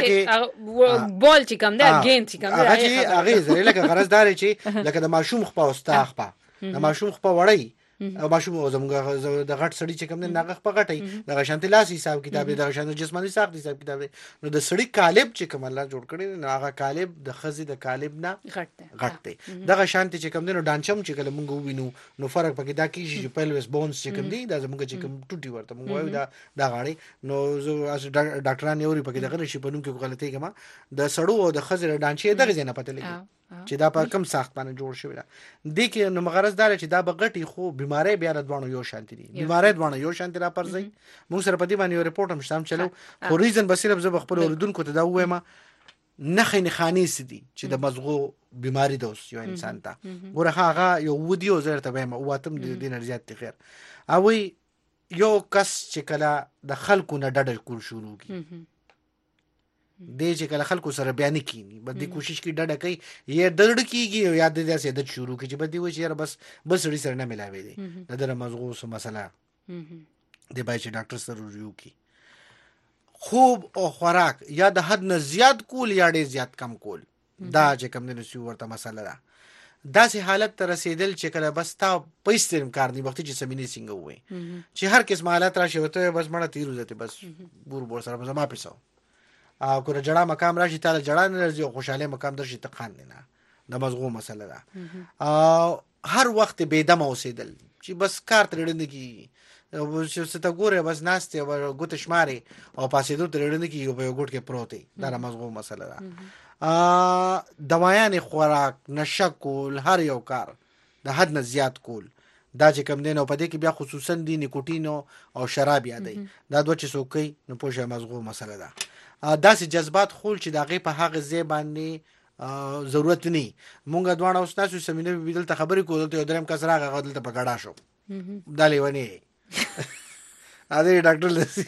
بول چې کوم دا گیم چې کوم دا هغه هغه زری لکه غرض دار چې لکه د ماشوم خپل او ستا خپل د ماشوم خپل وړي او ماشوم زموږ د غټ سړی چې کوم نه ناغه په غټي د شانتي لاس حساب کتاب د شانتي جسماني ساخت حساب کتاب نو د سړی کالب چې کوم الله جوړ کړی نو هغه کالب د خزي د کالب نه غټ غټ دی دغه شانتي چې کوم نو ډانچم چې کله مونږ وینو نو فرق پکې دا کیږي چې پیلوس بونز چې کوم دی دا زموږ چې کوم ټوټي ورته مونږ وایو دا دا غاړي نو زه ډاکټران یوري پکې دغه نشي په نوم کې غلطي کما د سړو او د خزي ډانچې دغه نه پته لګي چې دا په کم ساخت باندې جوړ شوی دا د کې نو مغرض دار چې دا بغټي خو بیماری بیا روانو یو شانتي دي بیماری روانو یو شانتي را پرځي موږ سره په دې باندې یو ریپورت هم شتم چلو خو ریزن بسیره زب خپل اوردونکو ته دا وایم نه خې خاني سدي چې د مزغو بیماری دوس یو انسان ته ګوره هغه یو ودیو زره ته وایم واتم د دې نرجات خیر او یو کس چې کله د خلکو نه ډډ کول شروع کی د چې کله خلکو سره بیان کینی بده کوشش کی ډډه کوي یا ډډ کیږي یا د داسې د شروع کی چې بده و چې بس بس لري سره نه ملاوي دي د مزغو سو مسله د بای چې ډاکټر سره ریو کی خوب او خوراک یا د حد نه زیات کول یا ډیر زیات کم کول دا چې کم نه سی ورته مسله ده داسې حالت ته رسیدل چې کله بس تا پیسې کار دی وخت چې سمینه څنګه وي چې هر کس حالت راشي وته بس مړه تیر وځي بس بور بور سره زما پیسو او کله جړه مقام راشي تعالی جړه نه راځي خوشاله مقام درشي تقان نه د مزغو مسله ده او هر وخت بيدم اوسېدل چې بس کار ترېډنه کی او چې ست ګوره بس ناشته او ګوت شماري او پاسېدو ترېډنه کی یو په ګوت کې پروت دی دا مزغو مسله ده ا دوايان خوراک نشکول هر یو کار د حد نه زیات کول دا چې کم دینو په دې کې بیا خصوصا دی نیکوټین او شراب یادای دا دوه چې سوکي نو پوښه مزغو مسله ده داسې جذبات خول چې دغه په هغه ځای باندې ضرورت نه مونږ دوه اوس تاسو سمینه بدل ته خبرې کول ته دریم کس راغی غدل ته پکړا شو دا لیونی ا دې ډاکټر لسی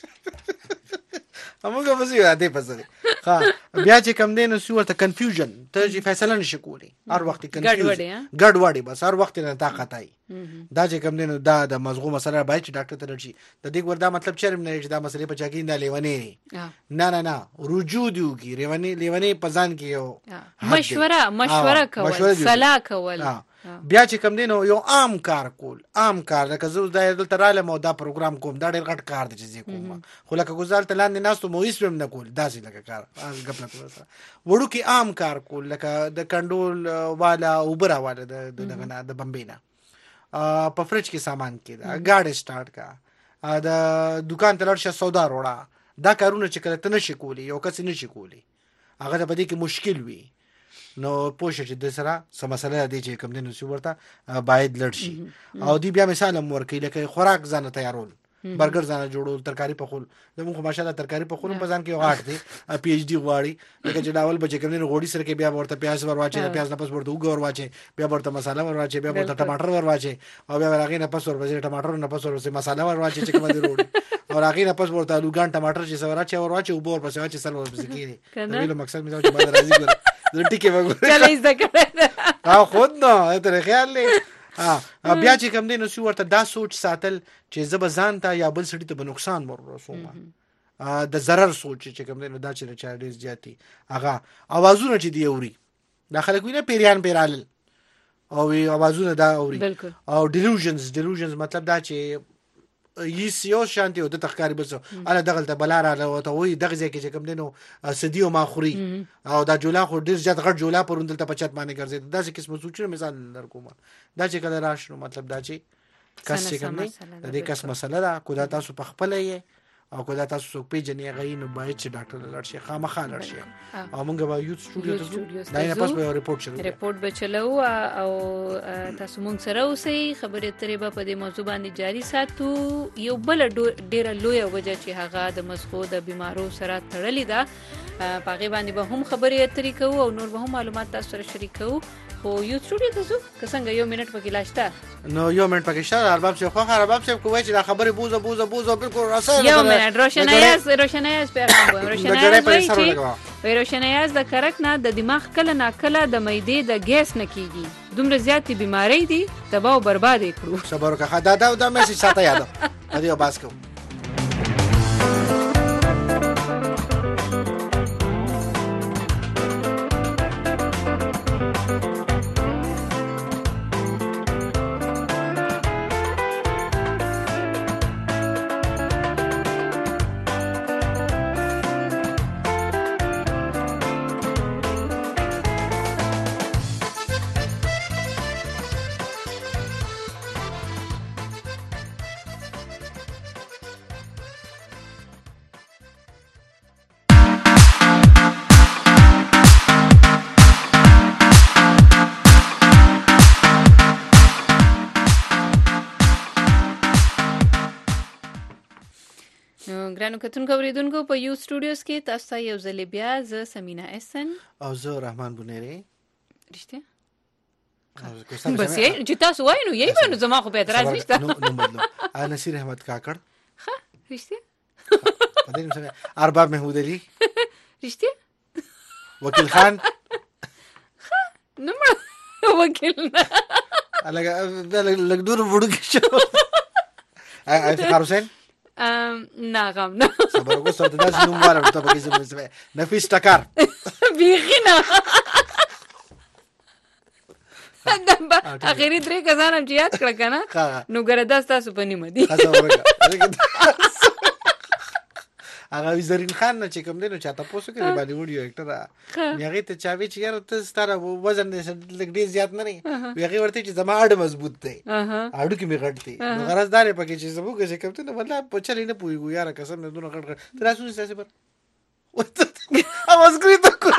همغه وځي ا دې پسې ها بیا چې کم دین نو ورته کنفیوژن ته چې فیصله نشي کولی هر وخت کنفیوژن ګډ وډي بس هر وخت نه طاقت ای دا چې کم دین دا د مزغو مسله باید چې ډاکټر ته راشي د دې وردا مطلب چرم نه چې دا مسلې په چاګین نه لیونی نه نه نه رجوع دیږي لیونی لیونی پزان کې یو مشوره مشوره کول صلاح کول بیا چې کم دینو یو عام کار کول عام کار لکه زو د دلته رااله مو دا پروګرام کوم دا ډېر غټ کار دی چې کوم خو لکه ګزار ته لاندې ناستو مو هیڅ هم نه کول داسې لکه کار از غپل کول وړو کې عام کار کول لکه د کنډول والا اوبر والا د دغه د بمبینا په فرج کې سامان کې دا گاډي سٹارټ کا د دکان ته لړشه سودا وروړه دا کارونه چې کله ته نشي کولی یو کس نشي کولی هغه په دې کې مشکل وي نو پوښتنه چې د سره سمسله دی چې کوم دینو سی ورته باید لړشي او دی بیا مثال مور کې لکه خوراک ځان تیارول برګر ځان جوړول ترکاری په خول زموږ ماشاءالله ترکاری په خول په ځان کې غاټ دی پی ایچ ډی غواړي لکه چې ډاول بچ کوم نه غوړي سره کې بیا ورته پیاز ورواچي پیاز نه پس ورته وګور واچي بیا ورته مساله ورواچي بیا ورته ټماټر ورواچي او بیا راغی نه پس ورته ټماټر نه پس ورته مساله ورواچي چې کوم دی وروړي او راغی نه پس ورته الوګان ټماټر چې سوراچي ورواچي او بور پس واچي سر ورته کېږي نو ویلو مقصد مې دا چې باندې راځي ګور د ټیکې وګور چلې زده کړه او خود نو ته خیال لې ها بیا چې کوم دی نو سی ورته دا سوچ ساتل چې زب ځان ته یا بل سړي ته به نقصان ورسوم د ضرر سوچ چې کوم دی نو دا چې چا ډیر زیاتی هغه اوازونه چې دی اوري دا خلک ویني پیریان پیرال او اوازونه دا اوري او delusions delusions مطلب دا چې یې سیو شانتي او د تخکاری بس اله دغه ته بلاره او ته وي دغه ځکه چې کوم دینو سدیو ماخوري او دا جولا خو ډیر زیات غټ جولا پروندل ته پچات باندې ګرځي دا چې قسم سوچونه مثال در کوم دا چې کله راشنو مطلب دا چې کس چې کوم دی د دې کس مسله دا کو دا تاسو په خپل یې او کو دا تاسو څوک پیژنې غوینو باید چې ډاکټر لاړ شي خامخا لاړ شي او موږ به یو سټوډیو ته ځو دا نه پس به ریپورت شروع ریپورت به چلو او تاسو موږ سره اوسئ خبرې اترې به په دې موضوع باندې جاری ساتو یو بل ډیره لویه وجه چې هغه د مزغو د بیمارو سره تړلې ده په هغې باندې به هم خبرې اترې کوو او نور به هم معلومات تاسو سره شریک کوو خو یو سټوډیو ته ځو که څنګه یو منټ پکې لا شته نو یو منټ پکې شته ارباب صاحب خو ارباب صاحب کوی چې دا خبرې بوزه بوزه بوزه بالکل راسه یو منټ روشنایاز روشنایاز پیغام وایم روشنایاز وایي چې وای روشنایاز د کرک نه د دماغ کله نا کله د معدې د ګیس نه کیږي دومره زیاتې بیماری دي تباہ او برباد کړو صبر وکړه دا دا دا میسج ساته یاد ا دې باس کو ګرانو کتونکو اوریدونکو په یو سټوډیوز کې تاسو ته یو ځل بیا زه سمینا احسن او زه رحمان بونیری رښتیا بس یې چې تاسو وایئ نو یې وایو زما خو به اعتراض نشته نو نو بدلو ا نصیر احمد کاکړ ها رښتیا پدې نو ارباب محمود علي رښتیا وکیل خان نو وکیل الګ لګ دور وړو کې شو ا افتخار حسین ام نه غم نه صبر وکړه څه ته داسې نوم واره ته پکې زما نفیس ټکر بیخینا دمبا اخیری درې کسان هم چې یاد کړه کنه نو ګره داس تاسو په نیمه دي هغه زرین خان نه چې کوم دی نو چاته پوسو کې باندې وډیو اکټر هغه ته چاوي چې یاره ته ستاره وزن دې لګ ډیر زیات نه نه هغه ورته چې زما اډ مضبوط دی اډو کې می غټ دی نو غرض دار پکې چې زموږ چې کوم ته مطلب په چلی نه پويګو یاره قسم نه دونه غټ غټ تراسو ساسه پر او سکریټ کو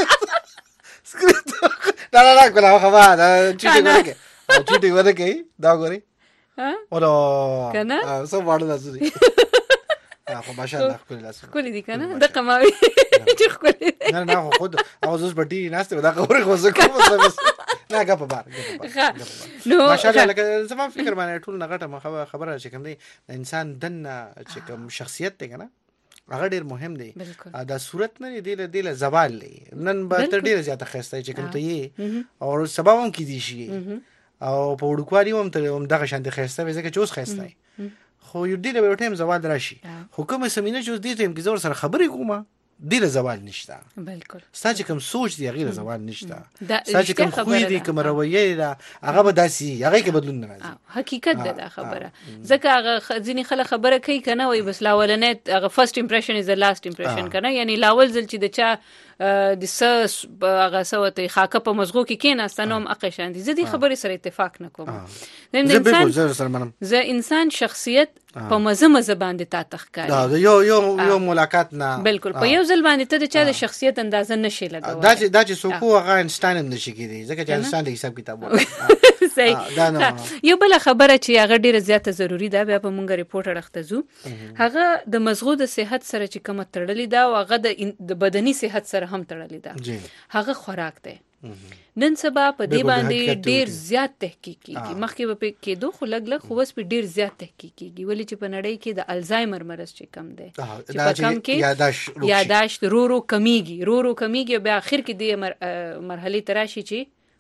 سکریټ دا نه کوله خبره دا چې ورکه چې ورکه دا غوري ها اورو کنه سو وړل داسې خو ماشاءالله خپل لاسونه کولې دي کنه د قماوي چې خپل نه نه خود او زوس بټي ناشته دا خبره خو زه کوم څه نه غپ بار نو ماشاءالله لکه زما فکر باندې ټول نه غټه خبره چې کوم دی انسان دنه چې کوم شخصیت دی کنه هغه ډیر مهم دی دا صورت نه دی له دی له زوال نن به تر ډیر زیاته خسته چې کوم ته یې او سبب هم کې دي شي او په وړوکوالي هم ته هم دغه شان دي خسته وځي چې اوس خسته خو یو ډیره به ټیم زوال راشي حکومت سمینه چې دې ټیم کې زور سره خبرې کومه ډیره زوال نشته بالکل ساج کوم سوچ دی غیر زوال نشته ساج کوم خو دی کوم رویه دا هغه به داسي هغه کې بدلون نه راځي حقیقت ده خبره ځکه هغه ځینی خلک خبره کوي کنه وای بس لاولنه هغه فرست امپریشن از د لاست امپریشن کنه یعنی لاول ځل چې د چا د سس هغه سوته خاکه په مزغو کې کېناستنه هم اقشان دي زدي خبرې سره اتفاق نه کوم د انسان ز انسان شخصیت په مزه مزه باندې تا تخکاري دا یو یو یو ملاقات نه بالکل په یو ځل باندې ته د چا د شخصیت اندازه نشي لګوي دا چې دا چې سوکو هغه انشتاین هم نشي کېدی ځکه چې انسان د حساب کتاب صحیح یو بل خبره چې هغه ډیره زیاته ضروری ده بیا په مونږه ریپورت راخته زو هغه د مزغو د صحت سره چې کوم تړلې ده او هغه د بدني صحت سره هم تړلې ده هغه خوراک ده نن سبا په دې باندې ډیر زیات تحقیق کیږي مخکې په کې دوه خو لګ لګ خو اوس په ډیر زیات تحقیق کیږي ولې چې په نړۍ کې د الزایمر مرض چې کم دی چې په کم کې یاداشت رو رو کمیږي رو رو کمیږي بیا اخر کې د مرحله تراشي چې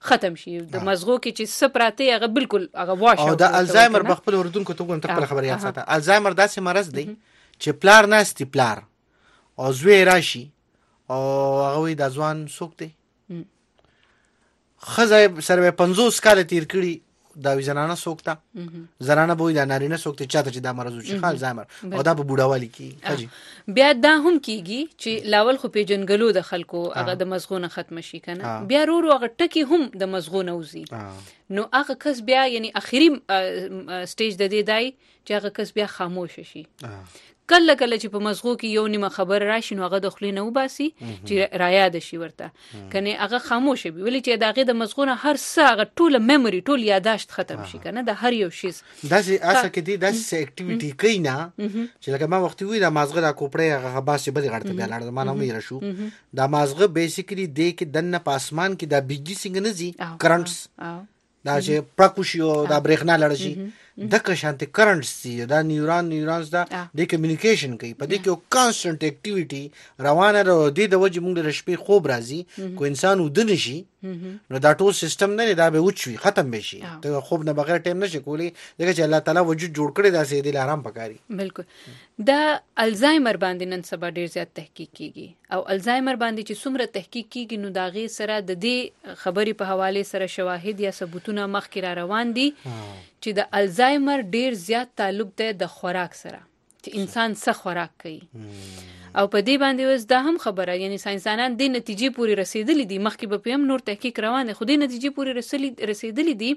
ختم شي د مزغو کې چې سپراته هغه بالکل هغه واشه او د الزایمر بخپل اردوونکو ته کوم تخپل خبر یاد ساته الزایمر داسې مرض دی چې پلار نهستی پلار او زوی راشي او هغه د ځوان سوکته خزه سره پنځوس کال تیر کړي دا زنانه سوکتا زنانه بوې دا نارینه سوکته چاته چې دا مرض وشي الزایمر او دا په بوډاوالي کې حاجی بیا دا هم کیږي چې لاول خو پیجنګلو د خلکو هغه د مزغونه ختم شي کنه بیا ورو ورو هغه ټکی هم د مزغونه وزي نو هغه کس بیا یعنی اخیری سټیج د دې دای چې هغه کس بیا خاموش شي کله کله چې په مزغو کې یو نیمه خبر راشي نو هغه د خلی نه وباسي چې راياد شي ورته کنه هغه خاموش وي ولې چې داغه د مزغونه هر څه هغه ټوله میموري ټول یاداشت ختم شي کنه د هر یو شی داسې اسه کې دي داسې اکټیویټي کوي نه چې لکه ما وخت وی د مازغه د کوپړې هغه باسي بل غړته بیا لاړ ما نه مې راشو د مازغه بیسیکلی د کې دنه پاسمان کې د بجلی څنګه نه زی کرنټس دا چې پراکوشیو دا برېښنا لړ شي د کشانت کرنټس دي دا نیورون نیورونز دا د کمیونیکیشن کوي په دې کې کانسټنټ اکټیویټي روانه د د وجه موږ د شپې خوب راځي کو انسان ودن شي نو دا ټول سیستم نه دا به وچوي ختم بشي ته خوب نه بغیر ټیم نشي کولی دغه چې الله تعالی وجود جوړ کړی دا سې د آرام پکاري بالکل دا الزایمر باندې نن سبا ډیر زیات تحقیق کیږي او الزایمر باندې چې څومره تحقیق کیږي نو دا غي سره د دې خبرې په حواله سره شواهد یا ثبوتونه مخکې را روان دي چې د الزایمر ډیر زیات تعلق دی د خوراک سره چې انسان څه خوراک کوي او په دې باندې وس دا هم خبره یعنی ساينسدانان د نتیجې پورې رسیدلي دي مخکې به هم نور تحقیق روان دي خو د نتیجې پورې رسیدلي دي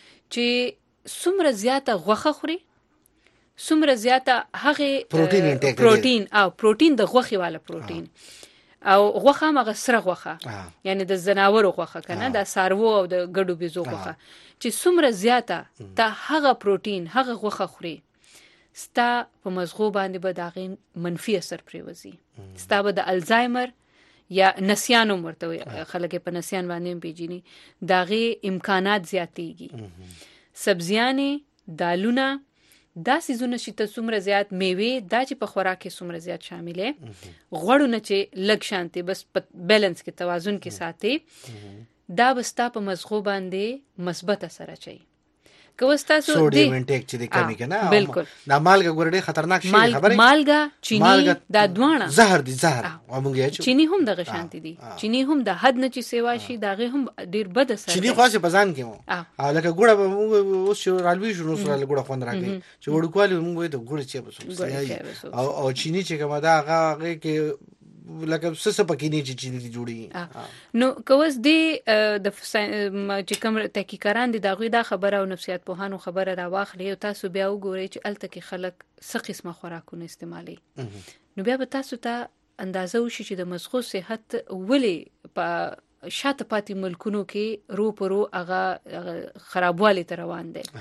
چې څومره زیاته غوښه خوري څومره زیاته هغه پروتین او پروتین د غوښې والا پروتین او غوښه مغه سره غوښه یعنی د زناورو غوښه کنه د سارو او د ګډو بيزو غوښه چې څومره زیاته ته هغه پروتین هغه غوښه خوري ستا په مزغو باندې به داغه منفي اثر پریوزي ستا به د الزایمر یا نسیان ورته خلک په نسیان باندې پیجني داغه امکانات زیاتېږي سبزیانې دالونه دا سيزونه چې ته څومره زیات میوه دا چې په خوراک کې څومره زیات شاملې غوړونه چې لږ شانتي بس بیلانس کې توازن کې ساتي دا بستا په مزغو باندې مثبت اثر اچي کوستاسو سوډیم انټیک چې د کمی کنه بالکل دا مالګه ګورډه خطرناک شي خبره مالګه چینی دا دوانه زهر دي زهر او مونږ یې چینی هم دغه شانتي دي چینی هم د حد نه چې سیوا شي دغه هم ډیر بد اثر چینی خاصه پزان کې مو او لکه ګوړه اوس شو رالوي شو نو سره ګوړه خوند راکړي چې وړو کوالی مونږ ته ګوړه چې او او چینی چې کومه دا هغه کې لکه څه څه پکې نه چې چینی جوړي نو کوس دی د چې کوم تحقیقاران دي دغه دا خبره او نفسیات پوهانو خبره را واخلي او تاسو بیا وګورئ چې الته کې خلک څه قسمه خوراکونه استعمالي نو بیا به تاسو ته اندازه وشي چې د مزغو صحت ولې په شاته پاتې ملکونو کې رو پرو هغه خرابوالی ته روان دي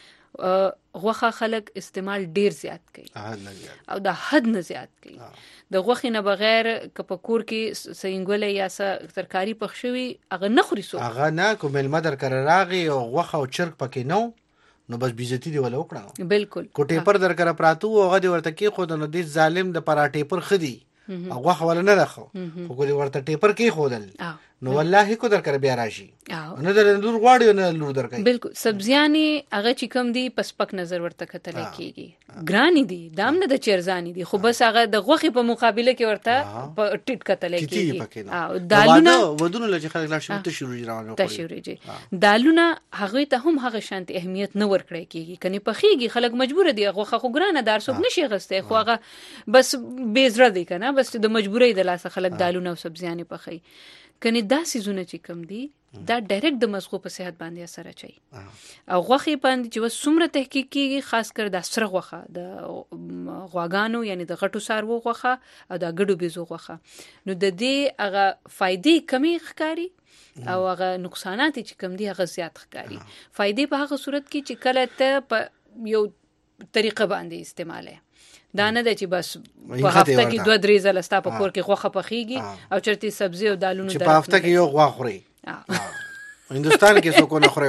غوښه خلک استعمال ډیر زیات کوي او د حد نه زیات کوي د غوښې نه بغیر کپکور کې سینګولې یا س ترکاری پخښوي هغه نه خوري سو هغه نه کومل مدر کرراغي او غوښه او چرګ پکې نو نو بس بیزتی دی ولا وکړه بالکل کوټې پر در کر پراتو هغه دی ورته کې خود نو د ظالم د پراټې پر خدي هغه ولا نه راخو خو کولی ورته ټیپر کې خودل نو والله کو در کر بیا راشي نه در لور غواړي نه لور در کوي بالکل سبزیانې هغه چې کم دي پسپک نظر ورته کتل کیږي ګرانی دي دام نه د چیرزانی دي خو بس هغه د غوخي په مقابله کې ورته په ټیټ کتل کیږي او دالونه ودونه لږ خلک لا شروع ته شروع روانه ته شروع جي دالونه هغه ته هم هغه شانتي اهمیت نه ورکړي کیږي کني پخېږي خلک مجبور دي غوخه خو ګرانه دار سوب نشي غسته خو هغه بس بیزره دي کنه بس د مجبورۍ د لاسه خلک دالونه او سبزیانې پخې کني دا سيزونه چې کم دي دا ډایرکټ د مزغو په صحت باندې اثر اچي او غوښې باندې چې وسومره تحقیق کیږي خاص کر د سره غوښه د غواګانو یعنی د غټو سارو غوښه او د ګډو بيزو غوښه نو د دې هغه فائدې کمی ښکاری او هغه نقصانات چې کم دي هغه زیات ښکاری فائدې په هغه صورت کې چې کله ته په یو طریقه باندې استعماله دا نه ده چې بس په هفته کې دوه درې ځله ستا په کور کې غوښه پخېږي او چرته سبزی او دالونو چې په هفته کې یو غوښه خوري هندستان کې څوک نه خوري ګوري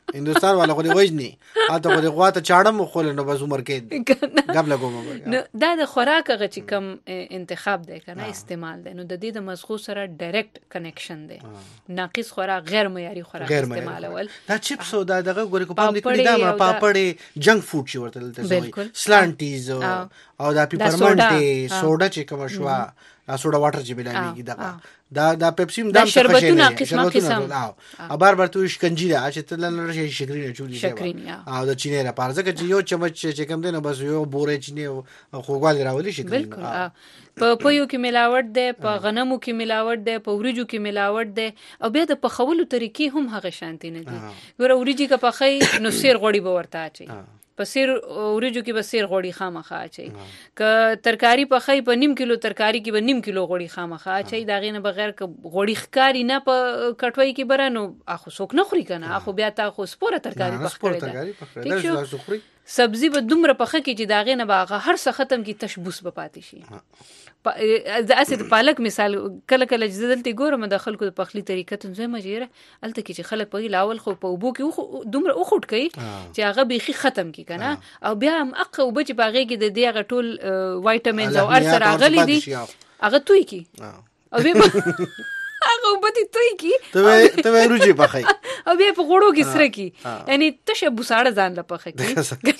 هندوستان والا خو دې وجني اته خو دې غواته چاړم خو له نو بس عمر کې غب لګوم نو دا د خوراک هغه چې کم انتخاب دی کنه استعمال دی نو د دې د مزغو سره ډایرکټ کنیکشن دی ناقص خوراک غیر معیاري خوراک استعمالول دا چپس او دا دغه ګوري کو پام دې کړی دا پاپړې جنک فود چې ورته دلته سلانټیز او دا پیپرمنټ سوډا چې کوم شوا سوډا واټر چې بلانیږي دا دا دا پیپسیم دا شربتونه قسمه قسم او بار بار تو شکنجی دا چې تل لږه شکرینه چولی شي او د چینه را پارځه چې یو چمچ چې کوم دینه بس یو بورې چینه خوګوال راولي شکرینه په پویو کې ملاوټ ده په غنمو کې ملاوټ ده په وریجو کې ملاوټ ده او بیا د پخولو طریقې هم هغه شانتي نه دي ګوره وریجی کا پخې نو سیر غوړي به ورته اچي په سیر وریجو کې به سیر غوړي خامخا اچي ک ترکاری پخې په نیم کیلو ترکاری کې به نیم کیلو غوړي خامخا اچي دا غینه بغیر ک غوړي ښکاری نه په کټوي کې برانو اخو څوک نه خوري کنه اخو بیا تا خو سپوره ترکاری پخې ده سبزی به دومره پخه کې چې دا غینه باغه هر څه ختم کی تشبوس به پاتې شي د اسید پالک مثال کله کله چې دلته ګورم د خلکو د پخلی طریقه ته زما مجیره الته کې چې خلک په لاول خو په وبو کې دومره اوخټ کوي چې هغه بيخي ختم کی کنه او بیا هم اقه وب چې باغې کې د دې هغه ټول وایټامینز او ارسر غلي دي هغه توي کی او بیا هغه وبدي توي کی ته ته روجي پخای او بیا په غوړو کې سره کی یعنی تشبوس اړه ځان لا پخه کی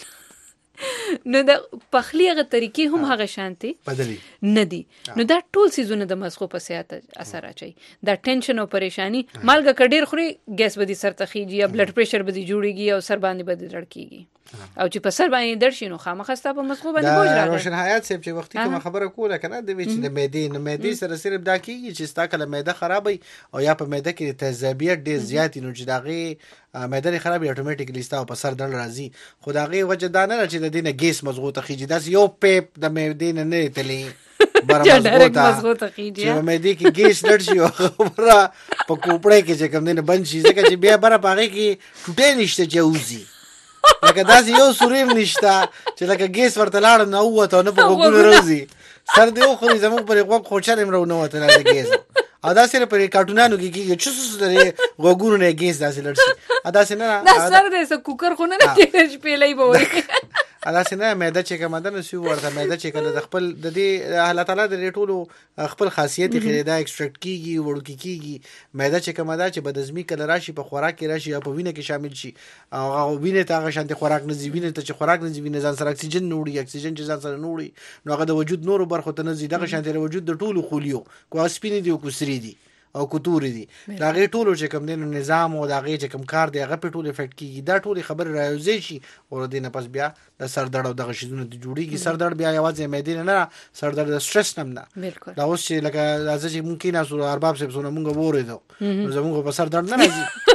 نو د پخلی هغه طریقې هم هغه شانتي بدلی نه دي نو دا ټول سيزونه د مزغو په صحت اثر اچي دا ټینشن او پریشانی مالګه کډیر خوري ګیس بدی سر تخیږي یا بلډ پریشر بدی جوړيږي او سر باندې بدی لړکیږي او چې په سر باندې درشي نو خامخسته په مزغو باندې بوج راځي روشن حیات صاحب چې وختي کوم خبره کوله کنه د وچ د معدې نه معدې سره صرف دا کیږي چې ستا کله معده خرابي او یا په معده کې تیزابیت ډیر زیات نو چې داغه معده خرابي اتوماتیکلی ستا په سر درد راځي خو داغه وجه دا نه چې د دینه ګیس مزغو ته خيږي دا یو پیپ د معدې نه نه تلي برابر مزغو ته خيږي چې معدې کې ګیس لړ شي خبره په کوپړې کې چې کوم نه بند شي ځکه چې بیا بره پاره کې ټوټه نشته چې اوزي لکه داسې یو سوریم نشته چې لکه ګیس ورته لاړ نه وته نه په وګونو روزي سر دی خو زموږ پر وګ خوشاله مرو نه وته نه ګیس او دا سره پر کارټونانو کې کې چې څه سره وګونو نه ګیس داسې لړسي ادا سره نه سر دې سکو کوکر خو نه کې شپېلې بوي ادا سره معده چې کوم ده نو سی ورته معده چې کله د خپل د دې الله تعالی د ټولو خپل خاصیت خېدا دا ایکستراکټ کیږي وړو کیږي معده چې کوم ده چې بدزمي کله راشي په خوراک کې راشي یا په وینه کې شامل شي او وینه ته هغه شانتي خوراک نه زی وینه ته چې خوراک نه زی وینه ځان سره اکسیجن نوړي اکسیجن چې ځان سره نوړي نو هغه د وجود نورو برخو ته نه زی دغه شانتي د وجود د ټولو خولیو کو سپینې دی او کو سری دی او کتوري دي دا غي ټولو چې کوم دین نظام او دا غي چې کوم کار دی هغه په ټولو افیکټ کیږي دا ټولي خبر راوځي شي او د نه پس بیا د سر درد او دغه شیزونه د جوړیږي سر درد بیا یوازې مېدین نه سر درد د سټرس نم نه دا اوس چې لکه راځي چې ممکن اسو ارباب سب سونه مونږ وریدو نو زمونږ په سر درد نه راځي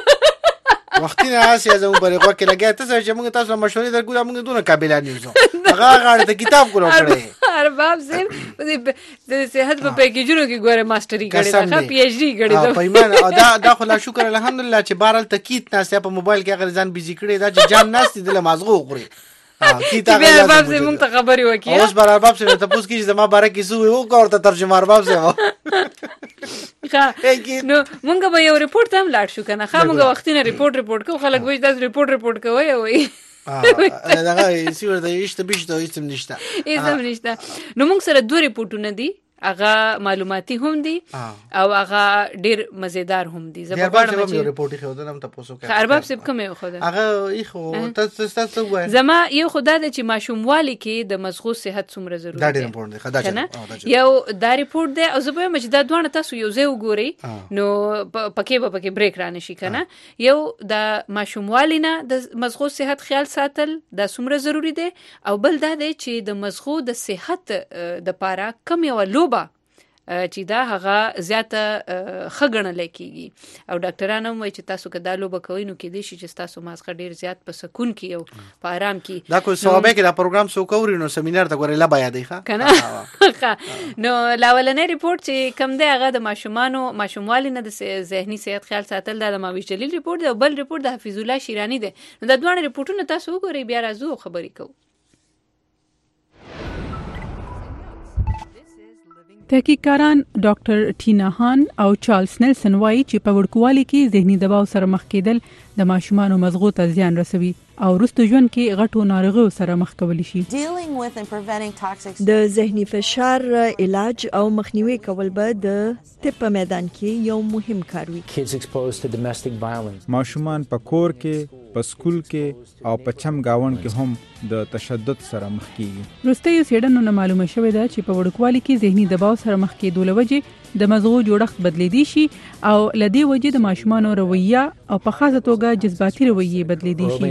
وختونه اسیا زموږ په لغه کې لګیا ته چې موږ تاسو مشورې درکو موږ دونه قابلیت نیوزو هغه غاړه ته کتاب کولو کړی ارباب زم د صحت په پیکیجونو کې ګوره ماستری کړی دا پی ایچ ډی کړی دا پیمان دا دا خو لا شکر الحمدلله چې بارل تکیت ناس په موبایل کې اگر ځان بيزي کړی دا چې جام ناس دي د مازغو خوري کیتا ارباب زم موږ ته خبري وکي اوس بار ارباب سره ته پوس کیږي زما بار کې سو یو کورته ترجمه ارباب سره نو مونږ به یو ریپورت هم لاړ شو کنه خا مونږ وختینه ریپورت ریپورت کو خلک وایي دا ریپورت ریپورت کوي وایي اه دا سی ورته ایشته بيشته ایستم نشته ایستم نشته نو مونږ سره دوه ریپورتونه دي هغه معلوماتي هم دي او هغه ډیر مزیدار هم دي زه په اړه مې ریپورت خو دنم تاسو کوي ارباب سب کوم یو خو دا هغه خو تاسو تاسو وایي زما یو خدای د چې ماشوموالي کې د مزغو صحت څومره ضروري دا ډیر امپورټ دی خدای یو دا ریپورت دی او زه به مې دا دوه تاسو یو ځای وګورئ نو پکې به پکې بریک رانه شي کنه یو د ماشوموالي نه د مزغو صحت خیال ساتل دا څومره ضروري دی او بل دا دی چې د مزغو د صحت د پاره کم یو لوب چې دا هغه زیاته خګنه لکېږي او ډاکټرانو هم وایي چې تاسو که دا لوبه کوئ نو کېدای شي چې تاسو مازغه ډیر زیات په سکون کې او په آرام کې دا کوم ثوابه کې دا پروګرام سو کوي نو سیمینار ته ګورې لا بیا دی ښه کنه نو لاولنې ریپورت چې کم دی هغه د ماشومانو ماشوموالي نه د ذهني صحت خیال ساتل د ماویش جلیل ریپورت دی او بل ریپورت د حفیظ الله شیرانی دی نو دا دوه ریپورتونه تاسو وګورئ بیا راځو خبرې کوو تحقیقکاران ډاکټر ټینا هان او چارلز نیلسن وایي چې په وړوکوالي کې ذهني دباو سره مخ کېدل د ماشومانو مزغو ته زیان رسوي او وروسته ژوند کې غټو ناروغیو سره مخ کولی شي. د ذهني فشار علاج او مخنیوي کول به د طب په میدان کې یو مهم کار وي. ماشومان په کور کې، په سکول کې او په چم گاون کې هم د تشدد سره مخ کیږي. وروسته یو څېړنو نه معلومه شوې ده چې په وړوکوالي کې ذهني دباو سره مخ کېدو له وجې د مزغو جوړښت بدلیدي شي او له دې وجې د ماشومانو رویه او په خاصه توګه جذباتي رویې بدلیدي شي.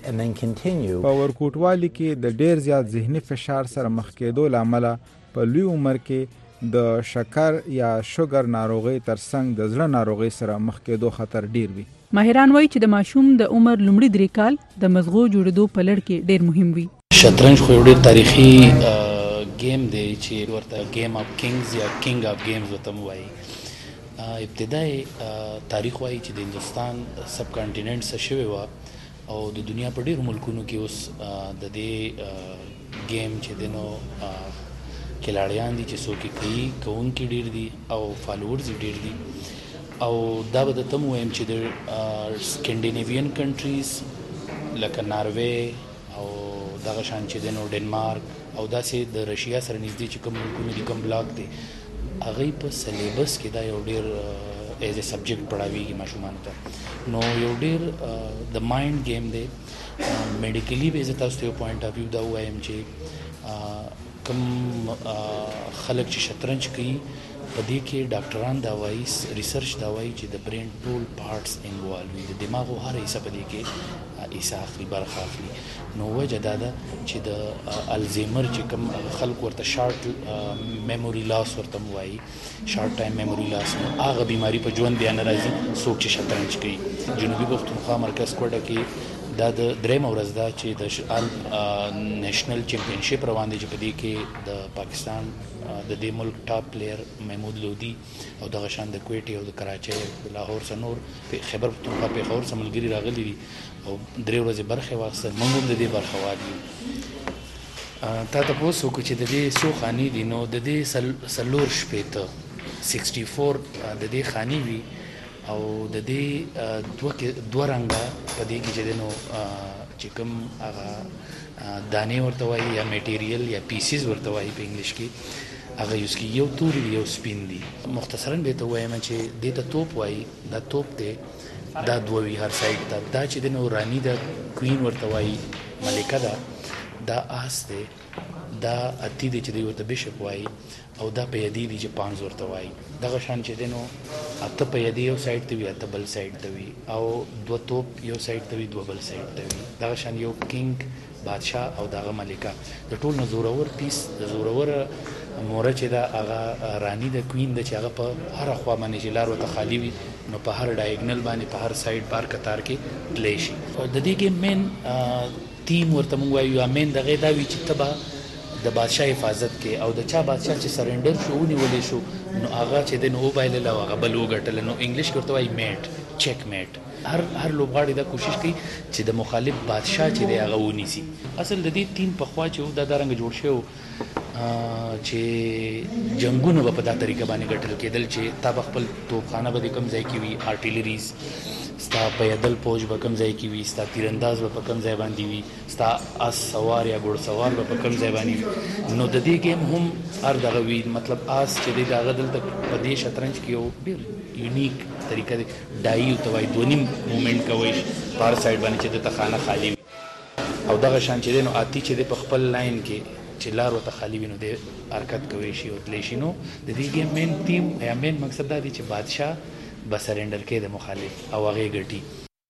په ورکوټوالي کې د ډیر زیات ذهني فشار سره مخ کېدو له امله په لوی عمر کې د شکر یا شوګر ناروغي ترڅنګ د زړه ناروغي سره مخ کېدو خطر ډیر وي. ماهران وایي چې د ماشوم د عمر لومړي درې کال د مزغو جوړېدو په لړ کې ډیر مهم وي. شطرنج خو ډیر تاریخي گیم دی چې ورته گیم اف کینگز یا کینگ اف گیمز وته وایي. ابتدای تاریخ وایي چې د هندستان سب کانټیننټ څخه شوی و او د دنیا په ډیرو ملکونو کې اوس د دې گیم چې دنو کلاړیان دي چې څوک کوي کوونکي ډیر دي او فالوورز ډیر دي او دا به د تم وایم چې د سکینډینیویان کنټریز لکه ناروې او دغه شان چې دنو ډنمارک او داسې د رشیا سره نږدې چې کوم ملکونه دي کوم بلاک دي هغه په سلیبس کې دا یو ډیر ایز ا سبجیکټ پڑھاویږي ماشومان ته. نو یو ډیر د مایند گیم دی. میډیکلی به زه تاسو ته یو پوینټ اف ویو دا وایم چې کوم خلک چې شطرنج کوي په دې کې ډاکټران دا وایي ریسرچ دا وایي چې د برین ټول پارټس انوالو وي، د دماغو هر حصہ په دې کې حصہ اخلي برخه اخلي. نو وجه دا ده چې د الزیمر چې کوم خلک ورته شارټ میموري لاس ورته وایي، شارټ ټایم میموري لاس، نو هغه بیماری په ژوند بیا نه راځي څوک چې شطرنج کوي. جنوبي پښتونخوا مرکز کوټه کې دا د درېم ورځ ده چې د نېشنل چیمپionship روان دي چې په دې کې د پاکستان د دې ملک ټاپ پلیئر محمود لودي او دغه شان د کویټي او د کراچۍ د لاهور سنور په خیبر پختونخوا په خور سملګری راغلي دي او درې ورځې برخه واخیستل. موږ هم د دې برخه واخلو. تا ته پوسو کو چې د دې سو خاني دي نو د دې سلور شپېته شپږ د دې خاني وي او د دې دوه دوه رنګه په دې کې چې دنو چې کوم هغه دانې ورته وایي یا میټیریل یا پیسز ورته وایي په انګلیش کې هغه یوز کی یو توري یو سپین دي. مختصرا به ته وایم چې دې ته توپ وایي، دا توپ دی، دا دوه وی هر سایډ ته، دا چې دنو رانی دا کوین ورته وایي ملکه ده، دا آس دی، دا اتی دی چې دی ورته بشپ وایي او دا په یدی دی چې پانز ورته وایي. دغه شان چې دنو اته په یدی یو سایډ ته وي اته بل سایډ ته وي او دوه توپ یو سایډ ته وي دوه بل سایډ ته وي. دغه شان یو کینګ بادشاه او دغه ملکه د ټول نه زورور پیس د زورور موره چې دا هغه رانی د کوین د چې هغه په هر خوا باندې چې لار ورته خالی وي نو په هر ډایګنل باندې په هر سایډ بار کتار کې تلی شي. د دې کې مین ټیم ورته موږ وایو یا مین دغه دا وی چې تبا د بادشاه حفاظت کې او د چا بادشاه چې سرندر شو ونیولې شو نو هغه چې د نو بایل له هغه بل وګټل نو انګلیش کې ورته وایي میټ چیک میټ. هر هر لوبغاړي دا کوشش کوي چې د مخالف بادشاه چې دی هغه ونیسي. اصل د دې ټیم په خوا چې دا د رنګ جوړ شو چې جنگونو په دا طریقه باندې ګټل کېدل چې تا خپل توپخانه به کم ځای کې وي، آرټیلریز ستا پیدل پوج به کم ځای کې وي، ستا تیرانداز به په کم ځای باندې وي، ستا اس سوار یا ګوړ سوار به په کم ځای باندې وي. نو د دې گیم هم هر دغه وی مطلب آس چې دی دغه دلته په دې شطرنج کې یو ډېر یونیک طریقه دی. ډای او توای دونیم موومېنټ کوي په هر سایډ باندې چې د تخانه خالی وي او دغه شان چې دی نو آتی چې دی په خپل لاین کې چې لار ورته خالی وي نو د حرکت کوي شي او تلی شي. نو د دې گیم مین ټیم یا مین مقصد دا دی چې بادشاه به سرندر کې د مخالف او هغه ګټي.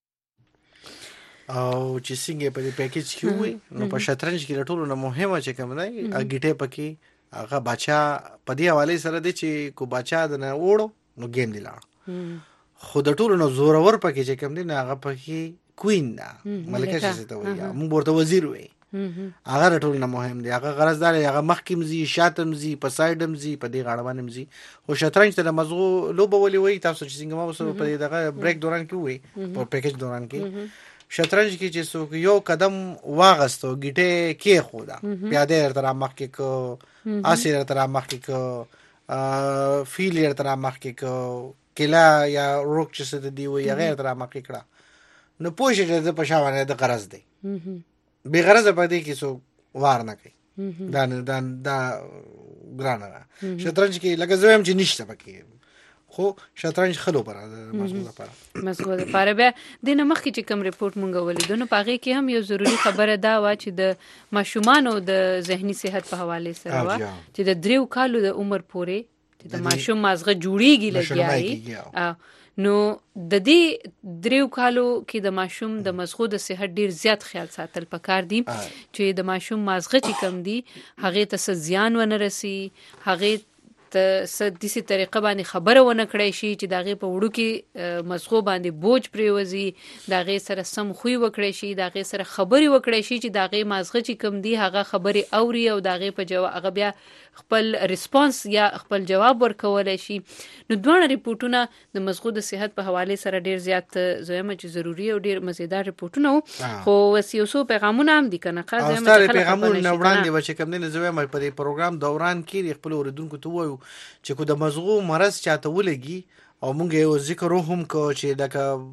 او چې څنګه په دې پیکیج کې وي نو په شطرنج کې ټولو نه مهمه چې کوم دی اګیټه پکې هغه بادشاه په دې حواله سره دی چې کو بادشاه د نه وړو نو گیم دی لاړ خو د ټولو نه زورور پکې چې کوم دی نه هغه پکې کوین ده ملکه څه ته وایي موږ ورته وزیر وایي. هغه ټول نه مهم دی. هغه غرضدار هغه مخکیم زی شاتم زی په سایډم زی په دې غاړه باندې زی. خو شطرنج ته مزغو لوبه ولي وای تاسو چې څنګه ما وسو په دغه بریک دوران کې وای په پیکیج دوران کې شطرنج کې چې څوک یو قدم واغستو گیټه کې خو دا پیاده تر مخ کې کو اسیر تر مخ کې کو فیلیر تر مخ کې کو کلا یا روک چې څه دی وي غیر تر مخ کې کړه نو پوه شي چې په شاوانه د غرض دی به غرض په دې کې سو وار نه کوي دا دا دا ګرانه شطرنج کې لکه زویم چې نشته پکې خو شطرنج خلو پر مزغو لپاره مزغو لپاره به د نمخ کې چې کوم ریپورت مونږ ولیدو نو پاغه کې هم یو ضروری خبره دا و چې د ماشومانو د ذهني صحت په حواله سره و چې د دریو کالو د عمر پورې چې د ماشوم مازغه جوړیږي لګیایي نو د دې دریو کالو کې د ماشوم د مزغو د صحت ډیر زیات خیال ساتل پکار دي چې د ماشوم مازغه چې کم دي هغه ته زیان ونه رسي هغه ته څه داسې طریقه باندې خبره ونه کړی شي چې د هغې په وړو کې مزغو باندې بوج پرېوځي د هغې سره سم خوی وکړی شي د هغې سره خبرې وکړی شي چې د هغې مازغه چې کوم دي هغه خبرې اوري او د هغې په جواب هغه بیا خپل ریسپانس یا خپل جواب ورکولی شي نو دواړه ریپورټونه د مزغو د صحت په حواله سره ډیر زیات زویم چې ضروری او ډیر مزیدار ریپورټونه وو خو وسیوسو پیغامونه هم دي کنه خاصه او ستاره پیغامونه نه وړاندې و چې کوم نه زویم په دې پروګرام دوران کې خپل اوریدونکو ته وایو چې کو د مزغو مرض چاته ولګي او مونږ یو ذکر هم کو چې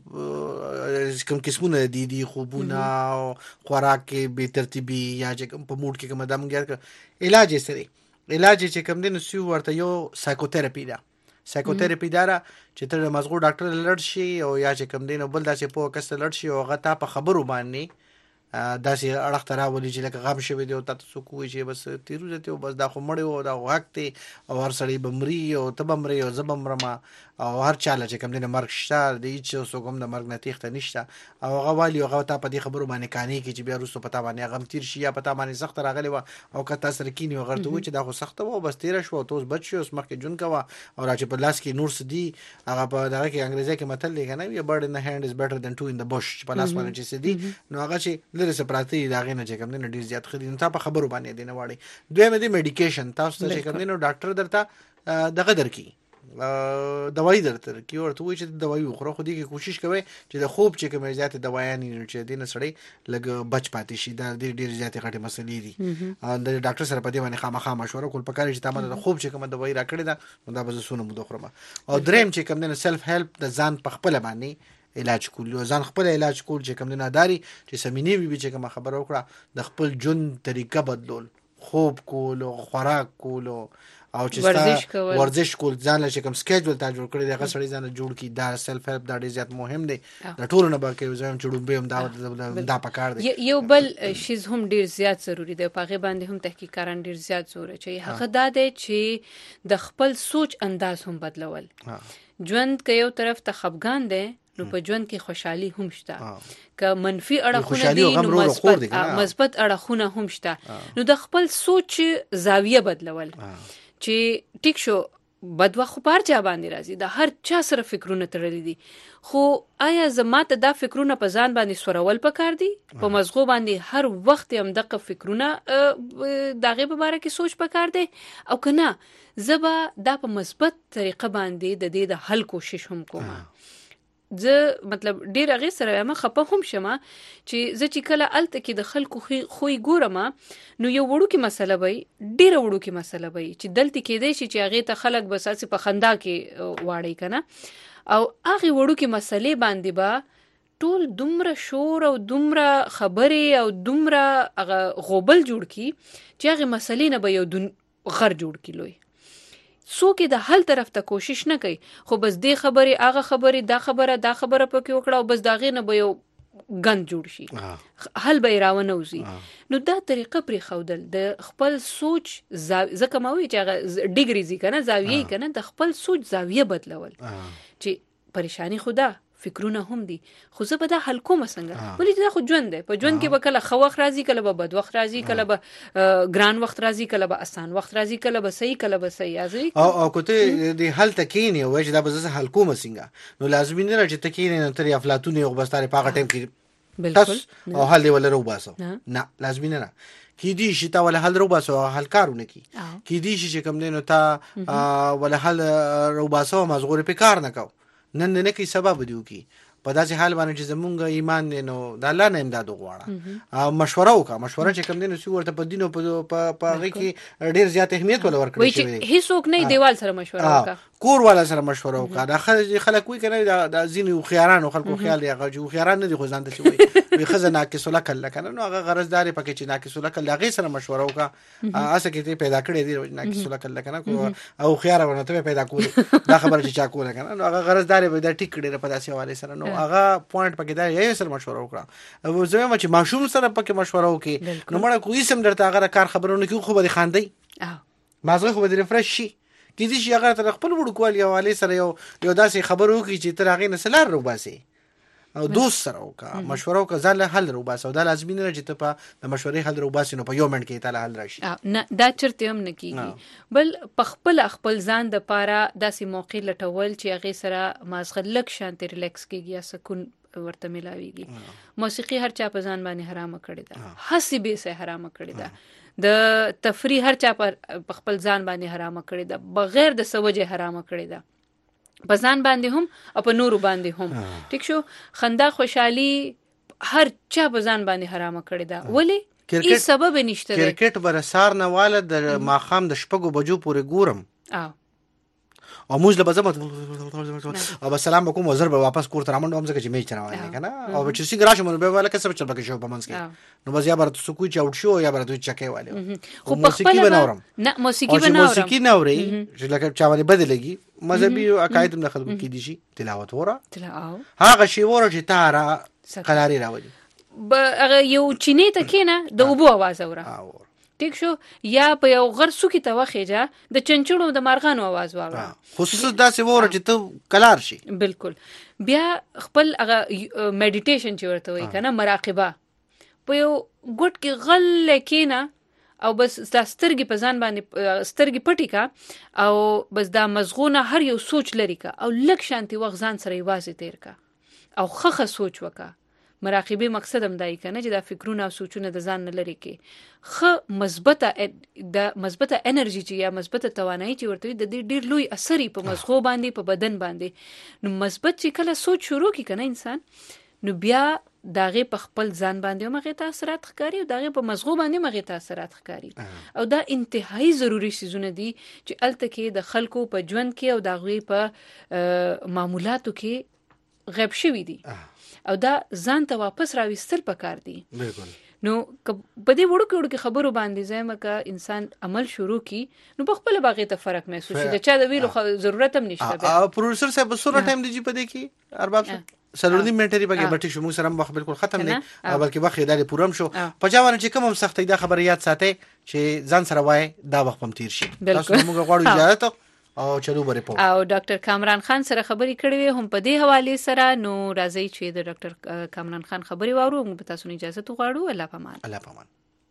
لکه کوم قسمونه دي دي خوبونه او خوراک کې بے ترتیبي یا چې په موډ کې کوم دم ګر علاج یې سره علاج چې کوم دین سو ورته یو سایکوتراپی ده سایکوتراپی دا چې تر مزغو ډاکټر لړ شي او یا چې کوم دین بل داسې په کس لړ شي او غتا په خبرو باندې داسې اړه ترا ولې چې لکه غم شوی دی او تاسو کوی چې بس تیرو ځته او بس دا خو مړ او دا وخت او هر سړی بمري او تبمري او زبمرما او هر چاله چې کوم دین مرګ شته دی چې سو کوم د مرګ نتیخته نشته او هغه والی هغه ته په دې خبرو باندې کانی کې چې بیا روسو پتا باندې غم تیر شي یا پتا باندې سخت راغلی و او کته سره کینی او غرته و چې دا خو سخت و بس تیر شو توس بچ شو مخ کې جون کوا او راځي په لاس کې نور سدي هغه په دغه کې انګریزي کې متل دی کنه یو برډ ان هاند از بیټر دان ټو ان د بوش په لاس باندې چې سدي نو هغه چې لری سپراتی دا غنه چې کوم نه ډیر زیات خدي نو تا په خبرو باندې دی نه واړي دوی مې دی میډیکیشن تاسو ته چې کوم نه ډاکټر درته دغه درکې دوايي درته کی ورته وي چې دوايي خورو خو دې کې کوشش کوي چې د خوب چې کوم زیات دوايان نه چې دینه سړی لګ بچ پاتې شي دا ډیر ډیر زیات غټه مسلې دي د ډاکټر سره په دې باندې خامخا مشوره کول پکاره چې تاسو د خوب چې کوم دوايي راکړی دا دا به زونه مو خورم او دریم چې کوم نه سلف هیلپ د ځان په خپل باندې علاج کول او ځان خپل علاج کول چې کوم نه داري چې سمینی وی چې کوم خبر وکړه د خپل جون طریقه بدلول خوب کول او خوراک کول او چې ورزش کول ورزش کول ځان له کوم سکیجول ته جوړ کړی دی هغه سړی ځان جوړ کی دا سلف هیلپ دا ډیر زیات مهم دی د ټولو نه باکې ځم چې ډوبې هم دا دا پکار دی یو بل شیز هم ډیر زیات ضروری دی په هغه باندې هم تحقیقاتان ډیر زیات زور چي هغه دا دی چې د خپل سوچ انداز هم بدلول ژوند کې یو طرف ته خفګان دی نو په ژوند کې خوشحالي هم شته که منفي اړخونه دي نو مثبت مثبت اړخونه هم شته نو د خپل سوچ زاویه بدلول چې ټیک شو بدوا خو پار چا باندې راځي د هر چا سره فکرونه تړلي دي خو آیا زما ته دا فکرونه په ځان باندې سورول پکار دي په مزغو باندې هر وخت هم دغه فکرونه دغه په اړه کې سوچ پکار دي او کنه زبا دا په مثبت طریقه باندې د دې د حل کوشش هم کوم زه مطلب ډیر هغه سره ما خپه هم شمه چې زه چې کله الته کې د خلکو خوې ګورم نو یو وړو کې مسله وي ډیر وړو کې مسله وي چې دلته کې دی چې هغه ته خلک بس اسې په خندا کې واړی کنه او هغه وړو کې مسلې باندې با ټول دومره شور او دومره خبرې او دومره هغه غوبل جوړ کی چې هغه مسلې نه به یو دن غر جوړ کی لوی څوک د حل طرف ته کوشش نه کوي خو بس دې خبرې هغه خبرې دا خبره دا خبره پکې وکړه او بس دا غې نه به یو غند جوړ شي حل به راونه وزي نو دا طریقه پرې خودل د خپل سوچ ځکه ماوي چې هغه ډیګري ځي کنه زاویه کنه د خپل سوچ زاویه بدلول چې پریشانی خدا فکرونه هم دي خو زه به دا حل کوم څنګه ولې دا خو ژوند دی په ژوند کې به کله خو وخت راځي کله به بد وخت راځي کله به ګران وخت راځي کله به آسان وخت راځي کله به صحیح کله به صحیح راځي او او کوته د حل تکینی او چې دا به زه حل کوم څنګه نو لازمي نه راځي تکینی نه تر افلاطون یو بستاره په هغه ټیم کې بالکل او حل ولا روباسو نه لازمي نه کی دي شي تا ولا حل روباسو حل کارونه کی کی دي شي کوم دینو تا ولا حل روباسو مزغور په کار نه کو نن نه کی سبب دیو کی په داسې حال باندې چې زمونږ ایمان دی نو د الله نه امداد وغواړه او مشوره وکړه. مشوره چې کوم دی نو سی ورته په دین او په هغه کې ډیر زیات اهمیت ول ورکړي شي. وایي چې هیڅوک نه دیوال سره مشوره وکړه، کور والا سره مشوره وکړه. دا خلک وایي کنه د ځینې خيارانو خلکو خیال دی هغه چې خياران نه دي خو ځان ته وایي وي خزه ناقص لکل کنه نو هغه غرضدار پکې چې ناقص لکل هغه سره مشوره وکړه. اسه کې ته پیدا کړې دي ناقص لکل کنه او خيار ونه ته پیدا کول دا خبره چې چا کوله کنه نو هغه غرضدار به د ټیک کړي په داسې حواله سره نو هغه پوینټ پکې دا یې سره مشوره وکړه. او زه ما چې ماشوم سره پکې مشوره وکړي نو مړه کوی سم درته هغه کار خبرونه کې خو به خاندي مازغه خو به ریفرش شي کې دي چې هغه تر خپل وړوکوالي حواله سره یو یو داسې خبر وکړي چې تر هغه نسلار روباسي او دوست سره وکړه مشوره وکړه ځان له حل روباسي او دا لازمي نه چې ته په د مشورې حل روباسي نو په یو منټ کې تعالی حل راشي نه دا چرته هم نه کیږي بل په خپل خپل ځان د پاره داسې موقع لټول چې هغه سره مازغه لک شانت ریلیکس کیږي یا سکون ورته ملاويږي. موسیقي هر چا په ځان باندې حرام کړی ده، هڅې به سه حرام کړی ده، د تفریح هر چا په خپل ځان باندې حرام کړی ده، بغیر د سوجه حرام کړی ده په ځان باندې هم او په نورو باندې هم. ټیک شو. خندا خوشحالي هر چا په ځان باندې حرام کړی ده. ولی هیڅ سبب نشته. کرکټ برسار نه واله د ماخام د شپږو بجو پورې ګورم او او موږ له بزم او سلام وکم وزر به واپس کور ته رامنډم ځکه چې میچ روان کنه او چې څنګه راشم نو به ولا کسب چل پکې شو په منځ کې نو بس یا برته سکوي چې اوټ شو یا برته چکه والے خو په خپل نه موسیقي بناورم موسیقي نوري چې لکه چا باندې بدلېږي مذهبي عقاید نه خلکو کې دي شي تلاوت وره تلاوت هغه شی وره چې تارا قلاري راوړي هغه یو چینه ته کینه د وبو आवाज اوره ټیک شو یا په یو غرسو کې توخېجا د چنچړو د مارغانو आवाज واوره خصوصا داسې وره چې ته کلار شي. بالکل. بیا خپل هغه میډیټیشن چې ورته وایي کنه مراقبه په یو ګډ کې غل کینه او بس دا سترګې په ځان باندې سترګې پټی کا او بس دا مزغونه هر یو سوچ لري کا او لک شانتي وخت ځان سره یوازې تیر کا او خخه سوچ وکا. مراقبه مقصد هم دای کنه چې دا فکرونه او سوچونه د ځان نه لري کې خ مثبته د مثبته انرژي چې یا مثبته توانایي چې ورته د دې ډیر لوی اثر په مزغو باندې په بدن باندې نو مثبت چې کله سوچ شروع کی کنه انسان نو بیا داغه په خپل ځان باندې مغه تاثیرات ښکاری او داغه په مزغو باندې مغه تاثیرات ښکاری او دا انتهایی ضروری شیزونه دي چې الته کې د خلکو په ژوند کې او داغه په معمولاتو کې غیب شوی دي او دا ځان ته واپس راوستل پکار دي. بالکل. نو په دې وړو کې وړو کې خبرو باندې زما کا انسان عمل شروع کی نو په خپل باغې ته فرق محسوس شي د چا د ویلو ضرورت هم نشته. او پروډوسر صاحب سره ټایم دی په دې کې ارباب سلورنی منټری بګه بټی شو موږ سره وخت بالکل ختم نه بلکې وخت دالې پورم شو په ځوان چې کوم سختي دا خبره یاد ساتي چې ځان سره وای دا وخت پم تیر شي. تاسو موږ غواړو اجازه او چلو بری پو او ډاکټر کامران خان سره خبرې کړې هم په دې حواله سره نو راځي چې د ډاکټر کامران خان خبرې واورو موږ په تاسو اجازه تو غواړو. الله پامان. الله پامان.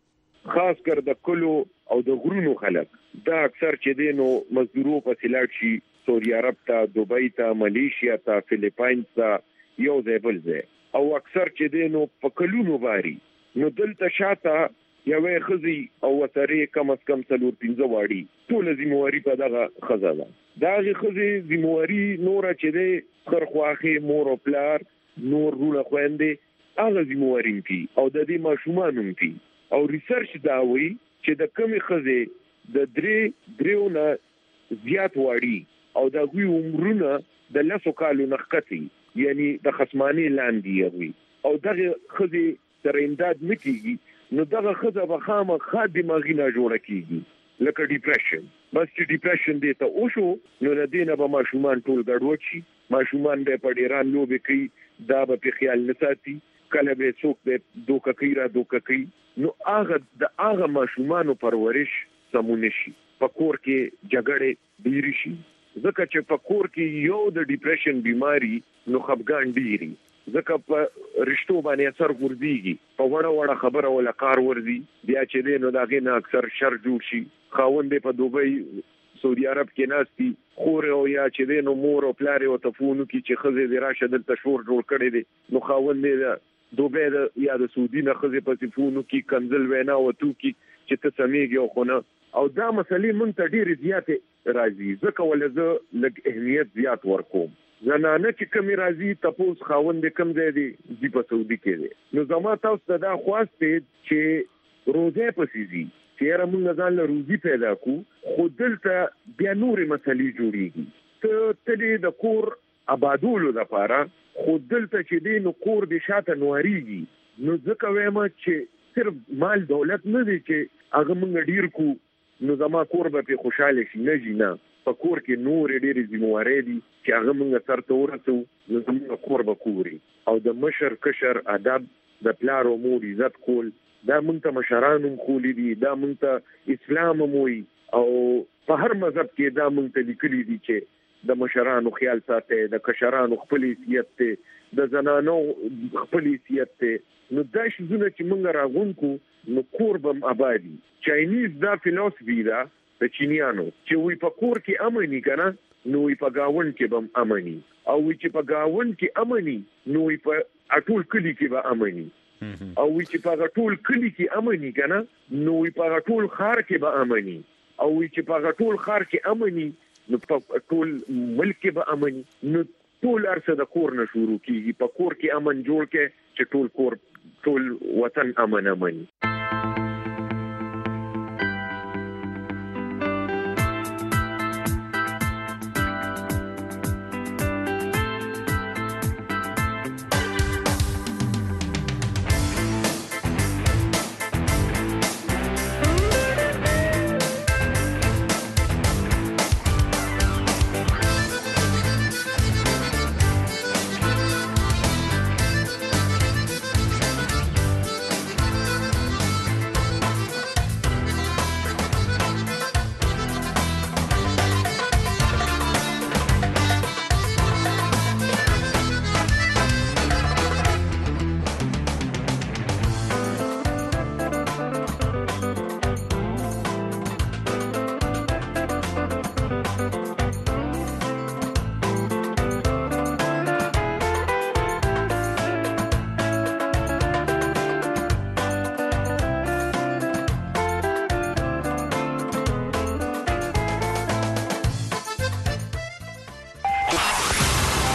خاص کر د کلو او د غرونو خلک دا اکثر چې دینو مزدورو په سیلاټ شي سعودي عرب ته دوبۍ ته ملیشیا ته فلیپاین ته یو ځای بل ځای او اکثر چې دینو په کلونو واري نو دلته شاته یوې خزي او وترې کم از کم څلور پنځه واړي ټول ذمہواری په دغه خزه ده. دغه خزي ذمہواری نور چې ده خرخواخي مور او پلار نور رول خويندې هغه ذمہواری کی او د دې ماشومان کی او ریسرچ دا وایي چې د کمی خزي د درې دریونه زیات واړي او د غوي عمرونه د لاسو کالو نخکتي یعنی د خصمانی لاندې وي او دغه خزي تر امداد نکېږي نو دغه خزه به خامه خا دماغي نه جوړه کیږي لکه ډیپریشن. بس چې ډیپریشن دی ته او شو نو د دینه به ماشومان ټول ګډوډ شي ماشومان به په ډیران لوبي کوي دا به په خیال نساتي کله به څوک به دوکه کوي را دوکه کوي نو هغه د هغه ماشومانو پرورش سمون شي په کور کې جګړه ډیری شي ځکه چې په کور کې یو د ډیپریشن بیماری نو خپګان ډیری ځکه په رشتو باندې اثر ورځيږي په وړه وړه خبره ولا کار ورځي بیا چې دینو داغه نه اکثر شر جوړ شي خاوند په دوبۍ سعودي عرب کې ناشتي خور او یا چې دینو مور او پلار او تفونو کې چې خزه دی راشه دلته شور جوړ کړي دي نو خاوند دې دوبۍ یا د سعودي نه خزه په تفونو کې کنزل وینا او تو کې چې ته سمېږي او خونه او دا مسلې مونږ ته ډېر زیات راځي ځکه ولې زه لږ اهمیت زیات ورکوم زنانه چې کمی راځي تپوس خاوند کم ځای دی دی په سعودي کې دی. نو زما تاسو ته دا خواست دی چې روزه پسې دي چې را موږ ځان له روزي پیدا کو خو دلته بیا نورې مسلې جوړیږي. ته تدې د کور آبادولو لپاره خو دلته چې دی نو کور د شاته نواريږي. نو ځکه وایم چې صرف مال دولت نه دی چې هغه موږ ډیر کو نو زما کور به په خوشاله شي نه جنا په کور کې نور ډېرې ذمہوارې دي چې هغه موږ سره تورته نو زموږ کور به کوري او د مشر کشر ادب د پلار او مور عزت کول دا موږ ته مشرانو خولي دي دا موږ ته اسلام موي او په هر مذهب کې دا موږ ته لیکلي دي چې د مشرانو خیال ساتي د کشرانو خپل حیثیت ته د زنانو خپل حیثیت ته نو دا شزونه چې موږ راغونکو نو کور بم آبادی. چاینیز دا فلسفي دا د چینیانو چې وی په کور کې امني کنه نو وی په گاون کې بم امني او وی چې په گاون کې امني نو وی په اټول کلی کې به امني او وی چې په اټول کلی کې امني کنه نو وی په اټول خار کې به امني او وی چې په اټول خار کې امني نو په ټول ملک کې به امني. نو ټول ارسه د کور نه شروع کیږي په کور کې امن جوړ کې چې ټول کور ټول وطن امن امني.